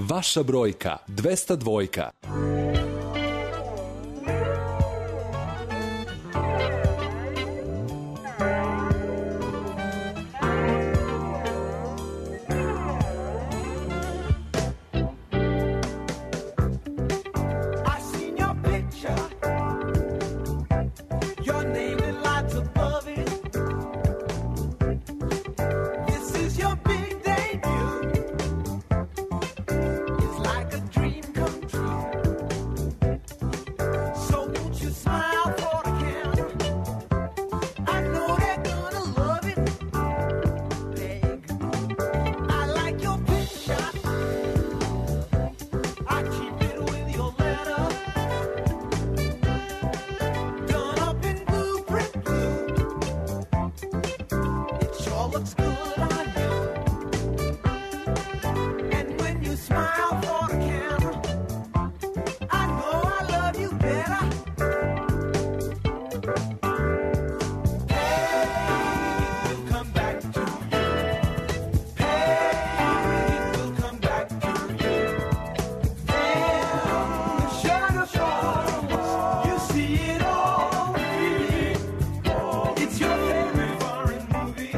[SPEAKER 11] Vaša brojka dvesta dva.
[SPEAKER 3] I seen your picture, your name in lights above it. This is your big debut. It's like a dream come true. So won't you smile for the camera? I know they're gonna love it. Big. I like your picture. I keep it with your letter. Done up in blueprint blue. It sure looks good on you. And when you smile for the camera, I know I love you better. Hey, it will come back to you. Hey, it will come back to you. Then the shadow falls, you see it all repeat. It's your favorite foreign movie.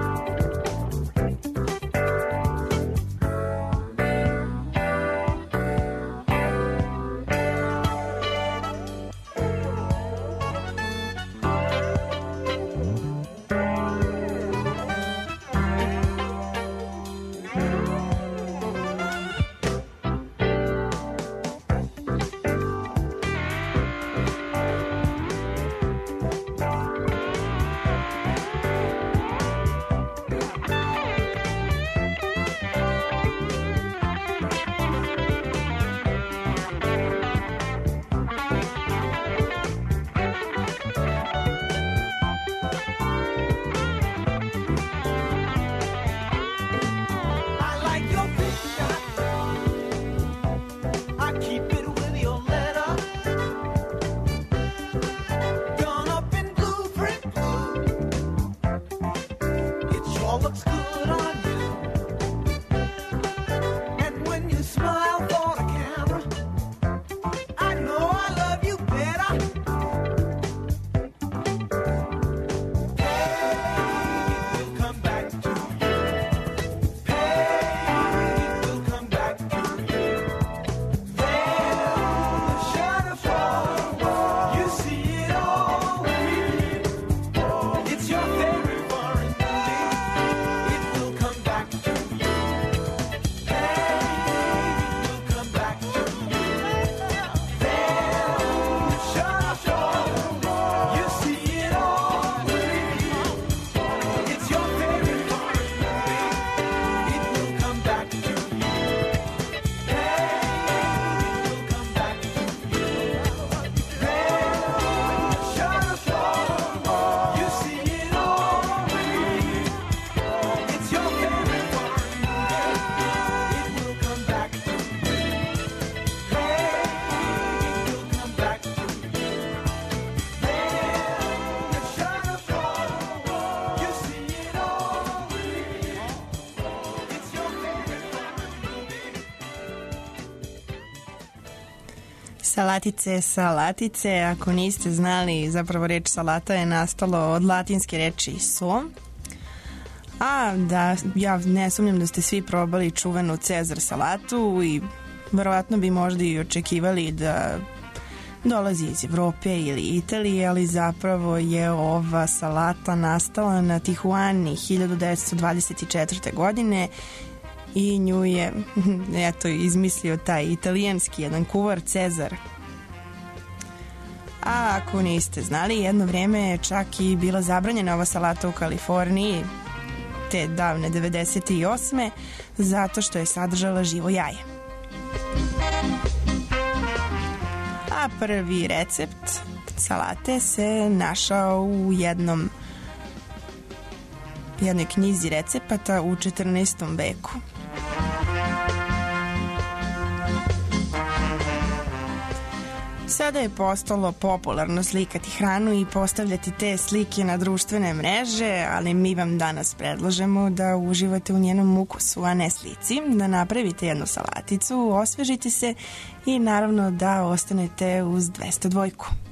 [SPEAKER 3] I like your picture. I keep it with your letter. Done up in blueprint blue. It sure looks good on you. And when you smile for the camera, I know I love you better. Hey, it will come back to you. It will come back to you. Then the shadow falls, you see it all repeat. It's your favorite foreign movie. It will come back to you. Hey, it will come back to you. Then the shadow falls, you see it all repeat. It's your favorite foreign movie. It will come back to you. Hey, it will come back to you. Then the shadow falls, you see it all repeat. It's your favorite foreign movie. It will come back to you. Hey, it will come back to you. Then the shadow falls, you see it all repeat. It's your favorite foreign movie.
[SPEAKER 2] Salatice, salatice, ako niste znali, zapravo reč salata je nastalo od latinske reči so. A da, ja ne sumnjam da ste svi probali čuvenu Cezar salatu i verovatno bi možda i očekivali da dolazi iz Evrope ili Italije, ali zapravo je ova salata nastala na Tijuani hiljadu devetsto dvadeset četvrte. godine i nju je eto, izmislio taj italijanski jedan kuvar Cezar. A ako niste znali, jedno vreme je čak i bila zabranjena ova salata u Kaliforniji te davne devedeset osme zato što je sadržala živo jaje. A prvi recept salate se našao u jednom jednoj knjizi recepata u četrnaestom veku. Sada je postalo popularno slikati hranu i postavljati te slike na društvene mreže, ali mi vam danas predlažemo da uživate u njenom ukusu, a ne slici, da napravite jednu salaticu, osvežite se i naravno da ostanete uz dvesta dva.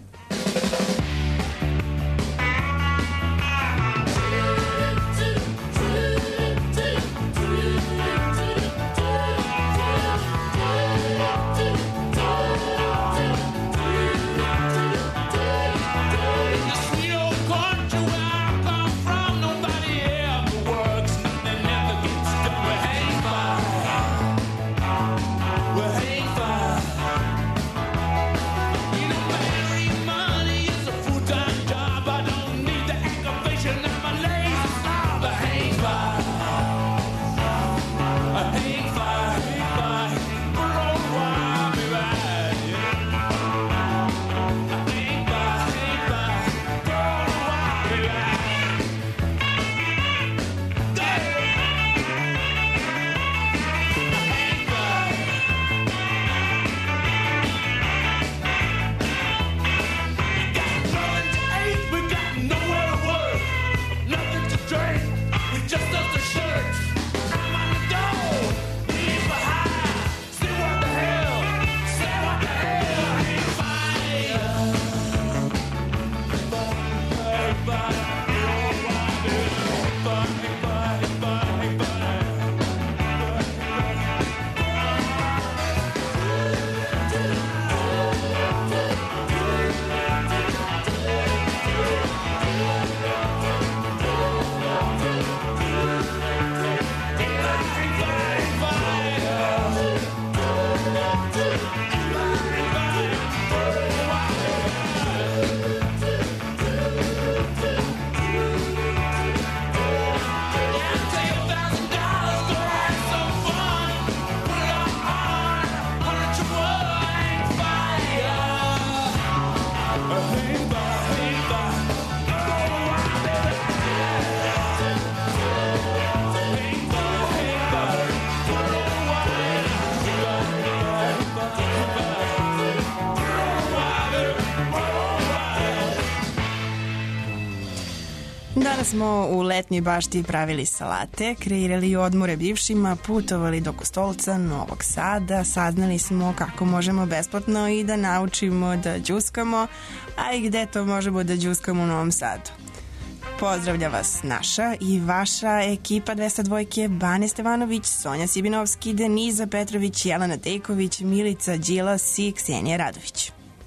[SPEAKER 2] Danas smo u letnjoj bašti pravili salate, kreirali odmore bivšima, putovali do Kostolca, Novog Sada, saznali smo kako možemo besplatno i da naučimo da đuskamo, a i gde to možemo da đuskamo u Novom Sadu. Pozdravlja vas naša i vaša ekipa dvesta dva, Bane Stevanović, Sonja Sibinovski, Deniza Petrović, Jelena Tejković, Milica Đilas i Ksenija Radović.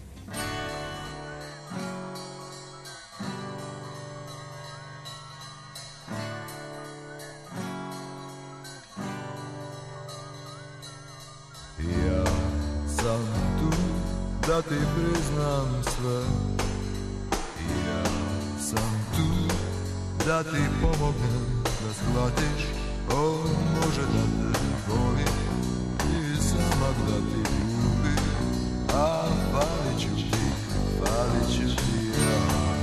[SPEAKER 7] Da ti priznam sve, ja sam tu da ti pomognem da shvatiš, o može da te voli i sama da ti ljubi, a falit ću ti, falit ću ti ja.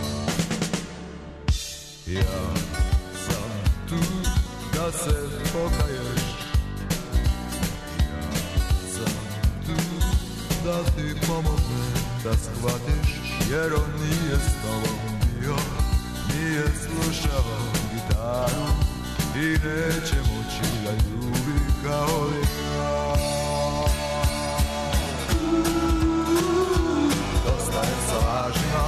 [SPEAKER 7] Ja sam tu da se pokaješ, ja sam tu da ti pomognem da shvatiš, jer on nije s tobom bio, nije slušao gitaru i neće moći da ljubi kao ja. Dosta je sa lažima,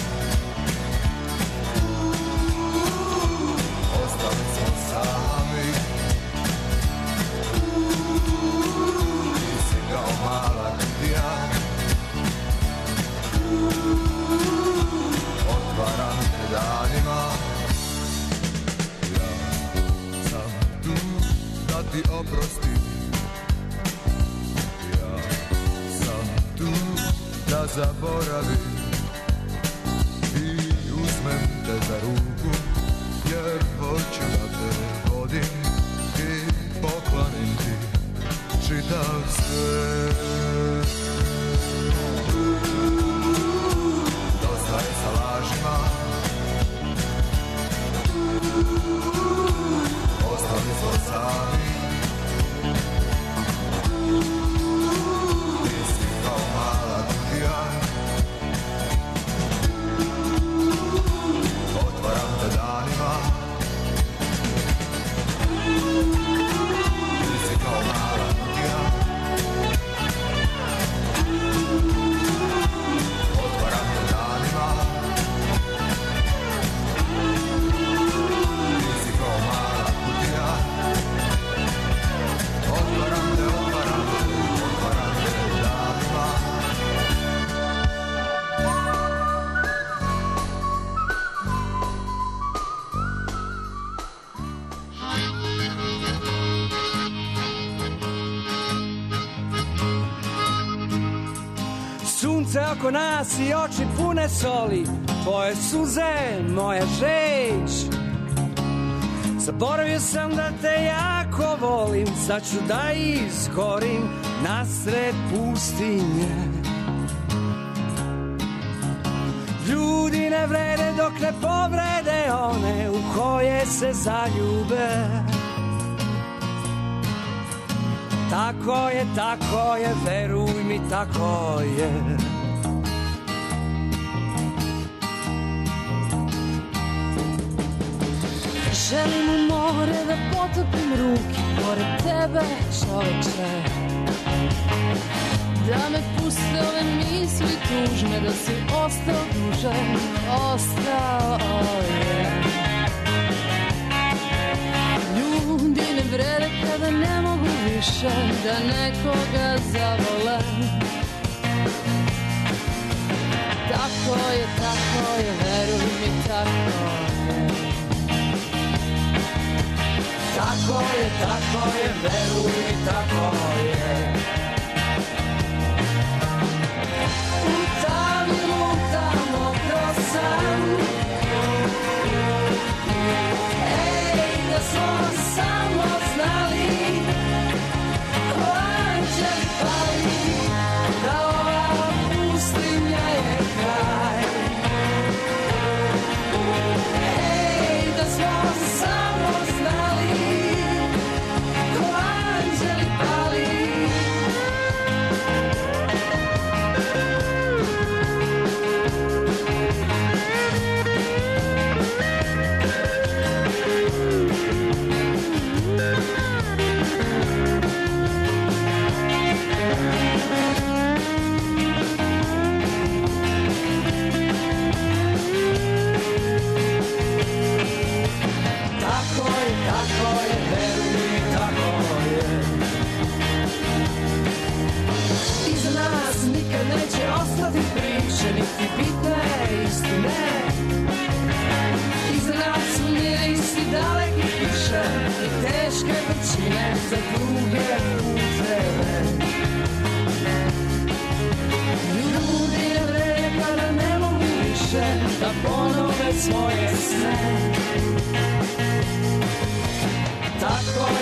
[SPEAKER 7] ostali smo sami, ti si kao mala kutija, otvaram te danima. Ja sam tu da ti oprostim, ja sam tu da zaboravim i uzmem te za ruku, jer hoću da te vodim i poklonim ti čitav svet. Dosta je sa lažima, ostali smo sami, ti si kao mala kutija,
[SPEAKER 6] sunce oko nas i oči pune soli, tvoje suze, moja žeć. Zaboravio sam da te jako volim, sad ću da izgorim nasred pustinje. Ljudi ne vrede dok ne povrede one u koje se zaljube. Tako je, tako je, veruj mi, tako je.
[SPEAKER 8] Želim u more da potopim ruke pored tebe, čoveče. Da me puste ove misli tužne, da si ostao duže, ostao je. Ljudi ne vrede kada ne mogu više da nekoga zavole. Tako je, tako je, veruj mi, tako je.
[SPEAKER 6] Tako je, tako je, veruj mi, tako je. U tamni lutamo kroz san. Ej, da smo samo znali ko anđeli pali, da ova pustinja je kraj. Ej, da smo samo znali ko anđeli pali. Tako je, tako je, veruj mi, tako je. Iza nas nikad neće ostati priče, niti bitne istine. Iza nas su mirisi daleki kiše i teške vrčine za druge puteve. Ljudi ne vrede kada ne mogu više da ponove svoje sne. Tako